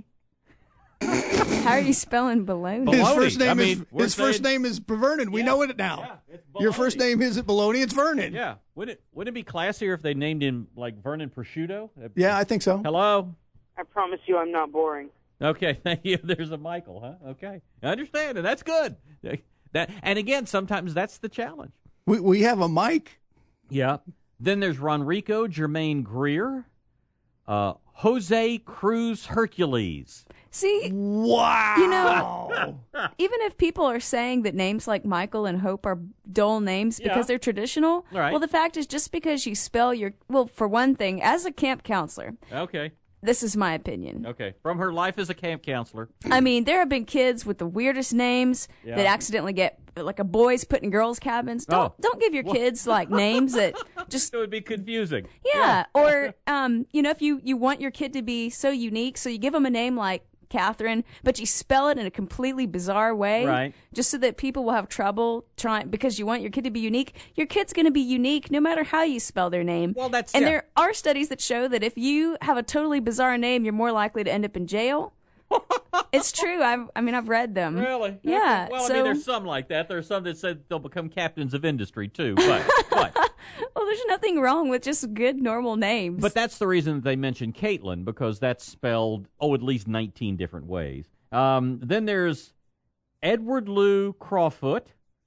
How are you spelling baloney? His Baloney. first name I mean, is we're his first saying- name is Vernon. We know it now. Your first name isn't Baloney, it's Vernon. Yeah. Wouldn't it, wouldn't it be classier if they named him like Vernon Prosciutto? Yeah, I think so. Hello? I promise you I'm not boring. Okay, thank you. There's a Michael, huh? Okay. I understand, and that's good. That, and again, sometimes that's the challenge. We we have a Mike. Yeah. Then there's Ronrico Jermaine Greer. Uh, Jose Cruz Hercules. See, wow. You know, even if people are saying that names like Michael and Hope are dull names because Yeah. they're traditional, Right. well, the fact is just because you spell your, well, for one thing, as a camp counselor, Okay. this is my opinion. Okay. From her life as a camp counselor. I mean, there have been kids with the weirdest names Yeah. that accidentally get, like a boys put in girls' cabins. Don't Oh. don't give your Well- kids like names that just It would be confusing. yeah. Or um, you know, if you you want your kid to be so unique, so you give them a name like Catherine, but you spell it in a completely bizarre way, Right. just so that people will have trouble trying because you want your kid to be unique. Your kid's going to be unique no matter how you spell their name. Well, that's and yeah. there are studies that show that if you have a totally bizarre name, you're more likely to end up in jail. It's true. I've, I mean, I've read them. Really? Yeah. Okay. Well, so, I mean, there's some like that. There's some that said they'll become captains of industry too. But, but, well, there's nothing wrong with just good normal names. but that's the reason that they mentioned Caitlin, because that's spelled, oh, at least nineteen different ways. Um, then there's Edward Lou Crawfoot,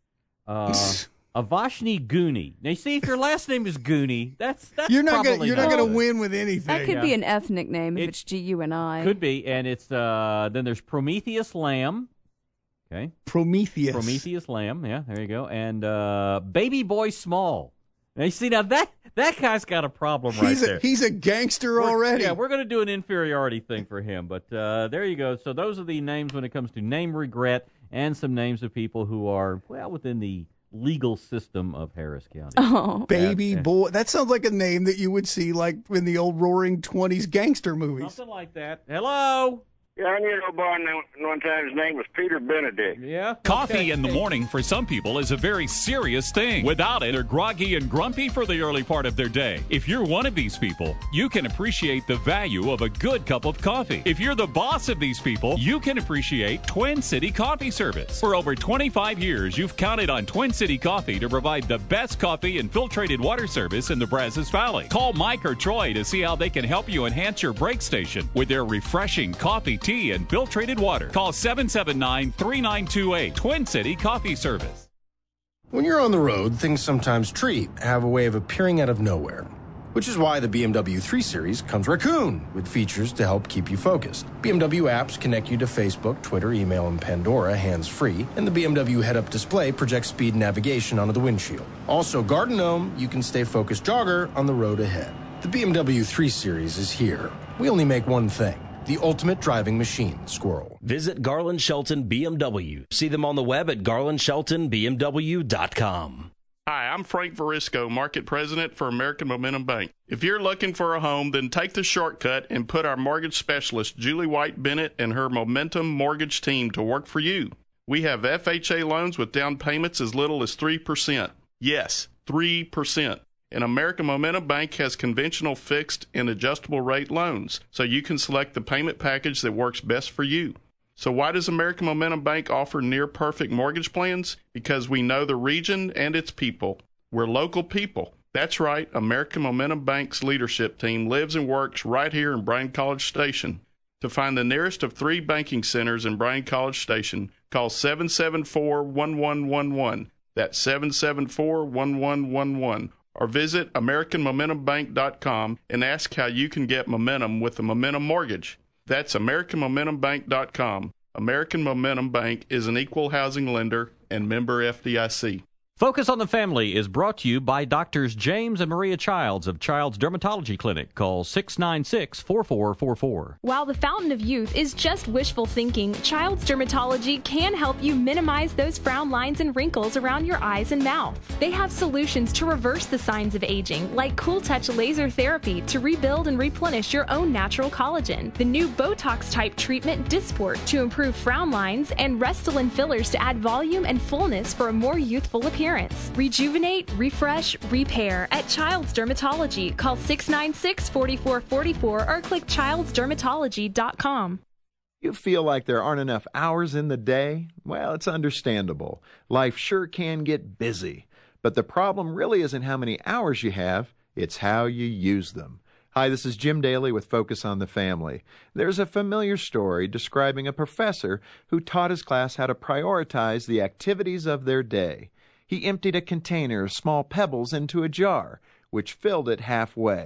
uh, Avashni Gooney. Now, you see, if your last name is Gooney, that's that's You're not probably gonna, you're not good. going to win with anything. that could yeah. be an ethnic name if It it's G U N I. Could be, and it's uh, then there's Prometheus Lamb. Okay, Prometheus. Prometheus Lamb. Yeah, there you go. And uh, Baby Boy Small. Now you see, now that that guy's got a problem right He's a, there. he's a gangster We're- already. Yeah, we're going to do an inferiority thing for him, but uh, there you go. So those are the names when it comes to name regret, and some names of people who are well within the legal system of Harris County. Oh, Baby Yeah, yeah. boy. That sounds like a name that you would see like in the old Roaring Twenties gangster movies. Something like that. Hello. Yeah, I knew a boy one time. His name was Peter Benedict. Yeah. Coffee Okay. in the morning for some people is a very serious thing. Without it, they're groggy and grumpy for the early part of their day. If you're one of these people, you can appreciate the value of a good cup of coffee. If you're the boss of these people, you can appreciate Twin City Coffee Service. For over twenty-five years, you've counted on Twin City Coffee to provide the best coffee and filtrated water service in the Brazos Valley. Call Mike or Troy to see how they can help you enhance your break station with their refreshing coffee, tea, and filtrated water. Call seven seven nine, three nine two eight. Twin City Coffee Service. When you're on the road, things sometimes treat have a way of appearing out of nowhere, which is why the B M W three Series comes Raccoon with features to help keep you focused. B M W apps connect you to Facebook, Twitter, email, and Pandora hands-free, and the B M W head-up display projects speed and navigation onto the windshield. Also, Garden Gnome, you can stay focused jogger on the road ahead. The B M W three Series is here. We only make one thing. The ultimate driving machine, Squirrel. Visit Garland Shelton B M W. See them on the web at garland shelton b m w dot com. Hi, I'm Frank Verisco, Market President for American Momentum Bank. If you're looking for a home, then take the shortcut and put our mortgage specialist, Julie White Bennett, and her Momentum Mortgage team to work for you. We have F H A loans with down payments as little as three percent. Yes, three percent. And American Momentum Bank has conventional fixed and adjustable rate loans, so you can select the payment package that works best for you. So why does American Momentum Bank offer near-perfect mortgage plans? Because we know the region and its people. We're local people. That's right, American Momentum Bank's leadership team lives and works right here in Bryan College Station. To find the nearest of three banking centers in Bryan College Station, call seven seven four, one one one one. That's seven seven four, one one one one. Or visit american momentum bank dot com and ask how you can get momentum with a Momentum Mortgage. That's american momentum bank dot com. American Momentum Bank is an equal housing lender and member F D I C. Focus on the Family is brought to you by Doctors James and Maria Childs of Child's Dermatology Clinic. Call six nine six, four four four four. While the fountain of youth is just wishful thinking, Child's Dermatology can help you minimize those frown lines and wrinkles around your eyes and mouth. They have solutions to reverse the signs of aging, like Cool Touch laser therapy to rebuild and replenish your own natural collagen, the new Botox-type treatment Dysport to improve frown lines, and Restylane fillers to add volume and fullness for a more youthful appearance. Rejuvenate, refresh, repair at Child's Dermatology. Call six nine six, four four four four or click childs dermatology dot com. You feel like there aren't enough hours in the day? Well, it's understandable. Life sure can get busy. But the problem really isn't how many hours you have, it's how you use them. Hi, this is Jim Daly with Focus on the Family. There's a familiar story describing a professor who taught his class how to prioritize the activities of their day. He emptied a container of small pebbles into a jar, which filled it halfway.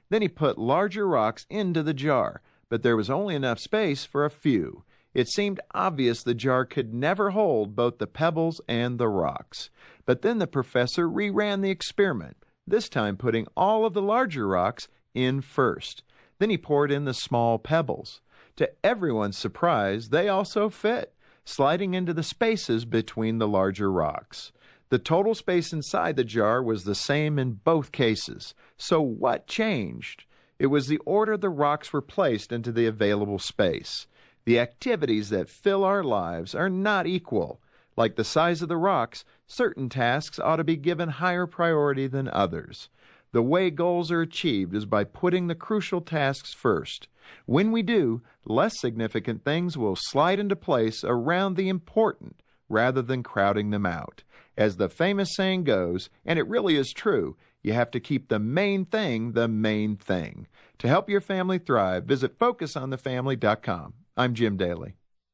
Then he put larger rocks into the jar, but there was only enough space for a few. It seemed obvious the jar could never hold both the pebbles and the rocks. But then the professor reran the experiment, this time putting all of the larger rocks in first. Then he poured in the small pebbles. To everyone's surprise, they also fit, sliding into the spaces between the larger rocks. The total space inside the jar was the same in both cases. So what changed? It was the order the rocks were placed into the available space. The activities that fill our lives are not equal. Like the size of the rocks, certain tasks ought to be given higher priority than others. The way goals are achieved is by putting the crucial tasks first. When we do, less significant things will slide into place around the important rather than crowding them out. As the famous saying goes, and it really is true, you have to keep the main thing the main thing. To help your family thrive, visit focus on the family dot com. I'm Jim Daly.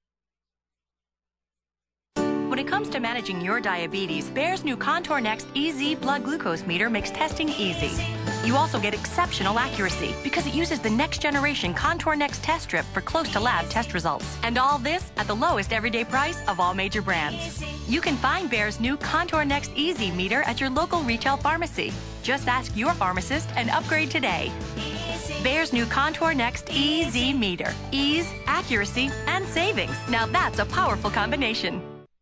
When it comes to managing your diabetes, Bayer's new Contour Next E Z blood glucose meter makes testing easy. You also get exceptional accuracy because it uses the next generation Contour Next test strip for close to lab test results. And all this at the lowest everyday price of all major brands. You can find Bayer's new Contour Next E Z meter at your local retail pharmacy. Just ask your pharmacist and upgrade today. Bayer's new Contour Next E Z meter. Ease, accuracy, and savings. Now that's a powerful combination.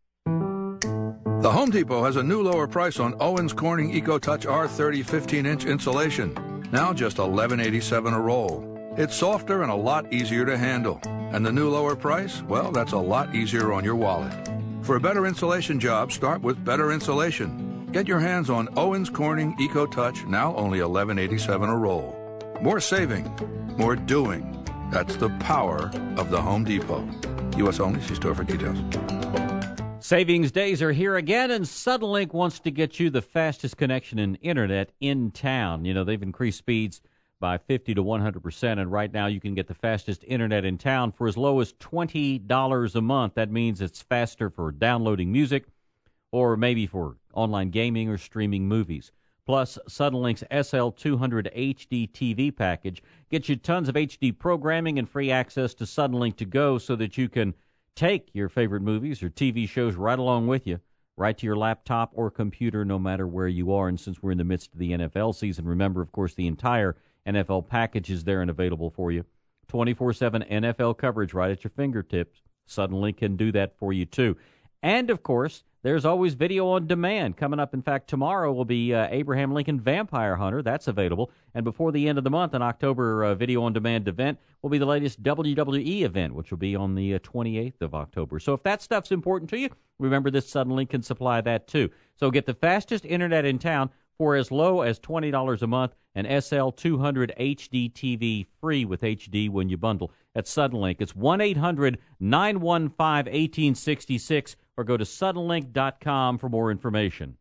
The Home Depot has a new lower price on Owens Corning EcoTouch R thirty fifteen inch insulation. Now just eleven eighty-seven a roll. It's softer and a lot easier to handle. And the new lower price? Well, that's a lot easier on your wallet. For a better insulation job, start with better insulation. Get your hands on Owens Corning EcoTouch, now only eleven eighty-seven a roll. More saving, more doing. That's the power of the Home Depot. U S only. See store for details. Savings days are here again, and Suddenlink wants to get you the fastest connection in internet in town. You know, they've increased speeds by fifty to one hundred percent, and right now you can get the fastest internet in town for as low as twenty dollars a month. That means it's faster for downloading music or maybe for online gaming or streaming movies. Plus, Suddenlink's S L two hundred H D T V package gets you tons of H D programming and free access to Suddenlink to go so that you can take your favorite movies or T V shows right along with you, right to your laptop or computer, no matter where you are. And since we're in the midst of the N F L season, remember, of course, the entire N F L package is there and available for you. twenty-four seven N F L coverage right at your fingertips. Suddenlink can do that for you, too. And, of course, there's always video on demand. Coming up, in fact, tomorrow will be uh, Abraham Lincoln Vampire Hunter. That's available. And before the end of the month, an October uh, video on demand event will be the latest W W E event, which will be on the uh, twenty-eighth of October. So if that stuff's important to you, remember this Suddenlink can supply that too. So get the fastest internet in town for as low as twenty dollars a month, and S L two hundred H D T V free with H D when you bundle at Suddenlink. It's one eight hundred nine one five one eight six six or go to suddenlink dot com for more information.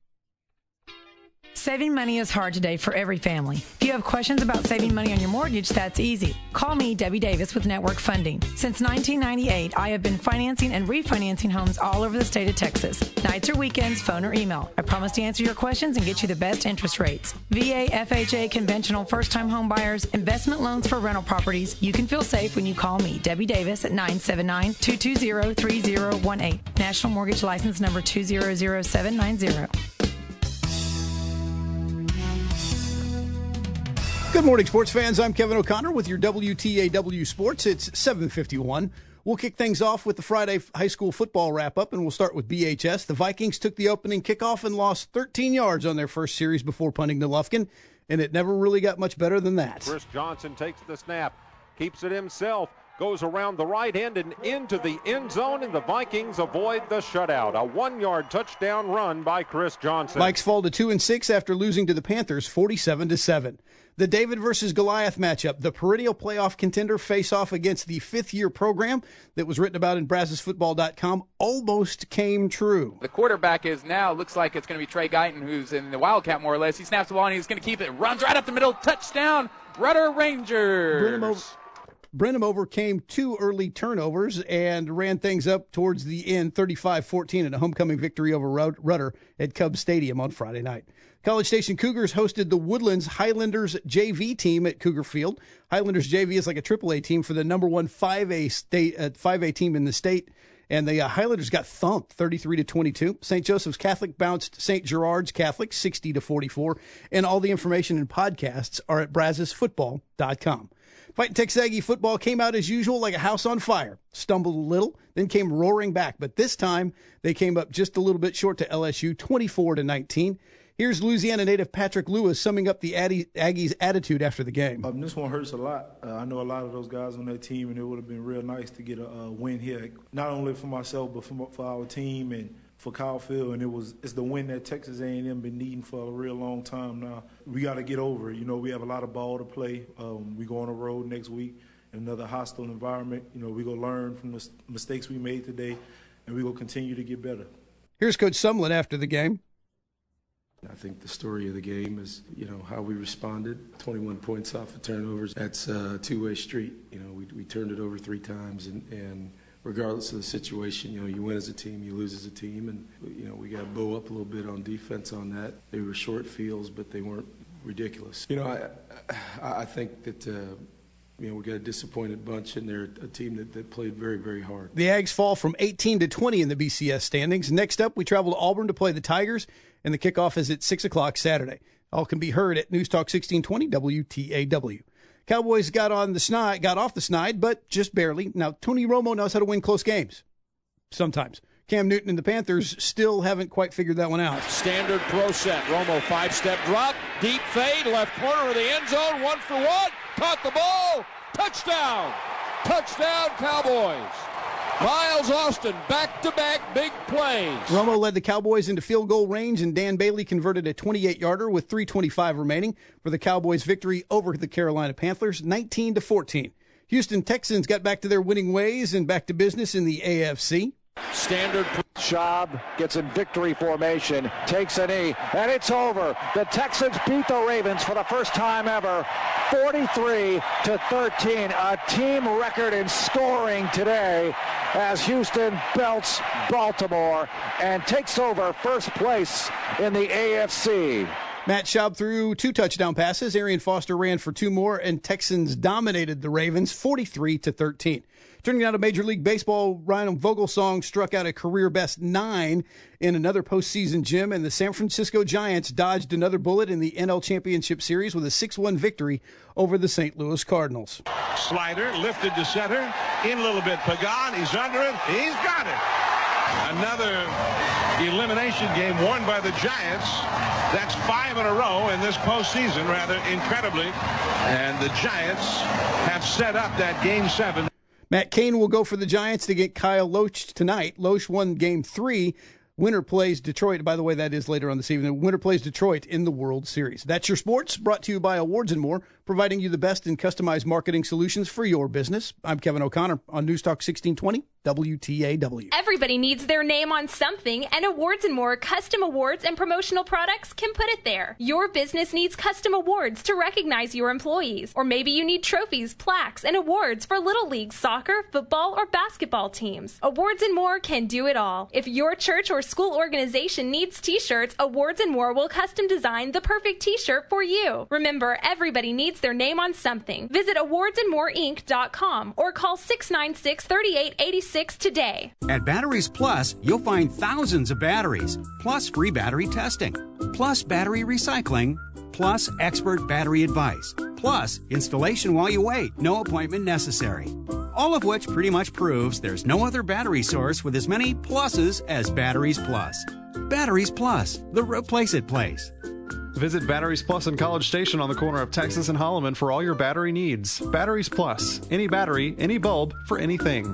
Saving money is hard today for every family. If you have questions about saving money on your mortgage, that's easy. Call me, Debbie Davis, with Network Funding. Since nineteen ninety-eight, I have been financing and refinancing homes all over the state of Texas. Nights or weekends, phone or email. I promise to answer your questions and get you the best interest rates. V A, F H A, conventional, first-time home buyers, investment loans for rental properties. You can feel safe when you call me, Debbie Davis, at nine seven nine, two two zero, three zero one eight. National Mortgage License Number two zero zero seven nine zero. Good morning, sports fans. I'm Kevin O'Connor with your W T A W Sports. It's seven fifty-one. We'll kick things off with the Friday high school football wrap-up, and we'll start with B H S. The Vikings took the opening kickoff and lost thirteen yards on their first series before punting to Lufkin, and it never really got much better than that. Chris Johnson takes the snap, keeps it himself, goes around the right end and into the end zone, and the Vikings avoid the shutout. A one-yard touchdown run by Chris Johnson. Vikes fall to two and six after losing to the Panthers forty-seven to seven. The David versus Goliath matchup, the perennial playoff contender face-off against the fifth-year program that was written about in Brazos Football dot com, almost came true. The quarterback is now, looks like it's going to be Trey Guyton, who's in the Wildcat more or less. He snaps the ball and he's going to keep it, runs right up the middle, touchdown, Rudder Rangers. Brenham overcame two early turnovers and ran things up towards the end, thirty-five fourteen, in a homecoming victory over Rudder at Cubs Stadium on Friday night. College Station Cougars hosted the Woodlands Highlanders J V team at Cougar Field. Highlanders J V is like a triple A team for the number one five A state, uh, five A team in the state. And the uh, Highlanders got thumped thirty-three to twenty-two. Saint Joseph's Catholic bounced Saint Gerard's Catholic sixty to forty-four. And all the information and podcasts are at brazos football dot com. Fighting Texas Aggie football came out as usual like a house on fire. Stumbled a little, then came roaring back. But this time they came up just a little bit short to L S U, twenty-four to nineteen. Here's Louisiana native Patrick Lewis summing up the Aggies' attitude after the game. Um, this one hurts a lot. Uh, I know a lot of those guys on that team, and it would have been real nice to get a, a win here, not only for myself but for, for our team and for Kyle Field. And it was it's the win that Texas A and M been needing for a real long time now. We got to get over it. You know, we have a lot of ball to play. Um, we go on the road next week in another hostile environment. You know, we go learn from the mistakes we made today, and we will continue to get better. Here's Coach Sumlin after the game. I think the story of the game is, you know, how we responded. twenty-one points off of turnovers. That's a two-way street. You know, we we turned it over three times, and, and regardless of the situation, you know, you win as a team, you lose as a team, and, you know, we got to bow up a little bit on defense on that. They were short fields, but they weren't ridiculous. You know, I I think that, uh, you know, we got a disappointed bunch, and they're a team that, that played very, very hard. The Ags fall from eighteen to twenty in the B C S standings. Next up, we travel to Auburn to play the Tigers, and the kickoff is at six o'clock Saturday. All can be heard at News Talk sixteen twenty W T A W. Cowboys got on the snide, got off the snide, but just barely. Now, Tony Romo knows how to win close games. Sometimes. Cam Newton and the Panthers still haven't quite figured that one out. Standard throw set. Romo five-step drop, deep fade, left corner of the end zone, one for one, caught the ball, touchdown! Touchdown, Cowboys! Miles Austin, back-to-back big plays. Romo led the Cowboys into field goal range, and Dan Bailey converted a twenty-eight-yarder with three twenty-five remaining for the Cowboys' victory over the Carolina Panthers, nineteen to fourteen. Houston Texans got back to their winning ways and back to business in the A F C. Standard. Schaub gets in victory formation, takes a knee, and it's over. The Texans beat the Ravens for the first time ever, forty-three to thirteen. A team record in scoring today as Houston belts Baltimore and takes over first place in the A F C. Matt Schaub threw two touchdown passes. Arian Foster ran for two more, and Texans dominated the Ravens forty-three to thirteen. Turning out to Major League Baseball, Ryan Vogelsong struck out a career-best nine in another postseason gem, and the San Francisco Giants dodged another bullet in the N L Championship Series with a six one victory over the Saint Louis Cardinals. Slider lifted to center, in a little bit. Pagan, he's under it. He's got it. Another elimination game won by the Giants. That's five in a row in this postseason, rather incredibly. And the Giants have set up that game seven. Matt Cain will go for the Giants to get Kyle Loesch tonight. Loesch won game three. Winner plays Detroit. By the way, that is later on this evening. Winner plays Detroit in the World Series. That's your sports, brought to you by Awards and More, providing you the best in customized marketing solutions for your business. I'm Kevin O'Connor on News Talk sixteen twenty W T A W. Everybody needs their name on something, and Awards and More custom awards and promotional products can put it there. Your business needs custom awards to recognize your employees, or maybe you need trophies, plaques, and awards for Little League soccer, football, or basketball teams. Awards and More can do it all. If your church or school organization needs t-shirts, Awards and More will custom design the perfect t-shirt for you. Remember, everybody needs their name on something. Visit awards and more inc dot com or call six nine six, three eight eight six today. At Batteries Plus, you'll find thousands of batteries, plus free battery testing, plus battery recycling, plus expert battery advice, plus installation while you wait, no appointment necessary. All of which pretty much proves there's no other battery source with as many pluses as Batteries Plus. Batteries Plus, the replace it place. Visit Batteries Plus in College Station on the corner of Texas and Holloman for all your battery needs. Batteries Plus. Any battery, any bulb, for anything.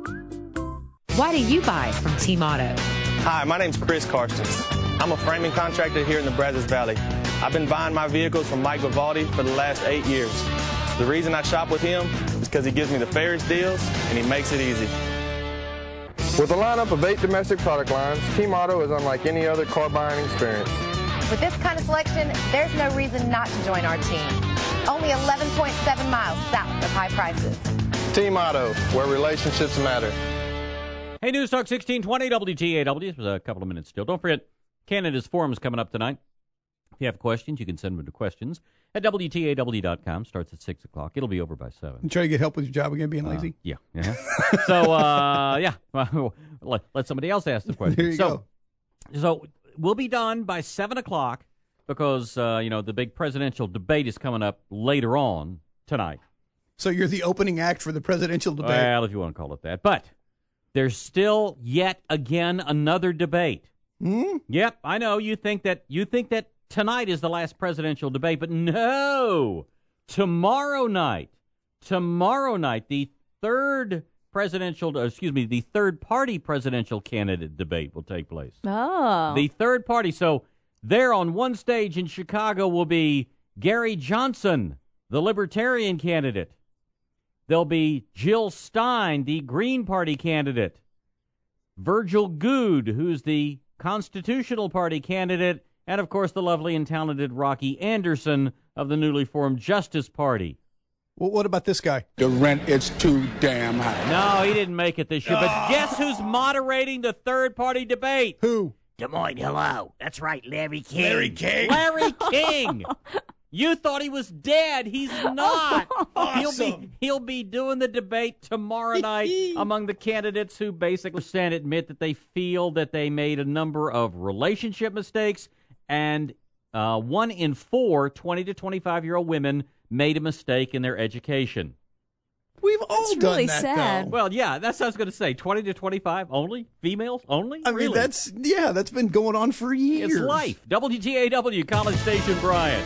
Why do you buy from Team Auto? Hi, my name's Chris Carstens. I'm a framing contractor here in the Brazos Valley. I've been buying my vehicles from Mike Vivaldi for the last eight years. The reason I shop with him is because he gives me the fairest deals and he makes it easy. With a lineup of eight domestic product lines, Team Auto is unlike any other car buying experience. With this kind of selection, there's no reason not to join our team. Only eleven point seven miles south of high prices. Team Auto, where relationships matter. Hey, News Talk sixteen twenty W T A W. A couple of minutes still. Don't forget, Canada's Forum is coming up tonight. If you have questions, you can send them to questions at W T A W dot com. Starts at six o'clock. It'll be over by seven. You try to get help with your job again, being lazy? Uh, yeah. yeah. so, uh, yeah, well, let, let somebody else ask the question. There you so, go. So we'll be done by seven o'clock because, uh, you know, the big presidential debate is coming up later on tonight. So you're the opening act for the presidential debate? Well, if you want to call it that. But there's still yet again another debate. Hmm? Yep, I know you think that you think that tonight is the last presidential debate, but no. Tomorrow night, tomorrow night, the third presidential, excuse me, the third party presidential candidate debate will take place. Oh. The third party. So there on one stage in Chicago will be Gary Johnson, the Libertarian candidate. There'll be Jill Stein, the Green Party candidate. Virgil Goode, who's the Constitutional Party candidate. And, of course, the lovely and talented Rocky Anderson of the newly formed Justice Party. Well, what about this guy? The rent is too damn high. No, he didn't make it this year. But guess who's moderating the third-party debate? Who? Des Moines, hello. That's right, Larry King. Larry King? Larry King. You thought he was dead. He's not. Awesome. He'll be he'll be doing the debate tomorrow night among the candidates who basically admit that they feel that they made a number of relationship mistakes, and uh, one in four twenty to twenty-five-year-old women made a mistake in their education. We've all That's done really that, sad. though. Well, yeah, that's what I was going to say. twenty to twenty-five only? Females only? I mean, Really? that's, yeah, that's been going on for years. It's life. W T A W, College Station, Bryant.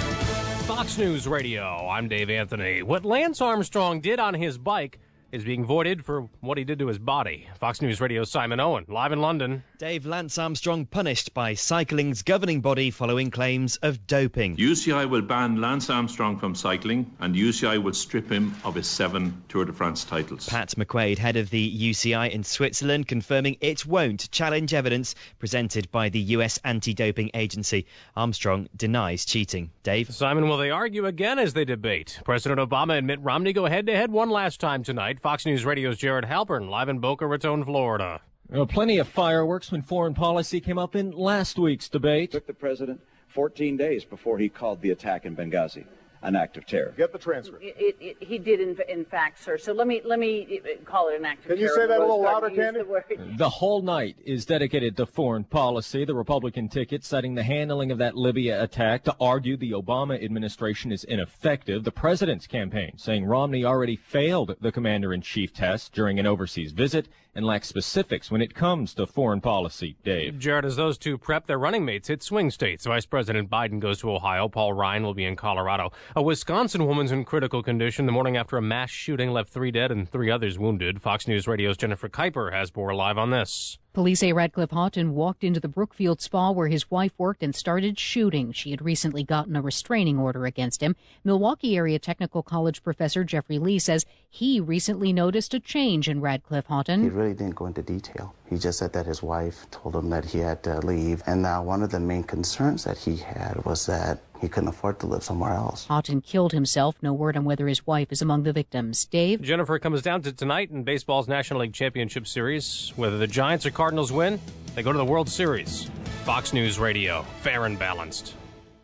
Fox News Radio, I'm Dave Anthony. What Lance Armstrong did on his bike is being voided for what he did to his body. Fox News Radio's Simon Owen, live in London. Dave, Lance Armstrong punished by cycling's governing body following claims of doping. U C I will ban Lance Armstrong from cycling, and U C I will strip him of his seven Tour de France titles. Pat McQuaid, head of the U C I in Switzerland, confirming it won't challenge evidence presented by the U S anti-doping agency. Armstrong denies cheating. Dave? Simon, will they argue again as they debate? President Obama and Mitt Romney go head-to-head one last time tonight. Fox News Radio's Jared Halpern, live in Boca Raton, Florida. You know, plenty of fireworks when foreign policy came up in last week's debate. It took the president fourteen days before he called the attack in Benghazi an act of terror. Get the transcript. It, it, it, he did, in, in fact, sir. So let me let me call it an act of Can terror. you say that a little louder, Candy? The, the whole night is dedicated to foreign policy. The Republican ticket citing the handling of that Libya attack to argue the Obama administration is ineffective. The president's campaign saying Romney already failed the commander-in-chief test during an overseas visit and lacks specifics when it comes to foreign policy. Dave? Jared, as those two prep, their running mates hit swing states. Vice President Biden goes to Ohio. Paul Ryan will be in Colorado. A Wisconsin woman's in critical condition the morning after a mass shooting left three dead and three others wounded. Fox News Radio's Jennifer Kuiper has more live on this. Police say Radcliffe Houghton walked into the Brookfield spa where his wife worked and started shooting. She had recently gotten a restraining order against him. Milwaukee Area Technical College professor Jeffrey Lee says he recently noticed a change in Radcliffe Houghton. He really didn't go into detail. He just said that his wife told him that he had to leave. And now one of the main concerns that he had was that he couldn't afford to live somewhere else. Houghton killed himself. No word on whether his wife is among the victims. Dave? Jennifer, comes down to tonight in baseball's National League Championship Series. Whether the Giants or Cardinals win, they go to the World Series. Fox News Radio, fair and balanced.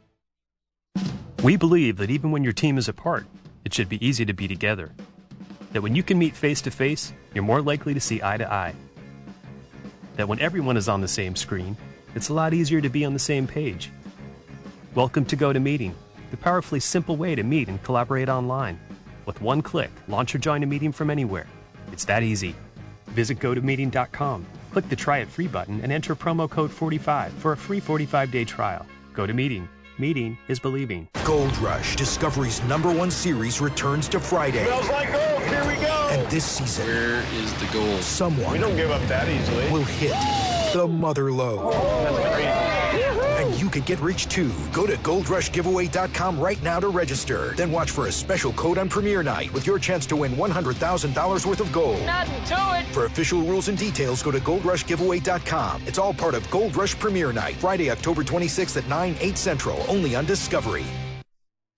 We believe that even when your team is apart, it should be easy to be together. That when you can meet face to face, you're more likely to see eye to eye. That when everyone is on the same screen, it's a lot easier to be on the same page. Welcome to GoToMeeting, the powerfully simple way to meet and collaborate online. With one click, launch or join a meeting from anywhere. It's that easy. Visit go to meeting dot com, click the Try It Free button, and enter promo code forty-five for a free forty-five day trial. GoToMeeting. Meeting is believing. Gold Rush, Discovery's number one series, returns to Friday. Smells like gold. Here we go. And this season, where is the gold? Someone we don't give up that easily. will hit the mother lode. That's crazy. And you could get rich too. Go to gold rush giveaway dot com right now to register. Then watch for a special code on premiere night with your chance to win one hundred thousand dollars worth of gold. Nothing to it. For official rules and details, go to gold rush giveaway dot com. It's all part of Gold Rush Premiere Night, Friday, October twenty-sixth at nine, eight Central, only on Discovery.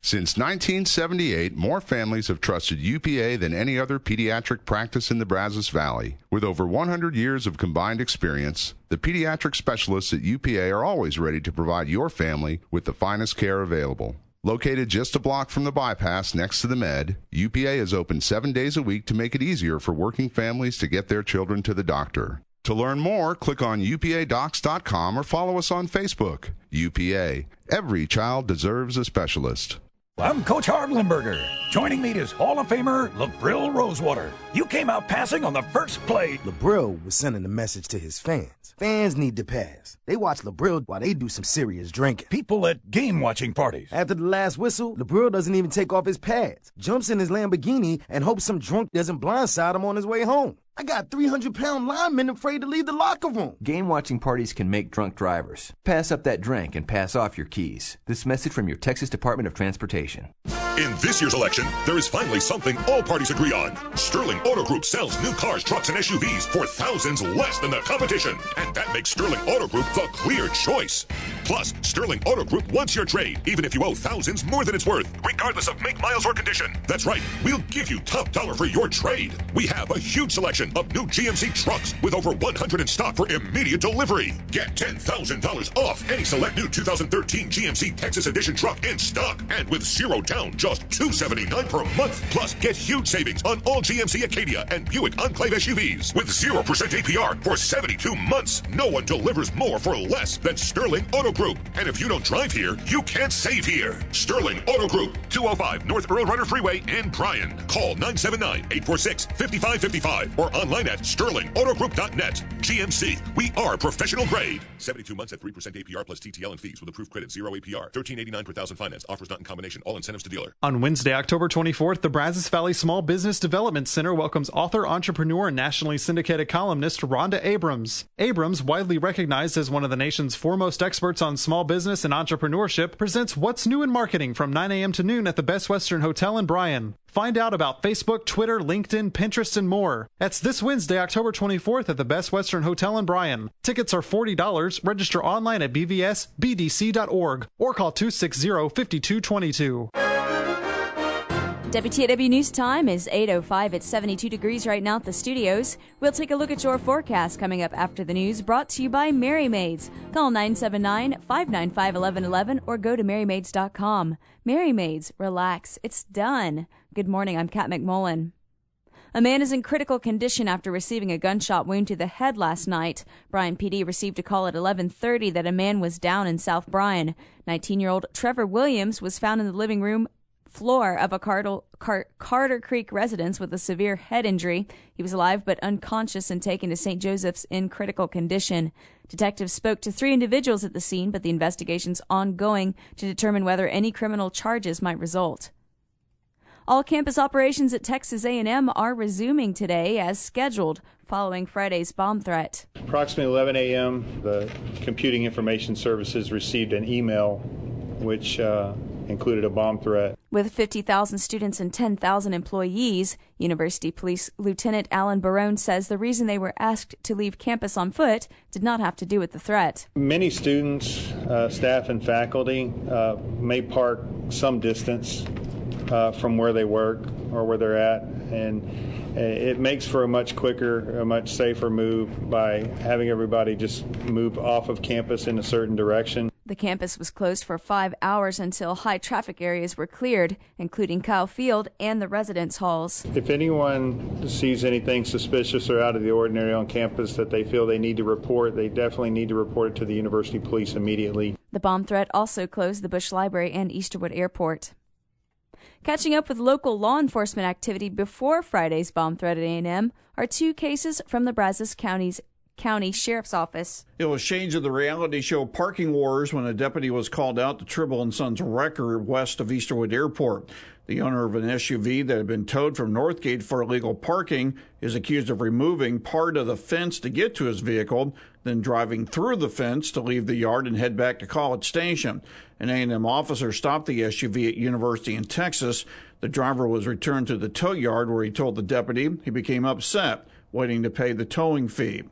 Since nineteen seventy-eight, more families have trusted U P A than any other pediatric practice in the Brazos Valley. With over one hundred years of combined experience, the pediatric specialists at U P A are always ready to provide your family with the finest care available. Located just a block from the bypass next to the Med, U P A is open seven days a week to make it easier for working families to get their children to the doctor. To learn more, click on U P A docs dot com or follow us on Facebook. U P A. Every child deserves a specialist. I'm Coach Hardlenberger. Joining me is Hall of Famer LaBrill Rosewater. You came out passing on the first play. LaBrill was sending a message to his fans. Fans need to pass. They watch LaBrill while they do some serious drinking. People at game-watching parties. After the last whistle, LaBrill doesn't even take off his pads. Jumps in his Lamborghini and hopes some drunk doesn't blindside him on his way home. I got three hundred pound linemen afraid to leave the locker room. Game-watching parties can make drunk drivers. Pass up that drink and pass off your keys. This message from your Texas Department of Transportation. In this year's election, there is finally something all parties agree on. Sterling Auto Group sells new cars, trucks, and S U Vs for thousands less than the competition. And that makes Sterling Auto Group the clear choice. Plus, Sterling Auto Group wants your trade, even if you owe thousands more than it's worth, regardless of make, miles, or condition. That's right, we'll give you top dollar for your trade. We have a huge selection of new G M C trucks with over one hundred in stock for immediate delivery. Get ten thousand dollars off any select new two thousand thirteen G M C Texas Edition truck in stock. And with zero down, just two hundred seventy-nine dollars per month. Plus, get huge savings on all G M C Acadia and Buick Enclave S U Vs with zero percent A P R for seventy-two months. No one delivers more for less than Sterling Auto Group. And if you don't drive here, you can't save here. Sterling Auto Group, two oh five North Earl Rider Freeway in Bryan. Call nine seven nine, eight four six, five five five five or online at sterling auto group dot net. G M C, we are professional grade. seventy-two months at three percent A P R plus T T L and fees with approved credit, zero A P R. thirteen eighty-nine per thousand finance. Offers not in combination. All incentives to dealer. On Wednesday, October twenty-fourth, the Brazos Valley Small Business Development Center welcomes author, entrepreneur, and nationally syndicated columnist Rhonda Abrams. Abrams, widely recognized as one of the nation's foremost experts on small business and entrepreneurship, presents What's New in Marketing from nine a.m. to noon at the Best Western Hotel in Bryan. Find out about Facebook, Twitter, LinkedIn, Pinterest, and more. That's this Wednesday, October twenty-fourth at the Best Western Hotel in Bryan. Tickets are forty dollars. Register online at b v s b d c dot org or call two six zero, five two two two. W T A W News time is eight oh five. It's seventy-two degrees right now at the studios. We'll take a look at your forecast coming up after the news, brought to you by Mary Maids. Call nine seven nine, five nine five, one one one one or go to mary maids dot com. Mary Maids, relax. It's done. Good morning. I'm Kat McMullen. A man is in critical condition after receiving a gunshot wound to the head last night. Bryan P D received a call at eleven thirty that a man was down in South Bryan. nineteen-year-old Trevor Williams was found in the living room floor of a Carter, Car- Carter Creek residence with a severe head injury. He was alive but unconscious and taken to Saint Joseph's in critical condition. Detectives spoke to three individuals at the scene, but the investigation's ongoing to determine whether any criminal charges might result. All campus operations at Texas A and M are resuming today as scheduled following Friday's bomb threat. Approximately eleven a.m., the Computing Information Services received an email which uh, included a bomb threat. With fifty thousand students and ten thousand employees, University Police Lieutenant Alan Barone says the reason they were asked to leave campus on foot did not have to do with the threat. Many students, uh, staff, and faculty uh, may park some distance uh, from where they work or where they're at, and it makes for a much quicker, a much safer move by having everybody just move off of campus in a certain direction. The campus was closed for five hours until high traffic areas were cleared, including Kyle Field and the residence halls. If anyone sees anything suspicious or out of the ordinary on campus that they feel they need to report, they definitely need to report it to the University Police immediately. The bomb threat also closed the Bush Library and Easterwood Airport. Catching up with local law enforcement activity before Friday's bomb threat at A and M are two cases from the Brazos County's County Sheriff's Office. It was shades of the reality show Parking Wars when a deputy was called out to Tribble and Sons Wrecker west of Easterwood Airport. The owner of an S U V that had been towed from Northgate for illegal parking is accused of removing part of the fence to get to his vehicle, then driving through the fence to leave the yard and head back to College Station. An A and M officer stopped the S U V at University in Texas. The driver was returned to the tow yard where he told the deputy he became upset, waiting to pay the towing fee.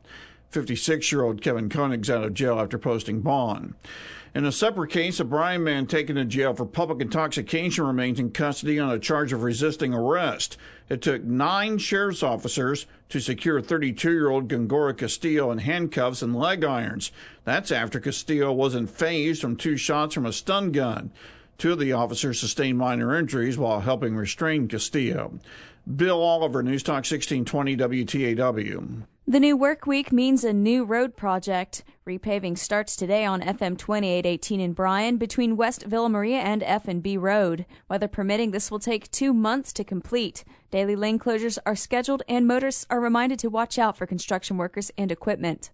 fifty-six-year-old Kevin Koenig's out of jail after posting bond. In a separate case, a Bryan man taken to jail for public intoxication remains in custody on a charge of resisting arrest. It took nine sheriff's officers to secure thirty-two-year-old Gongora Castillo in handcuffs and leg irons. That's after Castillo wasn't phased from two shots from a stun gun. Two of the officers sustained minor injuries while helping restrain Castillo. Bill Oliver, News Talk sixteen twenty W T A W. The new work week means a new road project. Repaving starts today on F M twenty-eight eighteen in Bryan between West Villa Maria and F and B Road. Weather permitting, this will take two months to complete. Daily lane closures are scheduled, and motorists are reminded to watch out for construction workers and equipment.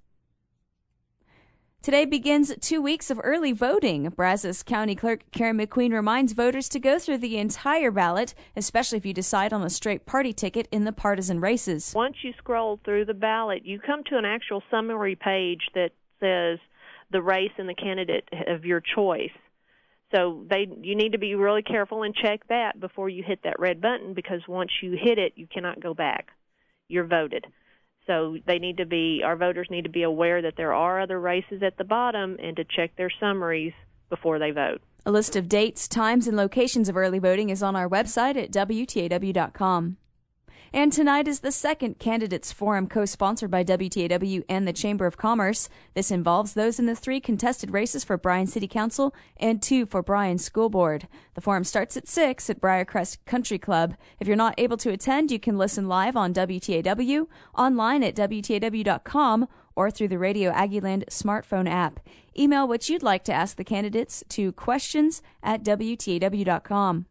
Today begins two weeks of early voting. Brazos County Clerk Karen McQueen reminds voters to go through the entire ballot, especially if you decide on a straight party ticket in the partisan races. Once you scroll through the ballot, you come to an actual summary page that says the race and the candidate of your choice. So they, you need to be really careful and check that before you hit that red button, because once you hit it, you cannot go back. You're voted. So they need to be, our voters need to be aware that there are other races at the bottom and to check their summaries before they vote. A list of dates, times, and locations of early voting is on our website at W T A W dot com. And tonight is the second Candidates Forum co-sponsored by W T A W and the Chamber of Commerce. This involves those in the three contested races for Bryan City Council and two for Bryan School Board. The forum starts at six at Briarcrest Country Club. If you're not able to attend, you can listen live on W T A W, online at W T A W dot com, or through the Radio Aggieland smartphone app. Email what you'd like to ask the candidates to questions at W T A W dot com.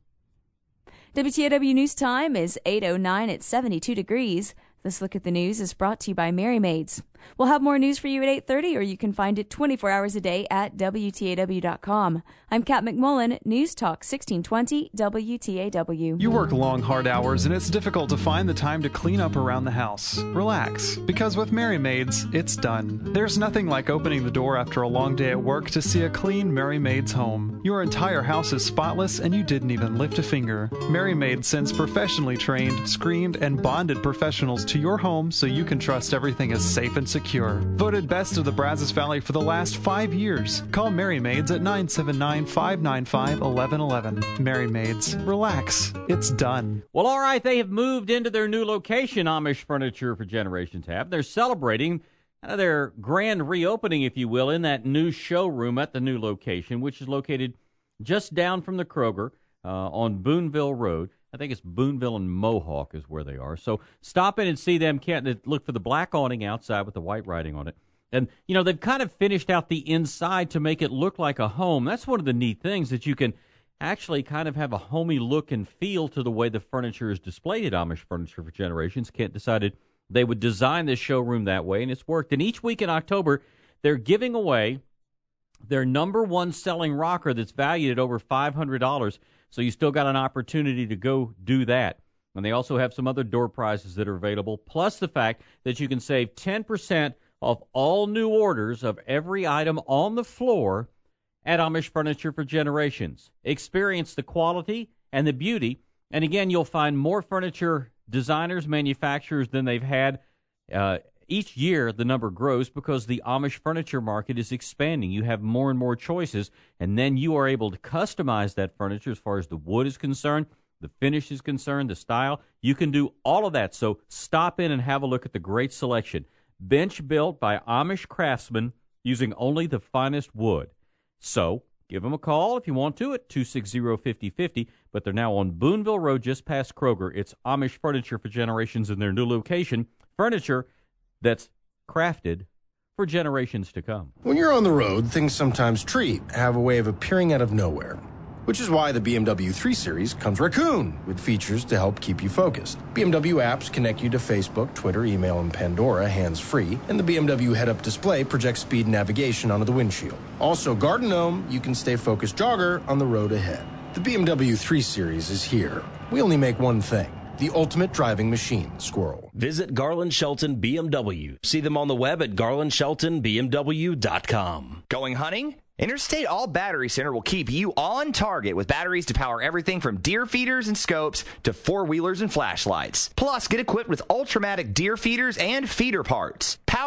W T A W News Time is eight oh nine at seventy-two degrees. This look at the news is brought to you by Merry Maids. We'll have more news for you at eight thirty, or you can find it twenty-four hours a day at W T A W dot com. I'm Kat McMullen, News Talk sixteen twenty W T A W. You work long, hard hours, and it's difficult to find the time to clean up around the house. Relax, because with Merry Maids, it's done. There's nothing like opening the door after a long day at work to see a clean Merry Maids home. Your entire house is spotless, and you didn't even lift a finger. Merry Maids sends professionally trained, screened, and bonded professionals to your home so you can trust everything is safe and secure. Voted best of the Brazos Valley for the last five years. Call Merry Maids at nine seven nine, five nine five, one one one one. Merry Maids, relax. It's done. Well, all right, they have moved into their new location, Amish Furniture for Generations have. They're celebrating uh, their grand reopening, if you will, in that new showroom at the new location, which is located just down from the Kroger uh, on Boonville Road. I think it's Boonville and Mohawk is where they are. So stop in and see them. Can't look for the black awning outside with the white writing on it. And, you know, they've kind of finished out the inside to make it look like a home. That's one of the neat things, that you can actually kind of have a homey look and feel to the way the furniture is displayed at Amish Furniture for Generations. Kent decided they would design this showroom that way, and it's worked. And each week in October, they're giving away their number one selling rocker that's valued at over five hundred dollars. So you still got an opportunity to go do that. And they also have some other door prizes that are available, plus the fact that you can save ten percent off all new orders of every item on the floor at Amish Furniture for Generations. Experience the quality and the beauty. And again, you'll find more furniture designers, manufacturers than they've had. Uh, each year, the number grows because the Amish furniture market is expanding. You have more and more choices, and then you are able to customize that furniture as far as the wood is concerned, the finish is concerned, the style. You can do all of that. So stop in and have a look at the great selection. Bench built by Amish craftsmen using only the finest wood. So give them a call if you want to at two six zero, five zero five zero. But they're now on Boonville Road just past Kroger. It's Amish Furniture for Generations in their new location. Furniture that's crafted for generations to come. When you're on the road, things sometimes treat have a way of appearing out of nowhere, which is why the B M W three Series comes Raccoon with features to help keep you focused. B M W apps connect you to Facebook, Twitter, email, and Pandora hands-free, and the B M W head-up display projects speed navigation onto the windshield. Also, Garden Gnome, you can stay focused jogger on the road ahead. The B M W three Series is here. We only make one thing. The ultimate driving machine, Squirrel. Visit Garland Shelton B M W. See them on the web at garland shelton b m w dot com. Going hunting? Interstate All Battery Center will keep you on target with batteries to power everything from deer feeders and scopes to four-wheelers and flashlights. Plus, get equipped with Ultramatic deer feeders and feeder parts. Power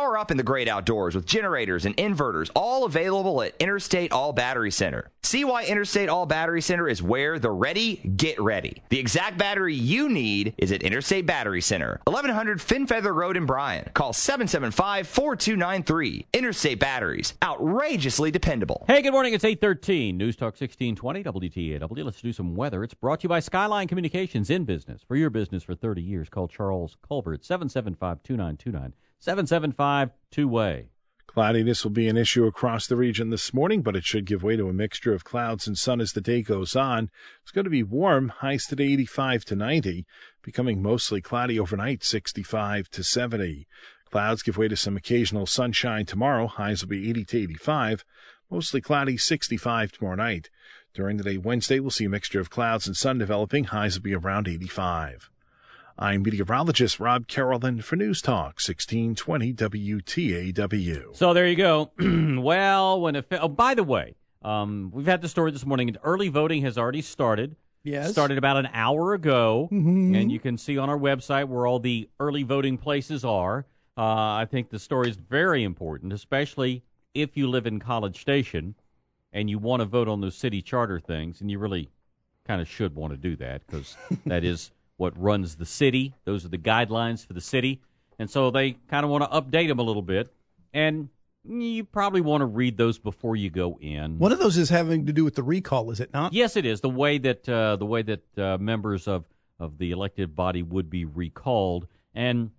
Power up in the great outdoors with generators and inverters, all available at Interstate All Battery Center. See why Interstate All Battery Center is where the ready get ready. The exact battery you need is at Interstate Battery Center, eleven hundred Finfeather Road in Bryan. Call seven seven five, four two nine three. Interstate Batteries, outrageously dependable. Hey, good morning. It's eight thirteen. News Talk sixteen twenty, W T A W. Let's do some weather. It's brought to you by Skyline Communications, in business for your business for thirty years. Call Charles Culver, seven seven five, two nine two nine, seven seven five, two-way. Cloudiness will be an issue across the region this morning, but it should give way to a mixture of clouds and sun as the day goes on. It's going to be warm, highs today eighty-five to ninety, becoming mostly cloudy overnight, sixty-five to seventy. Clouds give way to some occasional sunshine tomorrow, highs will be eighty to eighty-five, mostly cloudy, sixty-five tomorrow night. During the day Wednesday, we'll see a mixture of clouds and sun developing, highs will be around eighty-five. I'm meteorologist Rob Carrollton for News Talk sixteen twenty W T A W. So there you go. Well, when it, oh, by the way, um, we've had the story this morning. Early voting has already started. Yes. Started about an hour ago, mm-hmm. and you can see on our website where all the early voting places are. Uh, I think the story is very important, especially if you live in College Station and you want to vote on those city charter things, and you really kind of should want to do that because that is what runs the city. Those are the guidelines for the city. And so they kind of want to update them a little bit. And you probably want to read those before you go in. One of those is having to do with the recall, is it not? Yes, it is. The way that uh, the way that uh, members of, of the elected body would be recalled. And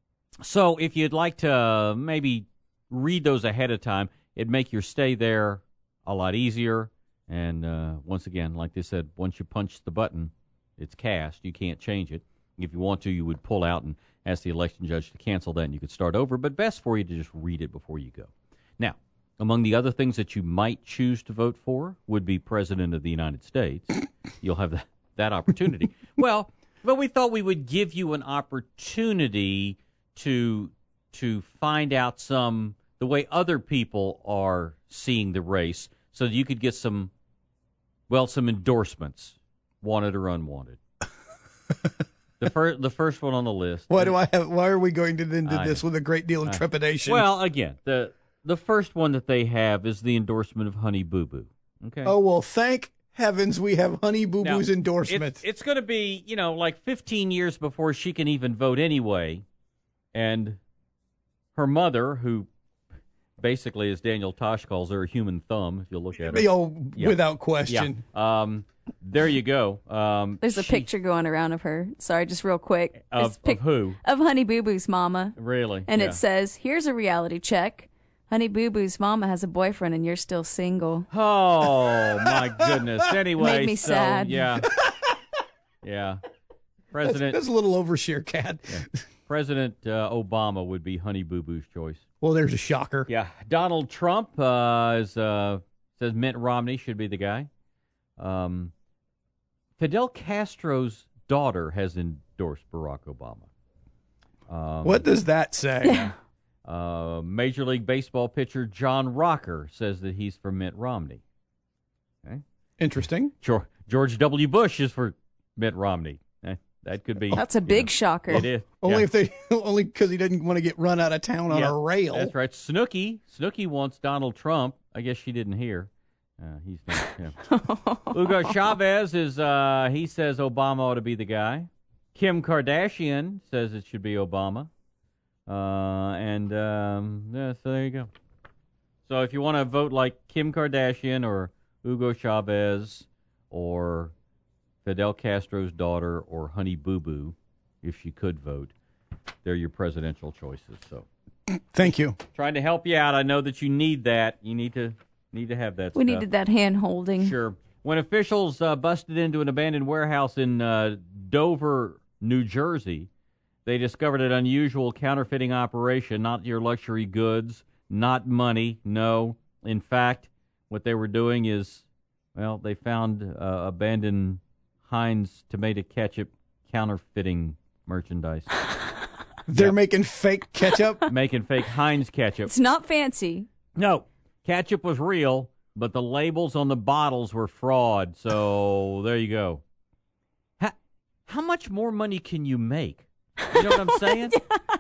so if you'd like to uh, maybe read those ahead of time, it'd make your stay there a lot easier. And uh, once again, like they said, once you punch the button, it's cast. You can't change it. If you want to, you would pull out and ask the election judge to cancel that, and you could start over. But best for you to just read it before you go. Now, among the other things that you might choose to vote for would be President of the United States. You'll have that, that opportunity. well, but we thought we would give you an opportunity to to find out some the way other people are seeing the race, so that you could get some, well, some endorsements. Wanted or unwanted. the first, the first one on the list. Why do I have? Why are we going to into I this know. with a great deal of I, trepidation? Well, again, the the first one that they have is the endorsement of Honey Boo Boo. Okay. Oh well, thank heavens we have Honey Boo Boo's now, endorsement. It's, it's going to be, you know, like fifteen years before she can even vote anyway, and her mother, who basically, as Daniel Tosh calls her, a human thumb. If you look at her, oh, yeah. Without question. Yeah. Um. There you go. Um, There's a she, picture going around of her. Sorry, just real quick. Of, pic- of who? Of Honey Boo Boo's mama. Really? And yeah. it says, here's a reality check. Honey Boo Boo's mama has a boyfriend and you're still single. Oh, my goodness. Anyway. Made me so, sad. Yeah. Yeah. President. That's, that's a little overshare, Cat. Yeah. President uh, Obama would be Honey Boo Boo's choice. Well, there's a shocker. Yeah. Donald Trump uh, is, uh, says Mitt Romney should be the guy. Um, Fidel Castro's daughter has endorsed Barack Obama. Um, what does that say? uh, Major League Baseball pitcher John Rocker says that he's for Mitt Romney. Okay. Interesting. George, George W. Bush is for Mitt Romney. Eh, that could be. That's a big know, shocker. It is. Only yeah. if they, only because he didn't want to get run out of town on yeah, a rail. That's right. Snooki, Snooki wants Donald Trump. I guess she didn't hear. Uh, he's not, yeah. Hugo Chavez is, uh, he says Obama ought to be the guy. Kim Kardashian says it should be Obama. Uh, and, um, yeah, so there you go. So if you want to vote like Kim Kardashian or Hugo Chavez or Fidel Castro's daughter or Honey Boo Boo, if she could vote, they're your presidential choices. So, thank you. Trying to help you out. I know that you need that. You need to need to have that. We stuff. needed that hand holding. Sure. When officials uh, busted into an abandoned warehouse in uh, Dover, New Jersey, they discovered an unusual counterfeiting operation. Not your luxury goods, not money. No. In fact, what they were doing is, well, they found uh, abandoned Heinz tomato ketchup counterfeiting merchandise. They're yep. making fake ketchup? Making fake Heinz ketchup. It's not fancy. No. Ketchup was real, but the labels on the bottles were fraud. So there you go. How, how much more money can you make? You know what I'm saying?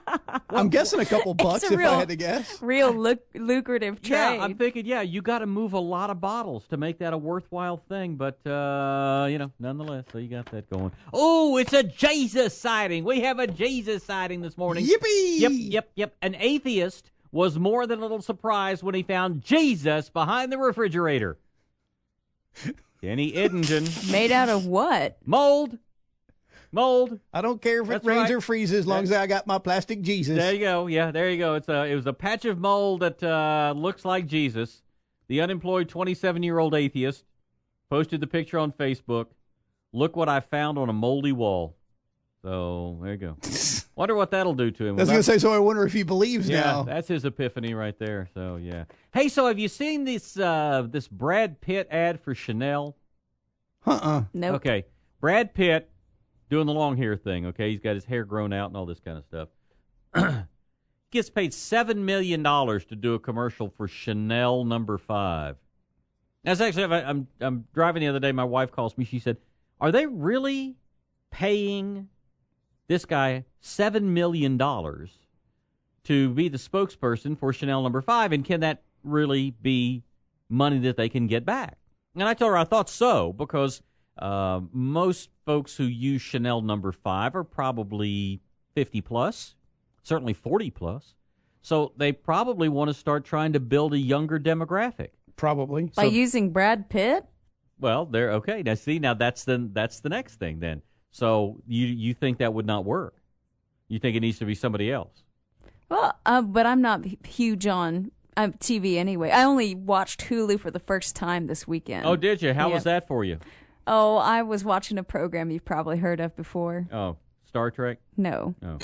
I'm guessing a couple bucks It's a if real, I had to guess. Real luc- lucrative trade. Yeah, I'm thinking, yeah, you got to move a lot of bottles to make that a worthwhile thing, but, uh, you know, nonetheless, so you got that going. Oh, it's a Jesus sighting. We have a Jesus sighting this morning. Yippee! Yep, yep, yep. An atheist was more than a little surprised when he found Jesus behind the refrigerator. Kenny Eddingen. Made out of what? Mold. Mold. I don't care if That's it rains right. or freezes as long as I got my plastic Jesus. There you go. Yeah, there you go. It's a, it was a patch of mold that uh, looks like Jesus. The unemployed twenty-seven-year-old atheist posted the picture on Facebook. Look what I found on a moldy wall. So there you go. Wonder what that'll do to him. I was going to say, so I wonder if he believes yeah, now. that's his epiphany right there. So yeah. Hey, so have you seen this uh, this Brad Pitt ad for Chanel? Uh-uh. Nope. Okay, Brad Pitt doing the long hair thing. Okay, he's got his hair grown out and all this kind of stuff. Gets paid seven million dollars to do a commercial for Chanel Number Five. That's actually I'm I'm driving the other day. My wife calls me. She said, "Are they really paying this guy seven million dollars to be the spokesperson for Chanel Number Five, and can that really be money that they can get back?" And I told her I thought so, because uh, most folks who use Chanel Number Five are probably fifty plus, certainly forty plus. So they probably want to start trying to build a younger demographic. Probably By So- using Brad Pitt? Well, there. Okay, now see, now that's the that's the next thing then. So you you think that would not work? You think it needs to be somebody else? Well, uh, but I'm not huge on um, T V anyway. I only watched Hulu for the first time this weekend. Oh, did you? How Yeah. was that for you? Oh, I was watching a program you've probably heard of before. Oh, Star Trek? No. Oh.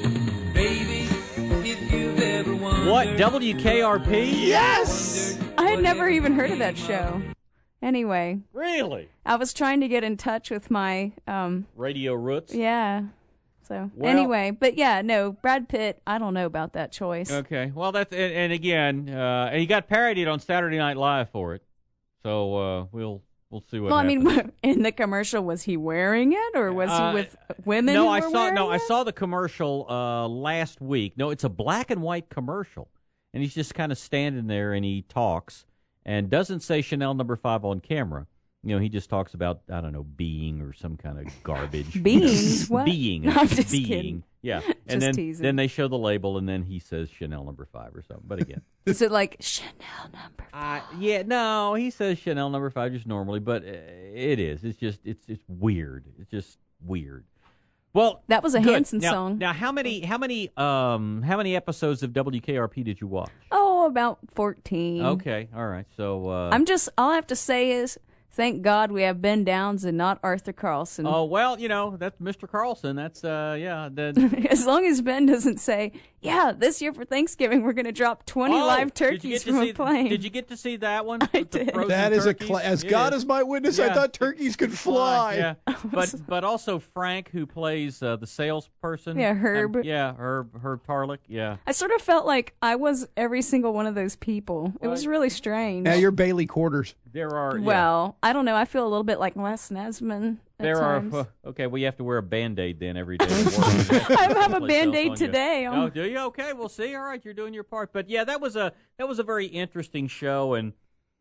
What, W K R P? Yes! I had never even heard of that show. Anyway. Really? I was trying to get in touch with my, um... Radio Roots? Yeah. So, Well- anyway. But yeah, no, Brad Pitt, I don't know about that choice. Okay. Well, that's and, and again, uh, and he got parodied on Saturday Night Live for it. So uh, we'll we'll see what Well, happens. I mean, in the commercial, was he wearing it, or was Uh, he with women No, who I were saw wearing no, I it? saw the commercial uh, last week. No, it's a black and white commercial, and he's just kind of standing there and he talks and doesn't say Chanel Number Five on camera. You know, he just talks about, I don't know, being or some kind of garbage. Beings? What? Being. I'm just being. kidding. Yeah. Just And then, teasing. then they show the label, and then he says Chanel Number Five or something. But again. Is it like Chanel Number Uh, yeah, no, he says Chanel Number Five just normally, but uh, it is. It's just, it's it's weird. It's just weird. Well, That was a good. Hanson now, song. Now, how many, how many, um, how many episodes of W K R P did you watch? Oh, about fourteen. Okay, all right. So, uh, I'm just, all I have to say is, thank God we have Ben Downs and not Arthur Carlson. oh well, you know that's Mister Carlson. That's uh, yeah. The, As long as Ben doesn't say, yeah, this year for Thanksgiving we're going to drop twenty Oh, live did you get turkeys to from see, a plane. Did you get to see that one? I did. That is a cla- as God is my witness, I thought turkeys could fly. Yeah, but but also Frank, who plays uh, the salesperson. Yeah, Herb. Um, yeah, Herb Herb Tarlick. Yeah. I sort of felt like I was every single one of those people. It was really strange. Now you're Bailey Quarters. There are. Yeah. Well, I don't know. I feel a little bit like Les Nesman at There are times. uh, okay. Well, you have to wear a Band-Aid then every day. at work. I have a Really Band-Aid sells on you. today. Oh, do you? Okay, we'll see. All right, you're doing your part. But yeah, that was a that was a very interesting show, and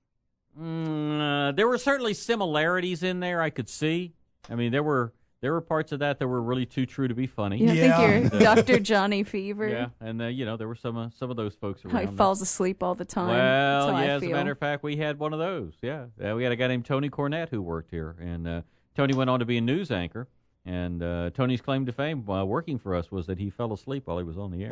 mm, uh, there were certainly similarities in there. I could see. I mean, there were there were parts of that that were really too true to be funny. You don't think And, you're uh, Doctor Johnny Fever? Yeah, and uh, you know there were some uh, some of those folks How around. he falls asleep all the time. Well, That's how yeah. I As a feel. matter of fact, we had one of those. Yeah, uh, we had a guy named Tony Cornette who worked here, and uh, Tony went on to be a news anchor. And uh, Tony's claim to fame uh, working for us was that he fell asleep while he was on the air.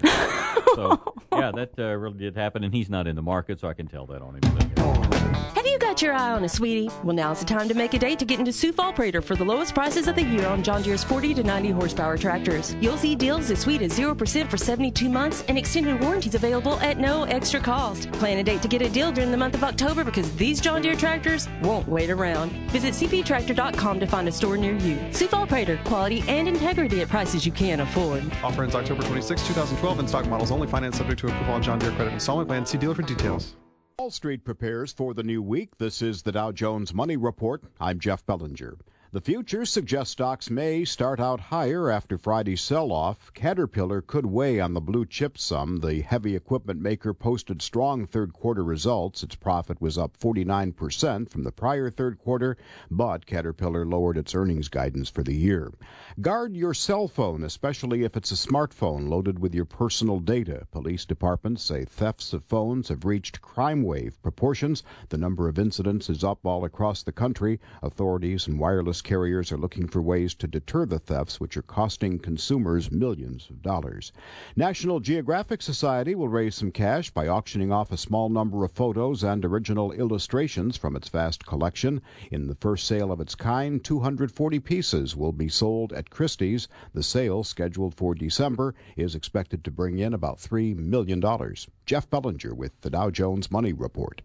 So yeah, that uh, really did happen, and he's not in the market, so I can tell that on him. Have you got your eye on a sweetie? Well, now's the time to make a date to get into Sioux Fall Prater for the lowest prices of the year on John Deere's forty to ninety horsepower tractors. You'll see deals as sweet as zero percent for seventy-two months and extended warranties available at no extra cost. Plan a date to get a deal during the month of October because these John Deere tractors won't wait around. Visit c p tractor dot com to find a store near you. Sioux Fall Prater, quality and integrity at prices you can't afford. Offer ends October twenty-sixth, twenty twelve, and stock models only. Finance subject to approval on John Deere credit installment plan. See dealer for details. Wall Street prepares for the new week. This is the Dow Jones Money Report. I'm Jeff Bellinger. The futures suggest stocks may start out higher after Friday's sell-off. Caterpillar could weigh on the blue chip some. The heavy equipment maker posted strong third-quarter results. Its profit was up forty-nine percent from the prior third quarter, but Caterpillar lowered its earnings guidance for the year. Guard your cell phone, especially if it's a smartphone loaded with your personal data. Police departments say thefts of phones have reached crime wave proportions. The number of incidents is up all across the country. Authorities and wireless carriers are looking for ways to deter the thefts, which are costing consumers millions of dollars. National Geographic Society will raise some cash by auctioning off a small number of photos and original illustrations from its vast collection. In the first sale of its kind, two hundred forty pieces will be sold at Christie's. The sale, scheduled for December, is expected to bring in about three million dollars. Jeff Bellinger with the Dow Jones Money Report.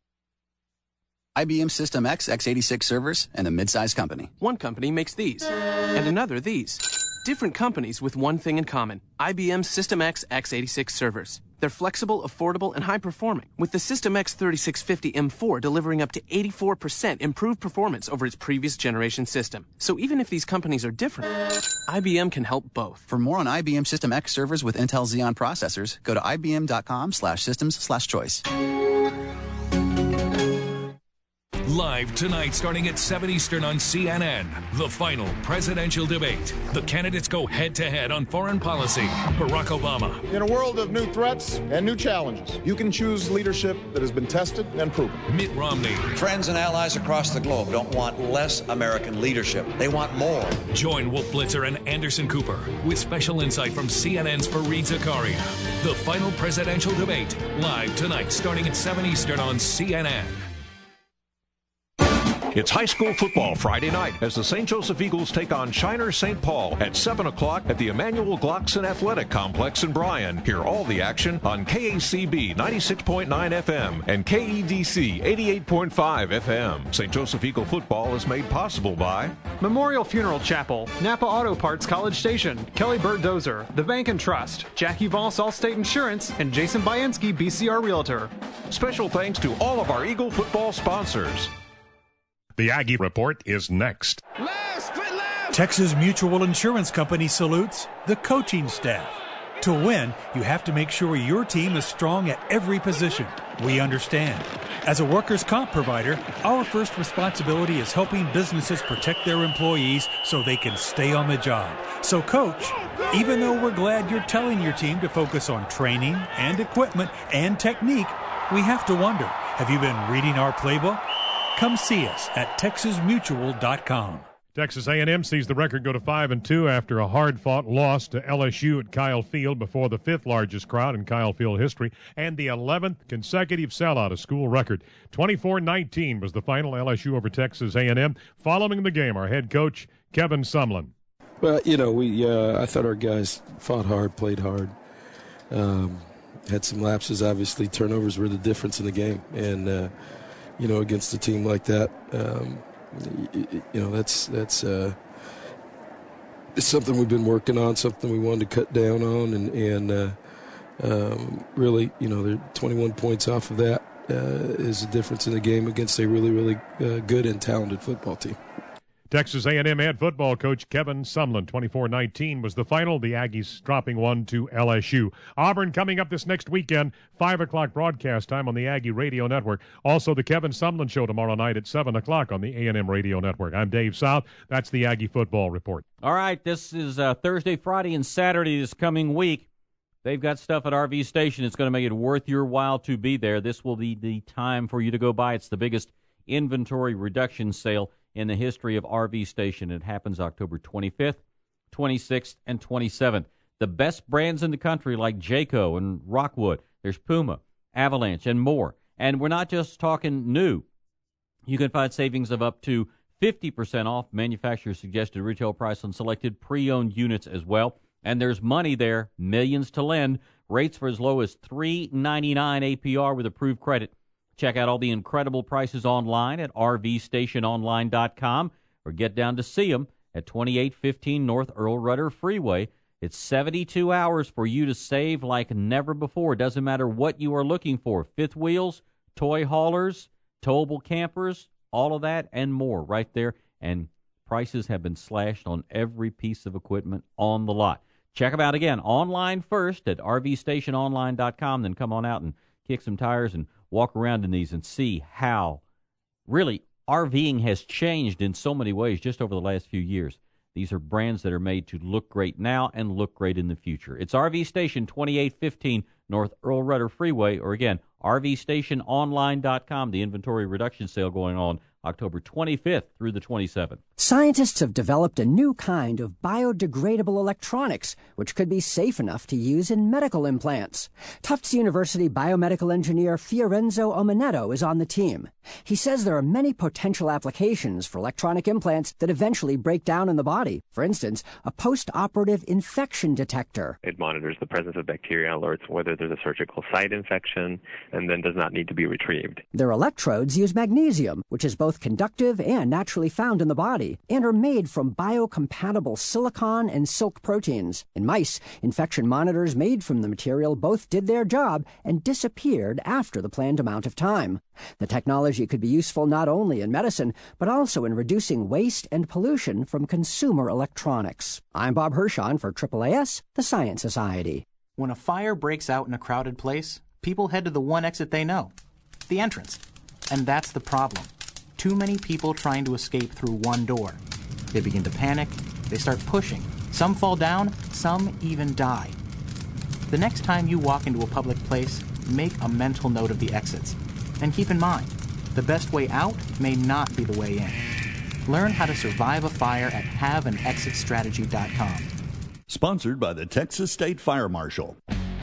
I B M System X x eighty-six servers and a mid-sized company. One company makes these, and another these. Different companies with one thing in common: I B M System X x eighty-six servers. They're flexible, affordable, and high-performing, with the System X thirty-six fifty M four delivering up to eighty-four percent improved performance over its previous generation system. So even if these companies are different, I B M can help both. For more on I B M System X servers with Intel Xeon processors, go to ibm.com slash systems slash choice. Live tonight starting at seven Eastern on C N N, the final presidential debate. The candidates go head-to-head on foreign policy. Barack Obama. In a world of new threats and new challenges, you can choose leadership that has been tested and proven. Mitt Romney. Friends and allies across the globe don't want less American leadership. They want more. Join Wolf Blitzer and Anderson Cooper with special insight from C N N's Fareed Zakaria. The final presidential debate, live tonight starting at seven Eastern on C N N. It's high school football Friday night as the Saint Joseph Eagles take on Shiner Saint Paul at seven o'clock at the Emmanuel Glockson Athletic Complex in Bryan. Hear all the action on K A C B ninety-six point nine F M and K E D C eighty-eight point five F M. Saint Joseph Eagle football is made possible by Memorial Funeral Chapel, Napa Auto Parts College Station, Kelly Bird Dozer, The Bank and Trust, Jackie Voss Allstate Insurance, and Jason Biensky B C R Realtor. Special thanks to all of our Eagle football sponsors. The Aggie Report is next. Texas Mutual Insurance Company salutes the coaching staff. To win, you have to make sure your team is strong at every position. We understand. As a workers' comp provider, our first responsibility is helping businesses protect their employees so they can stay on the job. So, coach, even though we're glad you're telling your team to focus on training and equipment and technique, we have to wonder, have you been reading our playbook? Come see us at texas mutual dot com. Texas A and M sees the record go to five and two after a hard-fought loss to L S U at Kyle Field before the fifth-largest crowd in Kyle Field history and the eleventh consecutive sellout, a school record. twenty-four nineteen was the final, L S U over Texas A and M. Following the game, our head coach, Kevin Sumlin. Well, you know, we uh, I thought our guys fought hard, played hard, um, had some lapses. Obviously, turnovers were the difference in the game, and uh, you know, against a team like that, um, you, you know, that's that's uh, it's something we've been working on, something we wanted to cut down on, and and uh, um, really, you know, they're twenty-one points off of that uh, is the difference in the game against a really, really uh, good and talented football team. Texas A and M head football coach Kevin Sumlin. twenty-four nineteen was the final. The Aggies dropping one to L S U. Auburn coming up this next weekend. five o'clock broadcast time on the Aggie Radio Network. Also, the Kevin Sumlin Show tomorrow night at seven o'clock on the A and M Radio Network. I'm Dave South. That's the Aggie Football Report. All right, this is uh, Thursday, Friday, and Saturday this coming week. They've got stuff at R V Station. It's going to make it worth your while to be there. This will be the time for you to go by. It's the biggest inventory reduction sale in the history of R V Station. It happens October twenty-fifth, twenty-sixth, and twenty-seventh. The best brands in the country like Jayco and Rockwood. There's Puma, Avalanche, and more. And we're not just talking new. You can find savings of up to fifty percent off manufacturer's suggested retail price on selected pre-owned units as well. And there's money there, millions to lend, rates for as low as three ninety-nine A P R with approved credit. Check out all the incredible prices online at r v station online dot com or get down to see them at twenty-eight fifteen North Earl Rudder Freeway. It's seventy-two hours for you to save like never before. Doesn't matter what you are looking for. Fifth wheels, toy haulers, towable campers, all of that and more right there. And Prices have been slashed on every piece of equipment on the lot. Check them out again online first at r v station online dot com, then come on out and kick some tires and walk around in these and see how really RVing has changed in so many ways just over the last few years. These are brands that are made to look great now and look great in the future. It's R V Station, twenty-eight fifteen North Earl Rudder Freeway, or again, r v station online dot com. The inventory reduction sale going on October twenty-fifth through the twenty-seventh. Scientists have developed a new kind of biodegradable electronics, which could be safe enough to use in medical implants. Tufts University biomedical engineer Fiorenzo Omenetto is on the team. He says there are many potential applications for electronic implants that eventually break down in the body. For instance, a post-operative infection detector. It monitors the presence of bacteria, alerts whether there's a surgical site infection, and then does not need to be retrieved. Their electrodes use magnesium, which is both conductive and naturally found in the body, and are made from biocompatible silicon and silk proteins. In mice, infection monitors made from the material both did their job and disappeared after the planned amount of time. The technology could be useful not only in medicine, but also in reducing waste and pollution from consumer electronics. I'm Bob Hirschon for triple A S, the Science Society. When a fire breaks out in a crowded place, people head to the one exit they know, the entrance. And that's the problem. Too many people trying to escape through one door. They begin to panic, they start pushing. Some fall down, some even die. The next time you walk into a public place, make a mental note of the exits. And keep in mind, the best way out may not be the way in. Learn how to survive a fire at have an exit strategy dot com. Sponsored by the Texas State Fire Marshal.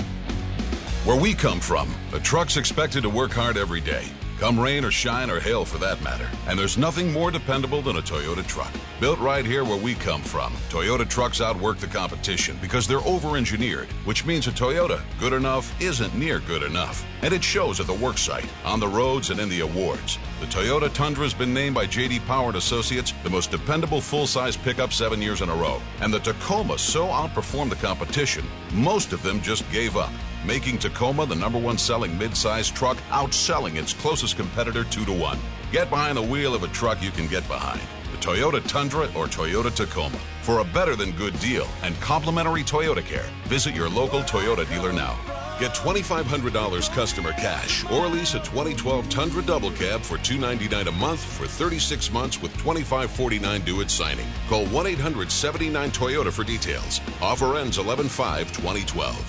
Where we come from, a truck's expected to work hard every day. Come rain or shine or hail for that matter. And there's nothing more dependable than a Toyota truck. Built right here where we come from, Toyota trucks outwork the competition because they're over-engineered, which means a Toyota good enough isn't near good enough. And it shows at the work site, on the roads, and in the awards. The Toyota Tundra has been named by J D Power and Associates the most dependable full-size pickup seven years in a row. And the Tacoma so outperformed the competition, most of them just gave up, making Tacoma the number one selling mid-size truck, outselling its closest competitor two to one. Get behind the wheel of a truck you can get behind. The Toyota Tundra or Toyota Tacoma. For a better than good deal and complimentary Toyota care, visit your local Toyota dealer now. Get twenty-five hundred dollars customer cash or lease a twenty twelve Tundra Double Cab for two hundred ninety-nine dollars a month for thirty-six months with twenty-five forty-nine due at signing. Call one eight hundred seventy-nine Toyota for details. Offer ends eleven five twenty twelve.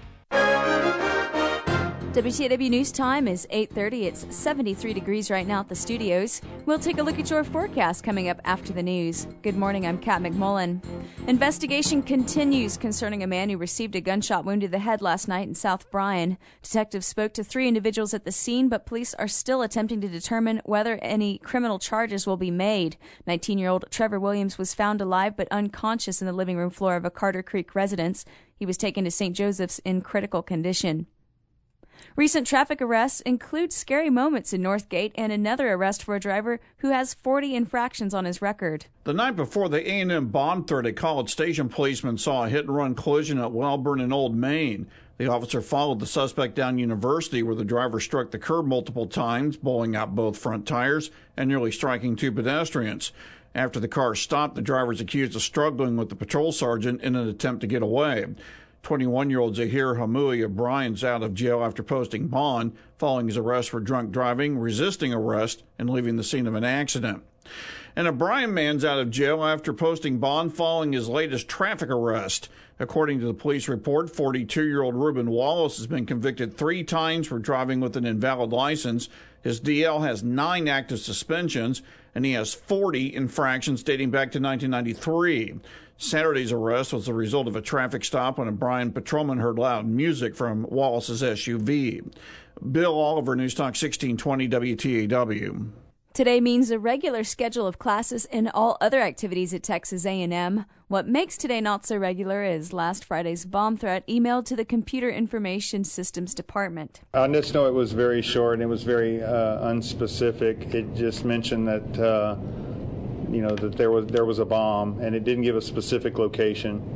W T A W News Time is eight thirty. It's seventy-three degrees right now at the studios. We'll take a look at your forecast coming up after the news. Good morning, I'm Kat McMullen. Investigation continues concerning a man who received a gunshot wound to the head last night in South Bryan. Detectives spoke to three individuals at the scene, but police are still attempting to determine whether any criminal charges will be made. nineteen-year-old Trevor Williams was found alive but unconscious in the living room floor of a Carter Creek residence. He was taken to Saint Joseph's in critical condition. Recent traffic arrests include scary moments in Northgate and another arrest for a driver who has forty infractions on his record. The night before the A and M bomb threat, a College Station policeman saw a hit-and-run collision at Wellborn in Old Main. The officer followed the suspect down University, where the driver struck the curb multiple times, bowling out both front tires and nearly striking two pedestrians. After the car stopped, the driver is accused of struggling with the patrol sergeant in an attempt to get away. twenty-one-year-old Zahir Hamui of Bryan's out of jail after posting bond following his arrest for drunk driving, resisting arrest, and leaving the scene of an accident. And a Bryan man's out of jail after posting bond following his latest traffic arrest. According to the police report, forty-two-year-old Reuben Wallace has been convicted three times for driving with an invalid license. His D L has nine active suspensions, and he has forty infractions dating back to nineteen ninety-three. Saturday's arrest was the result of a traffic stop when a Bryan patrolman heard loud music from Wallace's S U V. Bill Oliver, News Talk sixteen twenty W T A W. Today means a regular schedule of classes and all other activities at Texas A and M. What makes today not so regular is last Friday's bomb threat emailed to the Computer Information Systems Department. On this note, it was very short and it was very uh, unspecific. It just mentioned that uh, you know that there was there was a bomb, and it didn't give a specific location.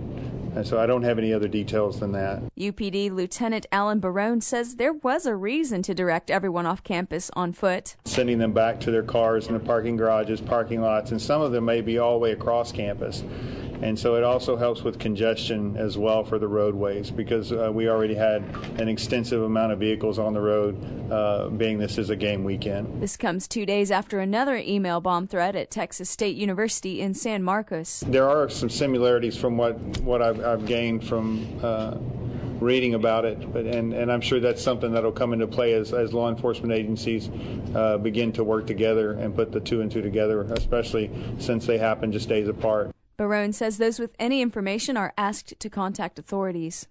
And so I don't have any other details than that. U P D Lieutenant Alan Barone says there was a reason to direct everyone off campus on foot. Sending them back to their cars in the parking garages, parking lots, and some of them may be all the way across campus. And so it also helps with congestion as well for the roadways, because uh, we already had an extensive amount of vehicles on the road, uh, being this is a game weekend. This comes two days after another email bomb threat at Texas State University in San Marcos. There are some similarities from what, what I've, I've gained from uh, reading about it, but and, and I'm sure that's something that will come into play as, as law enforcement agencies uh, begin to work together and put the two and two together, especially since they happen just days apart. Barone says those with any information are asked to contact authorities.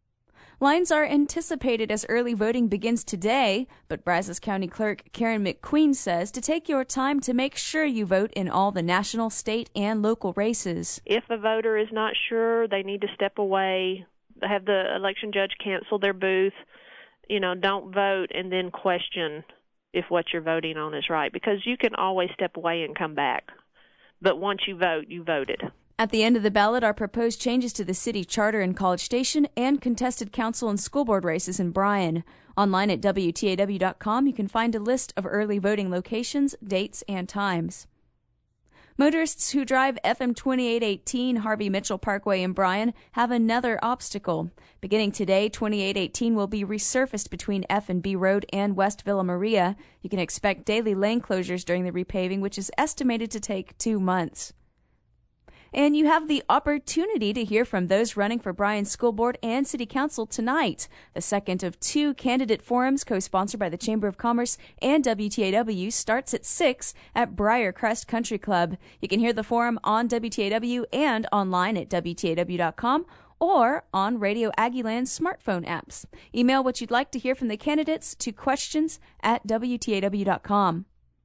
Lines are anticipated as early voting begins today, but Brazos County Clerk Karen McQueen says to take your time to make sure you vote in all the national, state, and local races. If a voter is not sure, they need to step away, have the election judge cancel their booth. You know, don't vote and then question if what you're voting on is right, because you can always step away and come back. But once you vote, you voted. At the end of the ballot are proposed changes to the city charter in College Station and contested council and school board races in Bryan. Online at W T A W dot com, you can find a list of early voting locations, dates, and times. Motorists who drive F M twenty-eight eighteen Harvey Mitchell Parkway in Bryan have another obstacle. Beginning today, twenty-eight eighteen will be resurfaced between F and B Road and West Villa Maria. You can expect daily lane closures during the repaving, which is estimated to take two months. And you have the opportunity to hear from those running for Bryan School Board and City Council tonight. The second of two candidate forums co-sponsored by the Chamber of Commerce and W T A W starts at six at Briarcrest Country Club. You can hear the forum on W T A W and online at W T A W dot com or on Radio Aggieland's smartphone apps. Email what you'd like to hear from the candidates to questions at W T A W dot com.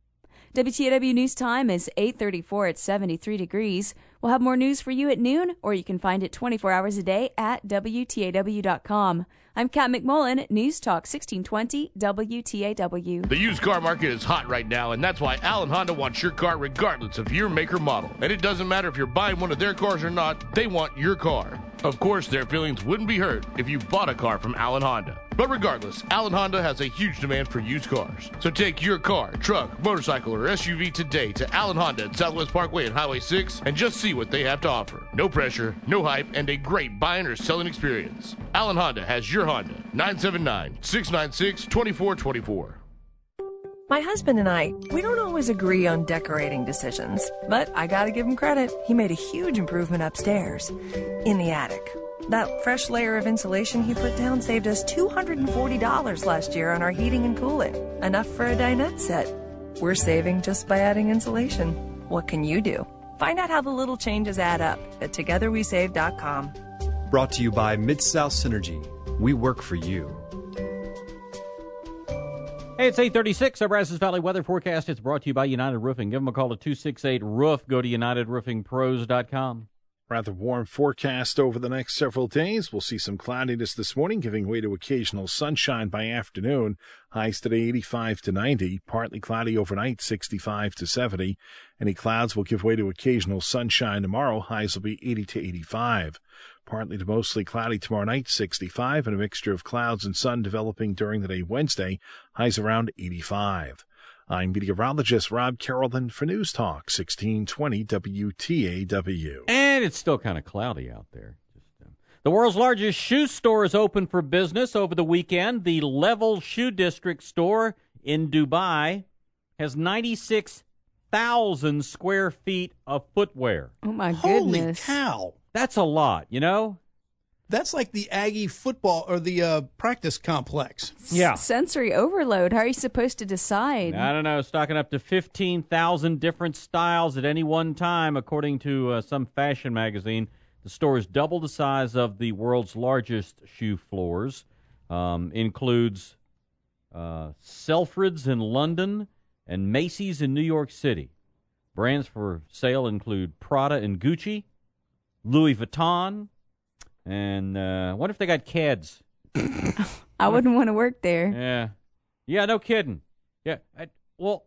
W T A W News Time is eight thirty-four at seventy-three degrees. We'll have more news for you at noon, or you can find it twenty-four hours a day at W T A W dot com. I'm Kat McMullen, News Talk sixteen twenty W T A W. The used car market is hot right now, and that's why Allen Honda wants your car regardless of your make or model. And it doesn't matter if you're buying one of their cars or not, they want your car. Of course, their feelings wouldn't be hurt if you bought a car from Allen Honda. But regardless, Allen Honda has a huge demand for used cars. So take your car, truck, motorcycle, or S U V today to Allen Honda at Southwest Parkway and Highway six and just see what they have to offer. No pressure, no hype, and a great buying or selling experience. Allen Honda has your Honda. nine seven nine, six nine six, two four two four. My husband and I, we don't always agree on decorating decisions, but I gotta give him credit. He made a huge improvement upstairs, in the attic. That fresh layer of insulation he put down saved us two hundred forty dollars last year on our heating and cooling. Enough for a dinette set. We're saving just by adding insulation. What can you do? Find out how the little changes add up at together we save dot com. Brought to you by Mid-South Synergy. We work for you. Hey, it's eight thirty-six. Our Brazos Valley weather forecast. It's brought to you by United Roofing. Give them a call at two six eight, roof. Go to united roofing pros dot com. Rather warm forecast over the next several days. We'll see some cloudiness this morning, giving way to occasional sunshine by afternoon. Highs today eighty-five to ninety. Partly cloudy overnight, sixty-five to seventy. Any clouds will give way to occasional sunshine tomorrow. Highs will be eighty to eighty-five. Partly to mostly cloudy tomorrow night, sixty-five, and a mixture of clouds and sun developing during the day Wednesday. Highs around eighty-five. I'm meteorologist Rob Carrollton for News Talk sixteen twenty W T A W. And it's still kind of cloudy out there. Just, uh, the world's largest shoe store is open for business over the weekend. The Level Shoe District store in Dubai has ninety-six thousand square feet of footwear. Oh, my Holy goodness. cow. That's a lot, you know? That's like the Aggie football or the uh, practice complex. Yeah. Sensory overload. How are you supposed to decide? I don't know. Stocking up to fifteen thousand different styles at any one time, according to uh, some fashion magazine. The store is double the size of the world's largest shoe floors. Um, includes uh, Selfrid's in London and Macy's in New York City. Brands for sale include Prada and Gucci, Louis Vuitton, and uh, what if they got Keds? I wouldn't want to work there. Yeah. Yeah, no kidding. Yeah. I, well, and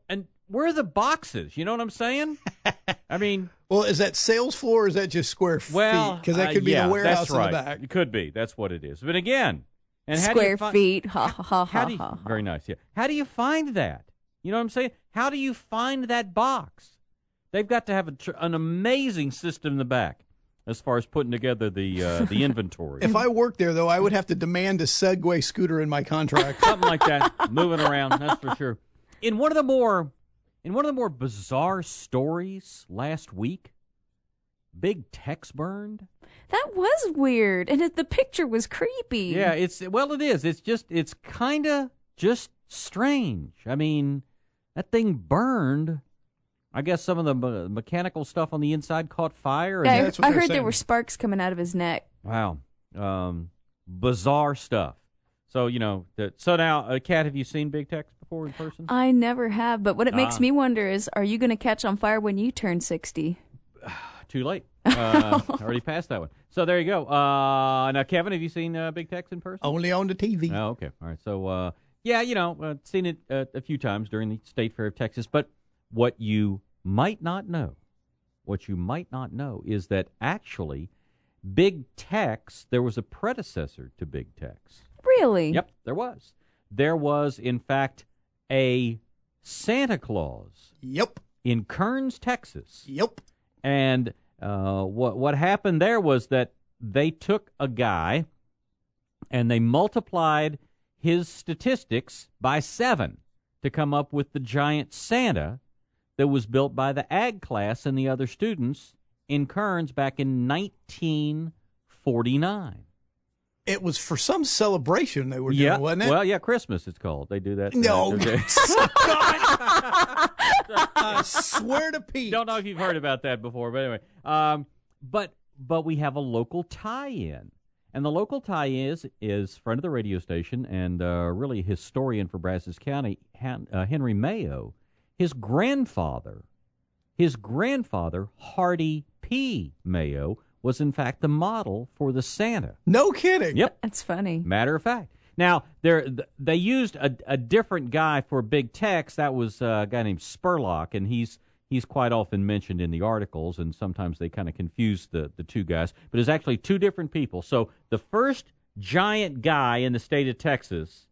where are the boxes? You know what I'm saying? I mean, well, is that sales floor or is that just square feet? Well, Because that uh, could be yeah, a warehouse that's right. in the back. It could be. That's what it is. But again, and how square do you fi- feet. Ha ha ha how ha. do you, ha. Very nice. Yeah. How do you find that? You know what I'm saying? How do you find that box? They've got to have a tr- an amazing system in the back as far as putting together the uh, the inventory. If I worked there, though, I would have to demand a Segway scooter in my contract. Something like that, moving around. That's for sure. In one of the more, in one of the more bizarre stories last week, Big Tex burned. That was weird, and it, the picture was creepy. Yeah, it's well, it is. It's just, it's kind of just strange. I mean, that thing burned. I guess some of the me- mechanical stuff on the inside caught fire. And Yeah, I, that's what I they're heard saying. there were sparks coming out of his neck. Wow. Um, bizarre stuff. So, you know, the, so now, uh, Kat, have you seen Big Tex before in person? I never have, but what it makes Ah. me wonder is, are you going to catch on fire when you turn sixty? Too late. Uh, already passed that one. So there you go. Uh, now, Kevin, have you seen uh, Big Tex in person? Only on the T V. Oh, okay. All right. So, uh, yeah, you know, uh, seen it uh, a few times during the State Fair of Texas. But what you might not know, what you might not know is that actually Big Tex, there was a predecessor to Big Tex. Really? Yep, there was. There was, in fact, a Santa Claus. Yep. In Kearns, Texas. Yep. And uh, what what happened there was that they took a guy and they multiplied his statistics by seven to come up with the giant Santa that was built by the ag class and the other students in Kearns back in nineteen forty-nine. It was for some celebration they were doing, Yeah, wasn't it? well, yeah, Christmas it's called. They do that. uh, No. okay. I swear to Pete. Don't know if you've heard about that before, but anyway. Um, but but we have a local tie-in, and the local tie-in is is friend of the radio station and uh, really a historian for Brazos County, Han, uh, Henry Mayo. His grandfather, his grandfather Hardy P. Mayo, was in fact the model for the Santa. No kidding. Yep. That's funny. Matter of fact. Now, there they used a, a different guy for Big Tex. That was a guy named Spurlock, and he's he's quite often mentioned in the articles, and sometimes they kind of confuse the, the two guys. But it's actually two different people. So the first giant guy in the state of Texas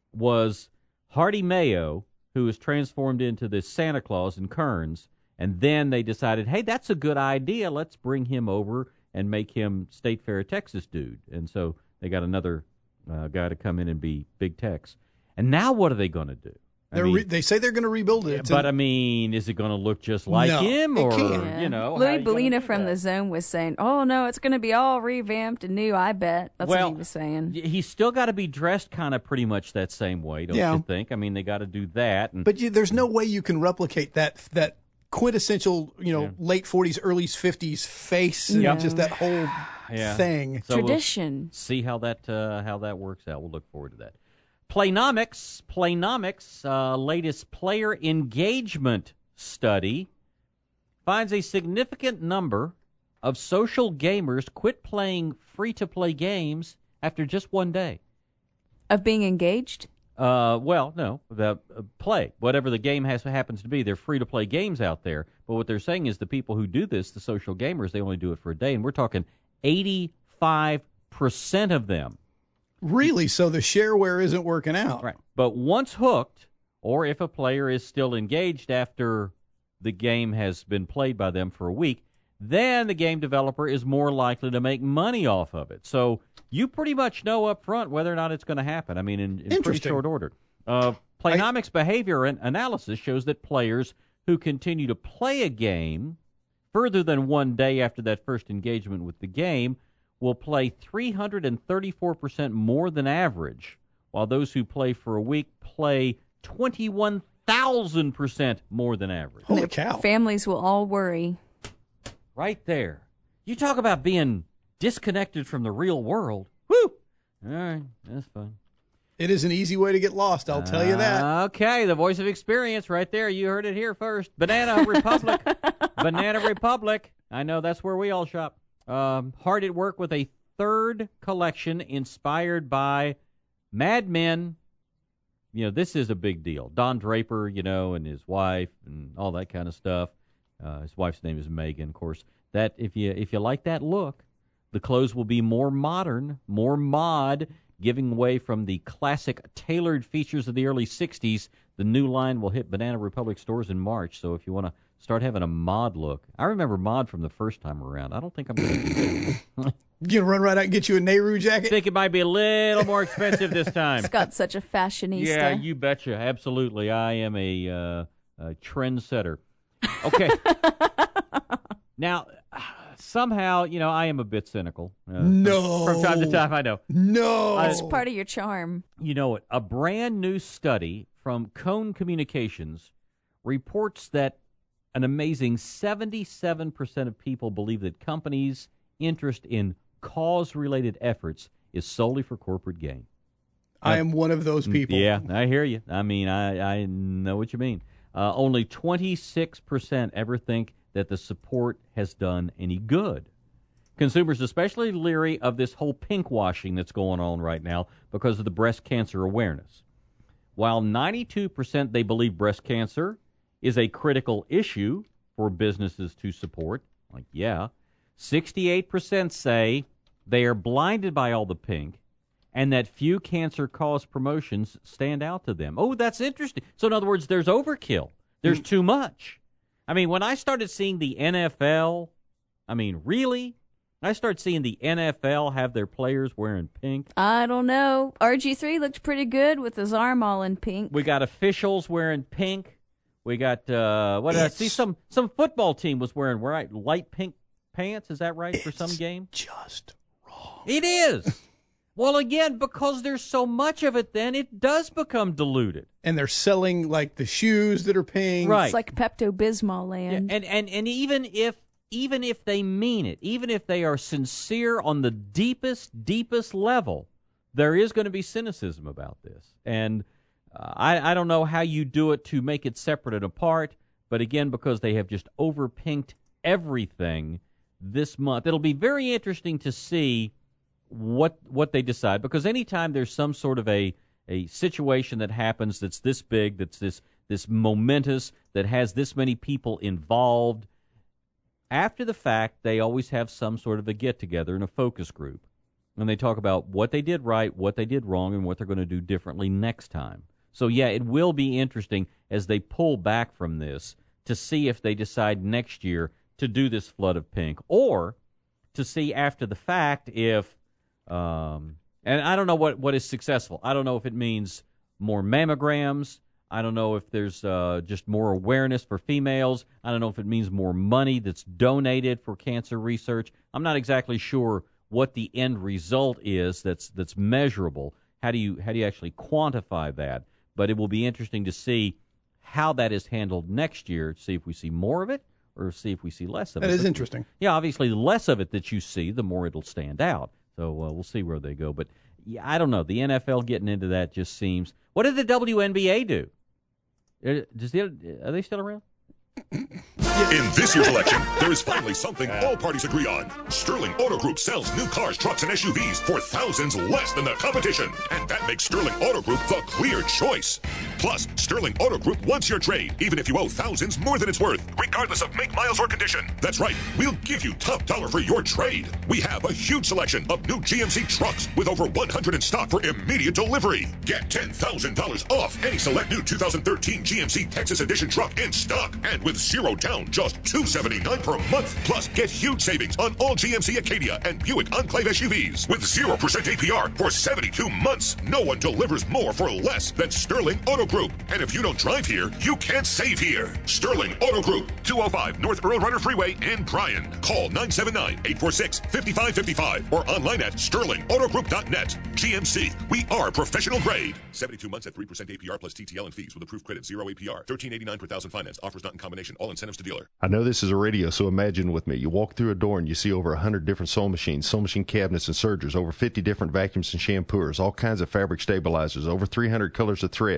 was Hardy Mayo, who was transformed into this Santa Claus in Kearns, and then they decided, hey, that's a good idea. Let's bring him over and make him State Fair of Texas dude. And so they got another uh, guy to come in and be Big Tex. And now what are they going to do? I They're mean, re- they say they're going to rebuild it. It's but in- I mean, is it going to look just like No, him, it or can't. you know? how Louis you gonna Bellina do from that? the Zone was saying, "Oh no, it's going to be all revamped and new." I bet that's well, what he was saying. y- He's still got to be dressed kind of pretty much that same way, don't Yeah. you think? I mean, they got to do that. And But you, there's no way you can replicate that that quintessential, you know, Yeah. late forties, early fifties face and Yeah. just that whole yeah. thing. So we'll Tradition. see how that uh, how that works out. We'll look forward to that. Playnomics, Playnomics, uh, latest player engagement study finds a significant number of social gamers quit playing free-to-play games after just one day. Of being engaged? Uh, well, no, the uh, play whatever the game has happens to be. They're free-to-play games out there, but what they're saying is the people who do this, the social gamers, they only do it for a day, and we're talking eighty-five percent of them. Really? So the shareware isn't working out. Right. But once hooked, or if a player is still engaged after the game has been played by them for a week, then the game developer is more likely to make money off of it. So you pretty much know up front whether or not it's going to happen. I mean, in, in pretty Interesting. short order. Uh, Playnomics behavior an- analysis shows that players who continue to play a game further than one day after that first engagement with the game will play three hundred thirty-four percent more than average, while those who play for a week play twenty-one thousand percent more than average. Holy Their cow. Families will all worry. Right there. You talk about being disconnected from the real world. Woo! All right, that's fun. It is an easy way to get lost, I'll tell you that. Okay, the voice of experience right there. You heard it here first. Banana Republic. Banana Republic. I know that's where we all shop. Um, hard at work with a third collection inspired by Mad Men you know, this is a big deal. Don Draper, you know, and his wife and all that kind of stuff. Uh, his wife's name is Megan, of course. That if you if you like that look, the clothes will be more modern, more mod, giving away from the classic tailored features of the early sixties. The new line will hit Banana Republic stores in March. So if you want to start having a mod look, I remember mod from the first time around. I don't think I'm going to do that. You gonna run right out and get you a Nehru jacket? I think it might be a little more expensive this time. Scott's such a fashionista. Yeah, you betcha. Absolutely. I am a, uh, a trendsetter. Okay. Now, somehow, you know, I am a bit cynical. Uh, no. From, from time to time, I know. No. That's uh, part of your charm. You know what? A brand new study from Cone Communications reports that an amazing seventy-seven percent of people believe that companies' interest in cause-related efforts is solely for corporate gain. I am one of those people. Yeah, I hear you. I mean, I, I know what you mean. Uh, only twenty-six percent ever think that the support has done any good. Consumers especially leery of this whole pink washing that's going on right now because of the breast cancer awareness. While ninety-two percent they believe breast cancer is a critical issue for businesses to support, like, yeah, sixty-eight percent say they are blinded by all the pink and that few cancer cause promotions stand out to them. Oh, that's interesting. So, in other words, there's overkill. There's mm. too much. I mean, when I started seeing the N F L, I mean, really? I started seeing the N F L have their players wearing pink. I don't know. R G three looked pretty good with his arm all in pink. We got officials wearing pink. We got, uh, what did I see? Some, some football team was wearing right, light pink pants. Is that right, for some game? Just wrong. It is. Well, again, because there's so much of it, then it does become diluted. And they're selling like the shoes that are pink. Right. It's like Pepto-Bismol land. Yeah, and, and and even if even if they mean it, even if they are sincere on the deepest, deepest level, there is going to be cynicism about this. And uh, I, I don't know how you do it to make it separate and apart, but again, because they have just over-pinked everything this month, it'll be very interesting to see what what they decide, because anytime there's some sort of a a situation that happens that's this big, that's this this momentous, that has this many people involved, after the fact they always have some sort of a get together and a focus group, and they talk about what they did right, what they did wrong, and what they're going to do differently next time. So yeah, it will be interesting as they pull back from this to see if they decide next year to do this flood of pink, or to see after the fact if Um, and I don't know what, what is successful. I don't know if it means more mammograms. I don't know if there's uh, just more awareness for females. I don't know if it means more money that's donated for cancer research. I'm not exactly sure what the end result is that's that's measurable. How do you how do you actually quantify that? But it will be interesting to see how that is handled next year, to see if we see more of it or see if we see less of that it. That is but, interesting. Yeah, obviously, the less of it that you see, the more it'll stand out. So uh, we'll see where they go. But yeah, I don't know. The N F L getting into that just seems. What did the W N B A do? Does the, are they still around? In this year's election, there is finally something all parties agree on. Sterling Auto Group sells new cars, trucks, and S U Vs for thousands less than the competition. And that makes Sterling Auto Group the clear choice. Plus, Sterling Auto Group wants your trade, even if you owe thousands more than it's worth, regardless of make, miles, or condition. That's right, we'll give you top dollar for your trade. We have a huge selection of new G M C trucks with over one hundred in stock for immediate delivery. Get ten thousand dollars off any select new two thousand thirteen G M C Texas Edition truck in stock. And with zero down, just two hundred seventy-nine dollars per month. Plus, get huge savings on all G M C Acadia and Buick Enclave S U Vs with zero percent A P R for seventy-two months. No one delivers more for less than Sterling Auto Group. And if you don't drive here, you can't save here. Sterling Auto Group, two oh five North Earl Runner Freeway in Bryan. Call nine seven nine, eight four six, five five five five or online at sterling auto group dot net. G M C, we are professional grade. seventy-two months at three percent A P R plus T T L and fees with approved credit, zero A P R. thirteen eighty-nine per thousand finance. Offers not in combination. All incentives to dealer. I know this is a radio, so imagine with me. You walk through a door and you see over one hundred different sewing machines, sewing machine cabinets and sergers, over fifty different vacuums and shampooers, all kinds of fabric stabilizers, over three hundred colors of thread, pressure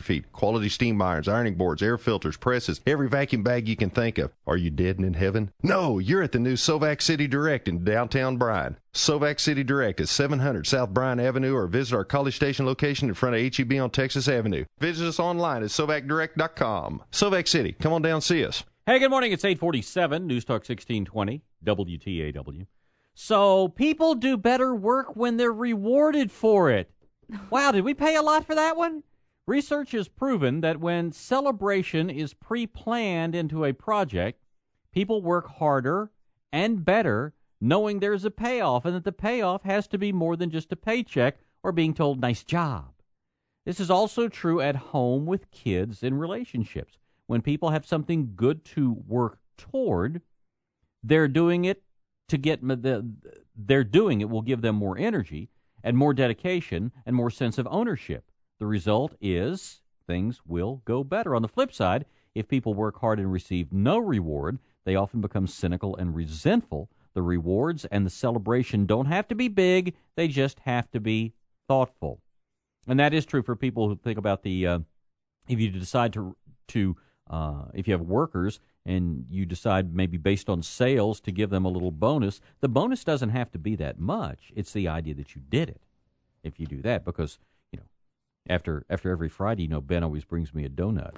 feet. Quality steam irons, ironing boards, air filters, presses, every vacuum bag you can think of. Are you dead and in heaven? No, you're at the new Sovac City Direct in downtown Bryan. Sovac City Direct is seven hundred South Bryan Avenue, or visit our College Station location in front of H E B on Texas Avenue. Visit us online at sovac direct dot com. Sovac City, come on down and see us. Hey, good morning. It's eight forty-seven, News Talk sixteen twenty, W T A W. So people do better work when they're rewarded for it. Wow, did we pay a lot for that one? Research has proven that when celebration is pre-planned into a project, people work harder and better knowing there's a payoff, and that the payoff has to be more than just a paycheck or being told, nice job. This is also true at home with kids and relationships. When people have something good to work toward, they're doing it to get the, they're doing it will give them more energy and more dedication and more sense of ownership. The result is things will go better. On the flip side, if people work hard and receive no reward, they often become cynical and resentful. The rewards and the celebration don't have to be big. They just have to be thoughtful. And that is true for people who think about the, uh, if you decide to, to uh, if you have workers and you decide maybe based on sales to give them a little bonus, the bonus doesn't have to be that much. It's the idea that you did it if you do that, because, you know, after after every Friday, you know, Ben always brings me a donut.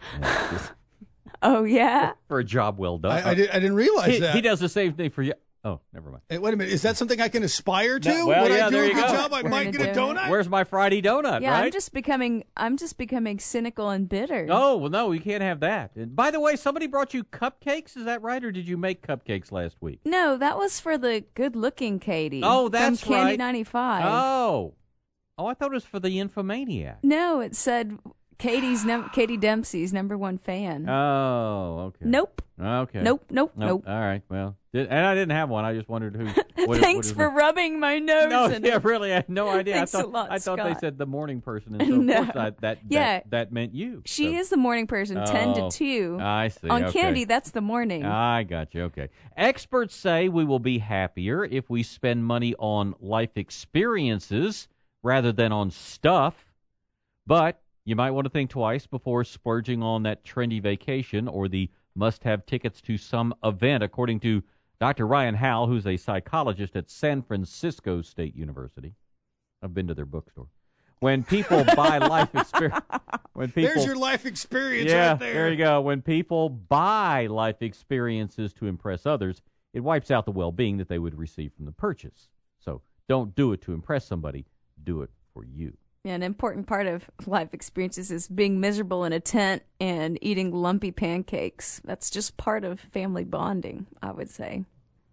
Oh, yeah? For a job well done. I, I, did, I didn't realize he, that. He does the same thing for you. Oh, never mind. Hey, wait a minute. Is that something I can aspire to? No, well, when yeah, I do there a you good go. job, I We're might get a do donut? Where's my Friday donut, Yeah, right? I'm just becoming I'm just becoming cynical and bitter. Oh, well, no, you can't have that. And by the way, somebody brought you cupcakes, is that right? Or did you make cupcakes last week? No, that was for the good-looking Katie. Oh, that's from Candy right. ninety-five. Oh. Oh, I thought it was for the Infomaniac. No, it said Katie's num- Katie Dempsey's number one fan. Oh, okay. Nope. Okay. Nope, nope, nope. All right, well, did, and I didn't have one. I just wondered who. What, Thanks what for my... rubbing my nose. No, in yeah, it. really, I had no idea. Thanks I thought a lot, I thought Scott. they said the morning person, and so No. of course I, that, that Yeah. that meant you. She so. is the morning person, ten to Oh, two. I see. On okay. Candy, that's the morning. I got you. Okay. Experts say we will be happier if we spend money on life experiences rather than on stuff, but you might want to think twice before splurging on that trendy vacation or the must-have tickets to some event, according to Doctor Ryan Howell, who's a psychologist at San Francisco State University. I've been to their bookstore. When people buy life experience, when people There's your life experience yeah, right there. there you go. When people buy life experiences to impress others, it wipes out the well-being that they would receive from the purchase. So don't do it to impress somebody. Do it for you. Yeah, an important part of life experiences is being miserable in a tent and eating lumpy pancakes. That's just part of family bonding, I would say.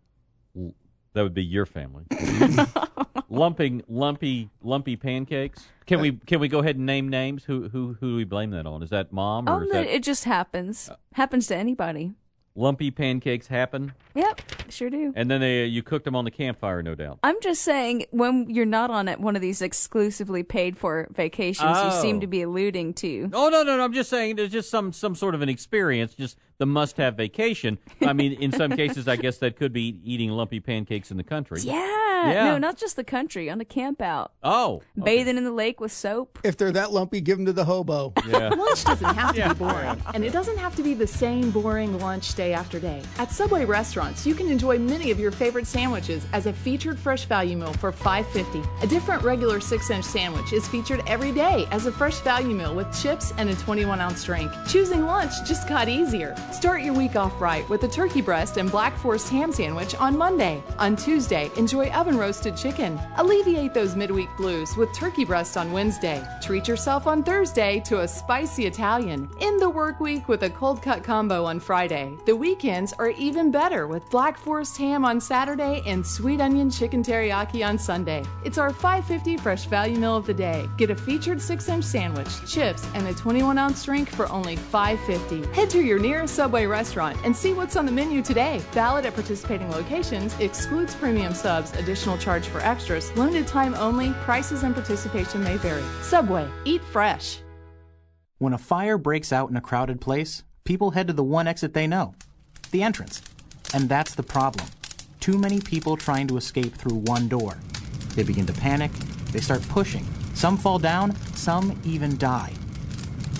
That would be your family. Lumping, lumpy, lumpy pancakes. Can we can we go ahead and name names? Who who who do we blame that on? Is that mom or Oh, is no, that it just happens. Happens to anybody. lumpy pancakes happen? Yep, sure do. And then they, you cooked them on the campfire, no doubt. I'm just saying, when you're not on it, one of these exclusively paid-for vacations, Oh. you seem to be alluding to. Oh no no no! I'm just saying there's just some some sort of an experience, just the must-have vacation. I mean, in some cases, I guess that could be eating lumpy pancakes in the country. Yeah. Yeah. No, not just the country, on a camp out. Oh. Bathing in the lake with soap. If they're that lumpy, give them to the hobo. Yeah. Lunch doesn't have to Yeah. be boring, and it doesn't have to be the same boring lunch day after day. At Subway restaurants, you can enjoy many of your favorite sandwiches as a featured fresh value meal for five fifty. A different regular six-inch sandwich is featured every day as a fresh value meal with chips and a twenty-one ounce drink. Choosing lunch just got easier. Start your week off right with a turkey breast and Black Forest ham sandwich on Monday. On Tuesday, enjoy oven-roasted chicken. Alleviate those midweek blues with turkey breast on Wednesday. Treat yourself on Thursday to a spicy Italian. End the work week with a cold cut combo on Friday. The weekends are even better with Black Forest ham on Saturday and sweet onion chicken teriyaki on Sunday. It's our five fifty fresh value meal of the day. Get a featured six-inch sandwich, chips, and a twenty-one ounce drink for only five fifty. Head to your nearest Subway restaurant and see what's on the menu today. Valid at participating locations, excludes premium subs, additional charge for extras, limited time only, prices and participation may vary. Subway, eat fresh. When a fire breaks out in a crowded place, people head to the one exit they know, the entrance. And that's the problem. Too many people trying to escape through one door. They begin to panic, they start pushing. Some fall down, some even die.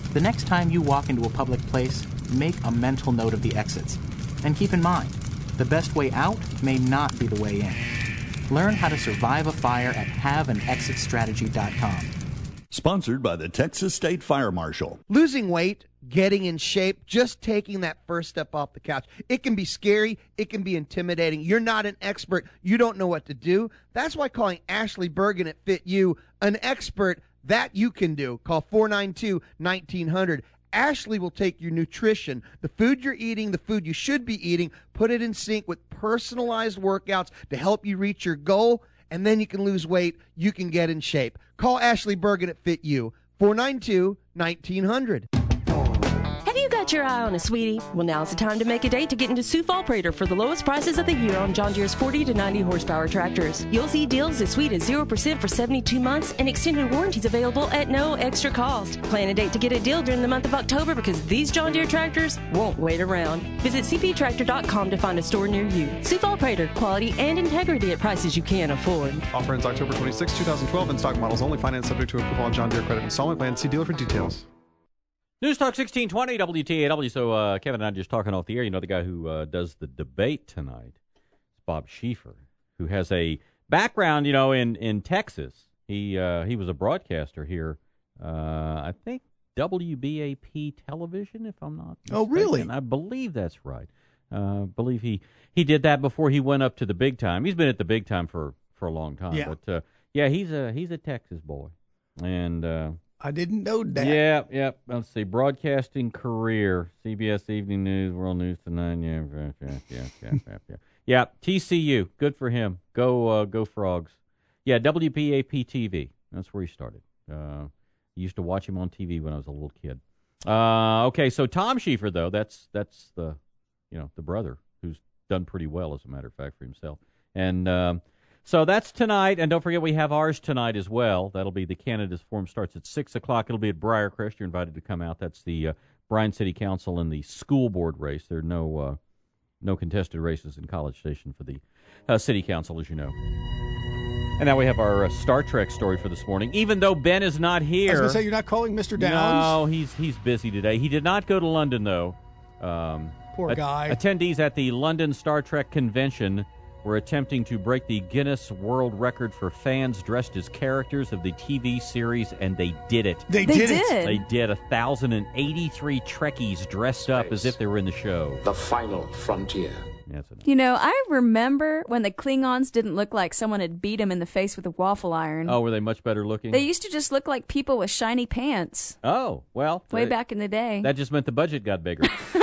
The next time you walk into a public place, make a mental note of the exits. And keep in mind, the best way out may not be the way in. Learn how to survive a fire at have an exit strategy dot com. Sponsored by the Texas State Fire Marshal. Losing weight, getting in shape, just taking that first step off the couch. It can be scary. It can be intimidating. You're not an expert. You don't know what to do. That's why calling Ashley Bergen at Fit You an expert that you can do. Call four nine two, one nine hundred. Ashley will take your nutrition, the food you're eating, the food you should be eating, put it in sync with personalized workouts to help you reach your goal, and then you can lose weight. You can get in shape. Call Ashley Bergen at Fit You, four nine two, one nine hundred. Have you got your eye on a sweetie? Well, now's the time to make a date to get into Sioux Fall Prater for the lowest prices of the year on John Deere's forty to ninety horsepower tractors. You'll see deals as sweet as zero percent for seventy-two months and extended warranties available at no extra cost. Plan a date to get a deal during the month of October because these John Deere tractors won't wait around. Visit c p tractor dot com to find a store near you. Sioux Fall Prater, quality and integrity at prices you can't afford. Offer ends October twenty-sixth, twenty twelve, and stock models only. Finance subject to approval on John Deere credit installment plan. See dealer for details. News Talk sixteen twenty W T A W. So uh, Kevin and I just talking off the air. You know the guy who uh, does the debate tonight. It's Bob Schieffer, who has a background, you know, in, in Texas. He uh, he was a broadcaster here. Uh, I think W B A P television, if I'm not mistaken. Oh, really? I believe that's right. Uh, I believe he, he did that before he went up to the big time. He's been at the big time for, for a long time. Yeah. But uh, yeah, he's a he's a Texas boy, and. Uh, I didn't know that. Yeah, yeah. Let's see. Broadcasting career, C B S Evening News, World News Tonight. Yeah, yeah, yeah, yeah, yeah, yeah. Yeah, T C U. Good for him. Go, uh, go Frogs. Yeah, W B A P T V. That's where he started. Uh, I used to watch him on T V when I was a little kid. Uh, okay, so Tom Schieffer, though, that's that's the, you know, the brother who's done pretty well, as a matter of fact, for himself. And um, so that's tonight, and don't forget we have ours tonight as well. That'll be the candidates forum starts at six o'clock. It'll be at Briarcrest. You're invited to come out. That's the uh, Bryan City Council and the school board race. There are no uh, no contested races in College Station for the uh, city council, as you know. And now we have our uh, Star Trek story for this morning. Even though Ben is not here. I was going to say, you're not calling Mister Downs? No, he's, he's busy today. He did not go to London, though. Um, Poor guy. Attendees at the London Star Trek convention were attempting to break the Guinness World Record for fans dressed as characters of the T V series, and they did it. They, they did, did it. They did. one thousand eighty-three Trekkies dressed up as if they were in the show. The final frontier. Yes, you know, I remember when the Klingons didn't look like someone had beat them in the face with a waffle iron. Oh, were they much better looking? They used to just look like people with shiny pants. Oh, well. Way they, back in the day. That just meant the budget got bigger.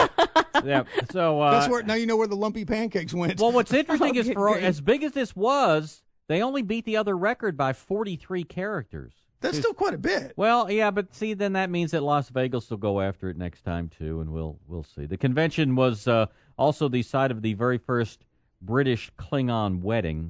Yeah, so uh, That's where now you know where the lumpy pancakes went. Well, what's interesting Oh, is for as big as this was, they only beat the other record by forty-three characters. That's still quite a bit. Well, yeah, but see, then that means that Las Vegas will go after it next time too, and we'll we'll see. The convention was uh, also the site of the very first British Klingon wedding.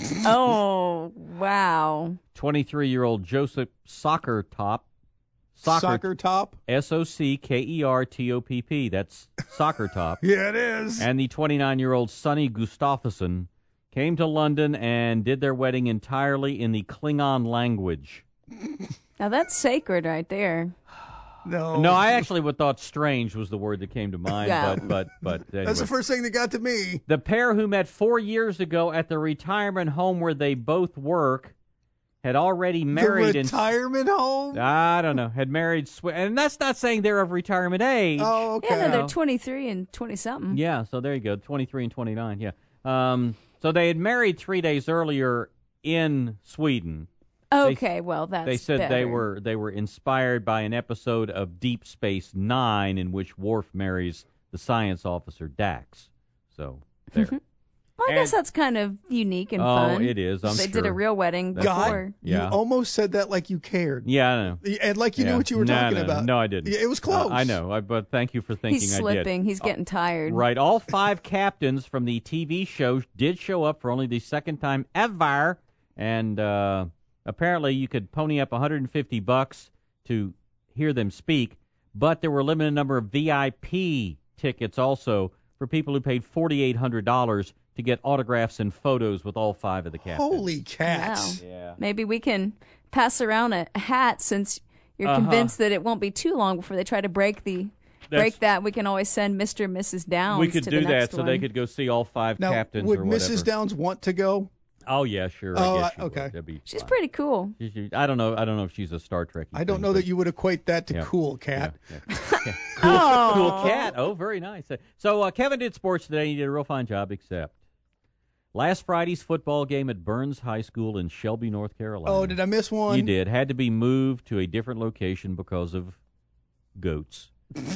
Oh, wow! twenty-three-year-old Joseph Sockertop. Soccer, Soccer Top? S O C K E R T O P P. That's Sockertop. Yeah, it is. And the twenty-nine-year-old Sonny Gustafsson came to London and did their wedding entirely in the Klingon language. Now that's sacred right there. No, no, I actually would thought strange was the word that came to mind. Yeah. But, but, but anyway. That's the first thing that got to me. The pair who met four years ago at the retirement home where they both work had already married. The retirement and, home? I don't know. Had married, sw- and that's not saying they're of retirement age. Oh, okay. Yeah, no, they're twenty-three and twenty-something. Yeah, so there you go, twenty-three and twenty-nine, yeah. Um, so they had married three days earlier in Sweden. Okay, they, well, that's They said better. they were they were inspired by an episode of Deep Space Nine in which Worf marries the science officer Dax. So, there. Well, I And- guess that's kind of unique and Oh, fun. it is, I'm They sure. did a real wedding That's God, before. Yeah. you almost said that like you cared. Yeah, I know. And like you Yeah. knew what you were No, talking no, about. No, I didn't. Yeah, it was close. Uh, I know, I, but thank you for thinking He's I did. slipping. He's getting tired. Right. All five captains from the T V show did show up for only the second time ever, and uh, apparently you could pony up one hundred fifty bucks to hear them speak, but there were a limited number of V I P tickets also for people who paid forty-eight hundred dollars to get autographs and photos with all five of the captains. Holy cats. Wow. Yeah. Maybe we can pass around a hat since you're Uh-huh. convinced that it won't be too long before they try to break the That's- break that, we can always send Mister and Missus Downs. We could to do the that next so one. they could go see all five Now, captains would or whatever. Missus Downs want to go? Oh yeah, sure. Oh, I guess I- she would. okay. That'd be She's fine. pretty cool. She- she- I don't know. I don't know if she's a Star Trek. I don't know that you would equate that to Yeah. cool, Cat. Yeah, yeah. Cool, cool cat. Oh, very nice. So uh, Kevin did sports today. He did a real fine job, except last Friday's football game at Burns High School in Shelby, North Carolina. Oh, did I miss one? You did. Had to be moved to a different location because of goats.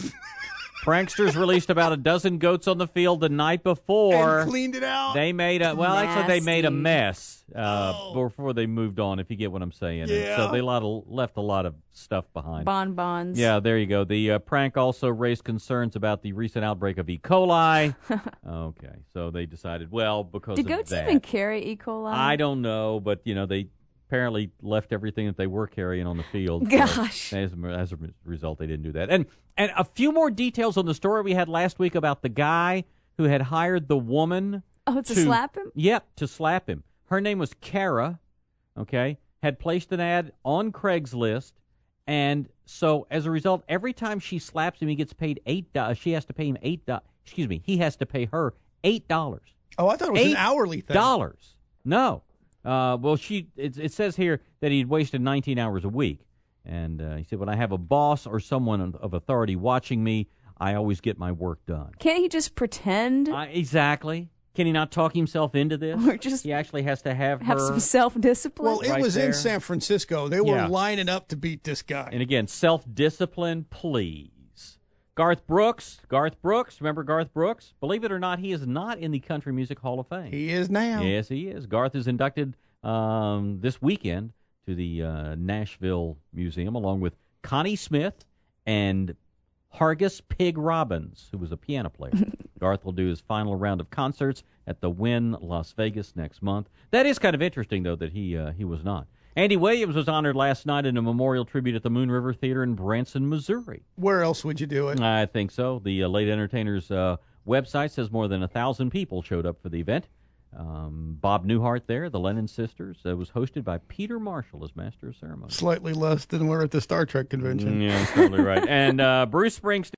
Pranksters released about a dozen goats on the field the night before. And cleaned it out. They made a well, actually they made a Nasty. mess uh, Oh. before they moved on. If you get what I'm saying, And Yeah. so they lot of, left a lot of stuff behind. Bonbons. Yeah, there you go. The uh, prank also raised concerns about the recent outbreak of E. coli. Okay, so they decided, well, because Do of goats that, even carry E. coli? I don't know, but you know they apparently left everything that they were carrying on the field. So Gosh. as, a- as a result, they didn't do that. And and a few more details on the story we had last week about the guy who had hired the woman. Oh, to slap him? Yep, to slap him. Her name was Kara. Okay, had placed an ad on Craigslist, and so as a result, every time she slaps him, he gets paid eight dollars. She has to pay him eight dollars. Excuse me, he has to pay her eight dollars. Oh, I thought it was an hourly thing. Dollars? No. Uh, well, she. It, it says here that he'd wasted nineteen hours a week, and uh, he said, "When I have a boss or someone of- of authority watching me, I always get my work done." Can't he just pretend? Uh, exactly. Can he not talk himself into this? Or just he actually has to have have her. some self-discipline? Well, it Right was there. in San Francisco. They were Yeah. lining up to beat this guy. And again, self-discipline, please. Garth Brooks. Garth Brooks. Remember Garth Brooks? Believe it or not, he is not in the Country Music Hall of Fame. He is now. Yes, he is. Garth is inducted um, this weekend to the uh, Nashville Museum, along with Connie Smith and Hargus Pig Robbins, who was a piano player. Garth will do his final round of concerts at the Wynn Las Vegas next month. That is kind of interesting, though, that he uh, he was not. Andy Williams was honored last night in a memorial tribute at the Moon River Theater in Branson, Missouri. Where else would you do it? I think so. The uh, Late Entertainers uh, website says more than a thousand people showed up for the event. Um, Bob Newhart there, the Lennon Sisters, uh, was hosted by Peter Marshall as Master of Ceremony. Slightly less than we're at the Star Trek convention. Mm, yeah, that's totally right. And uh, Bruce Springsteen.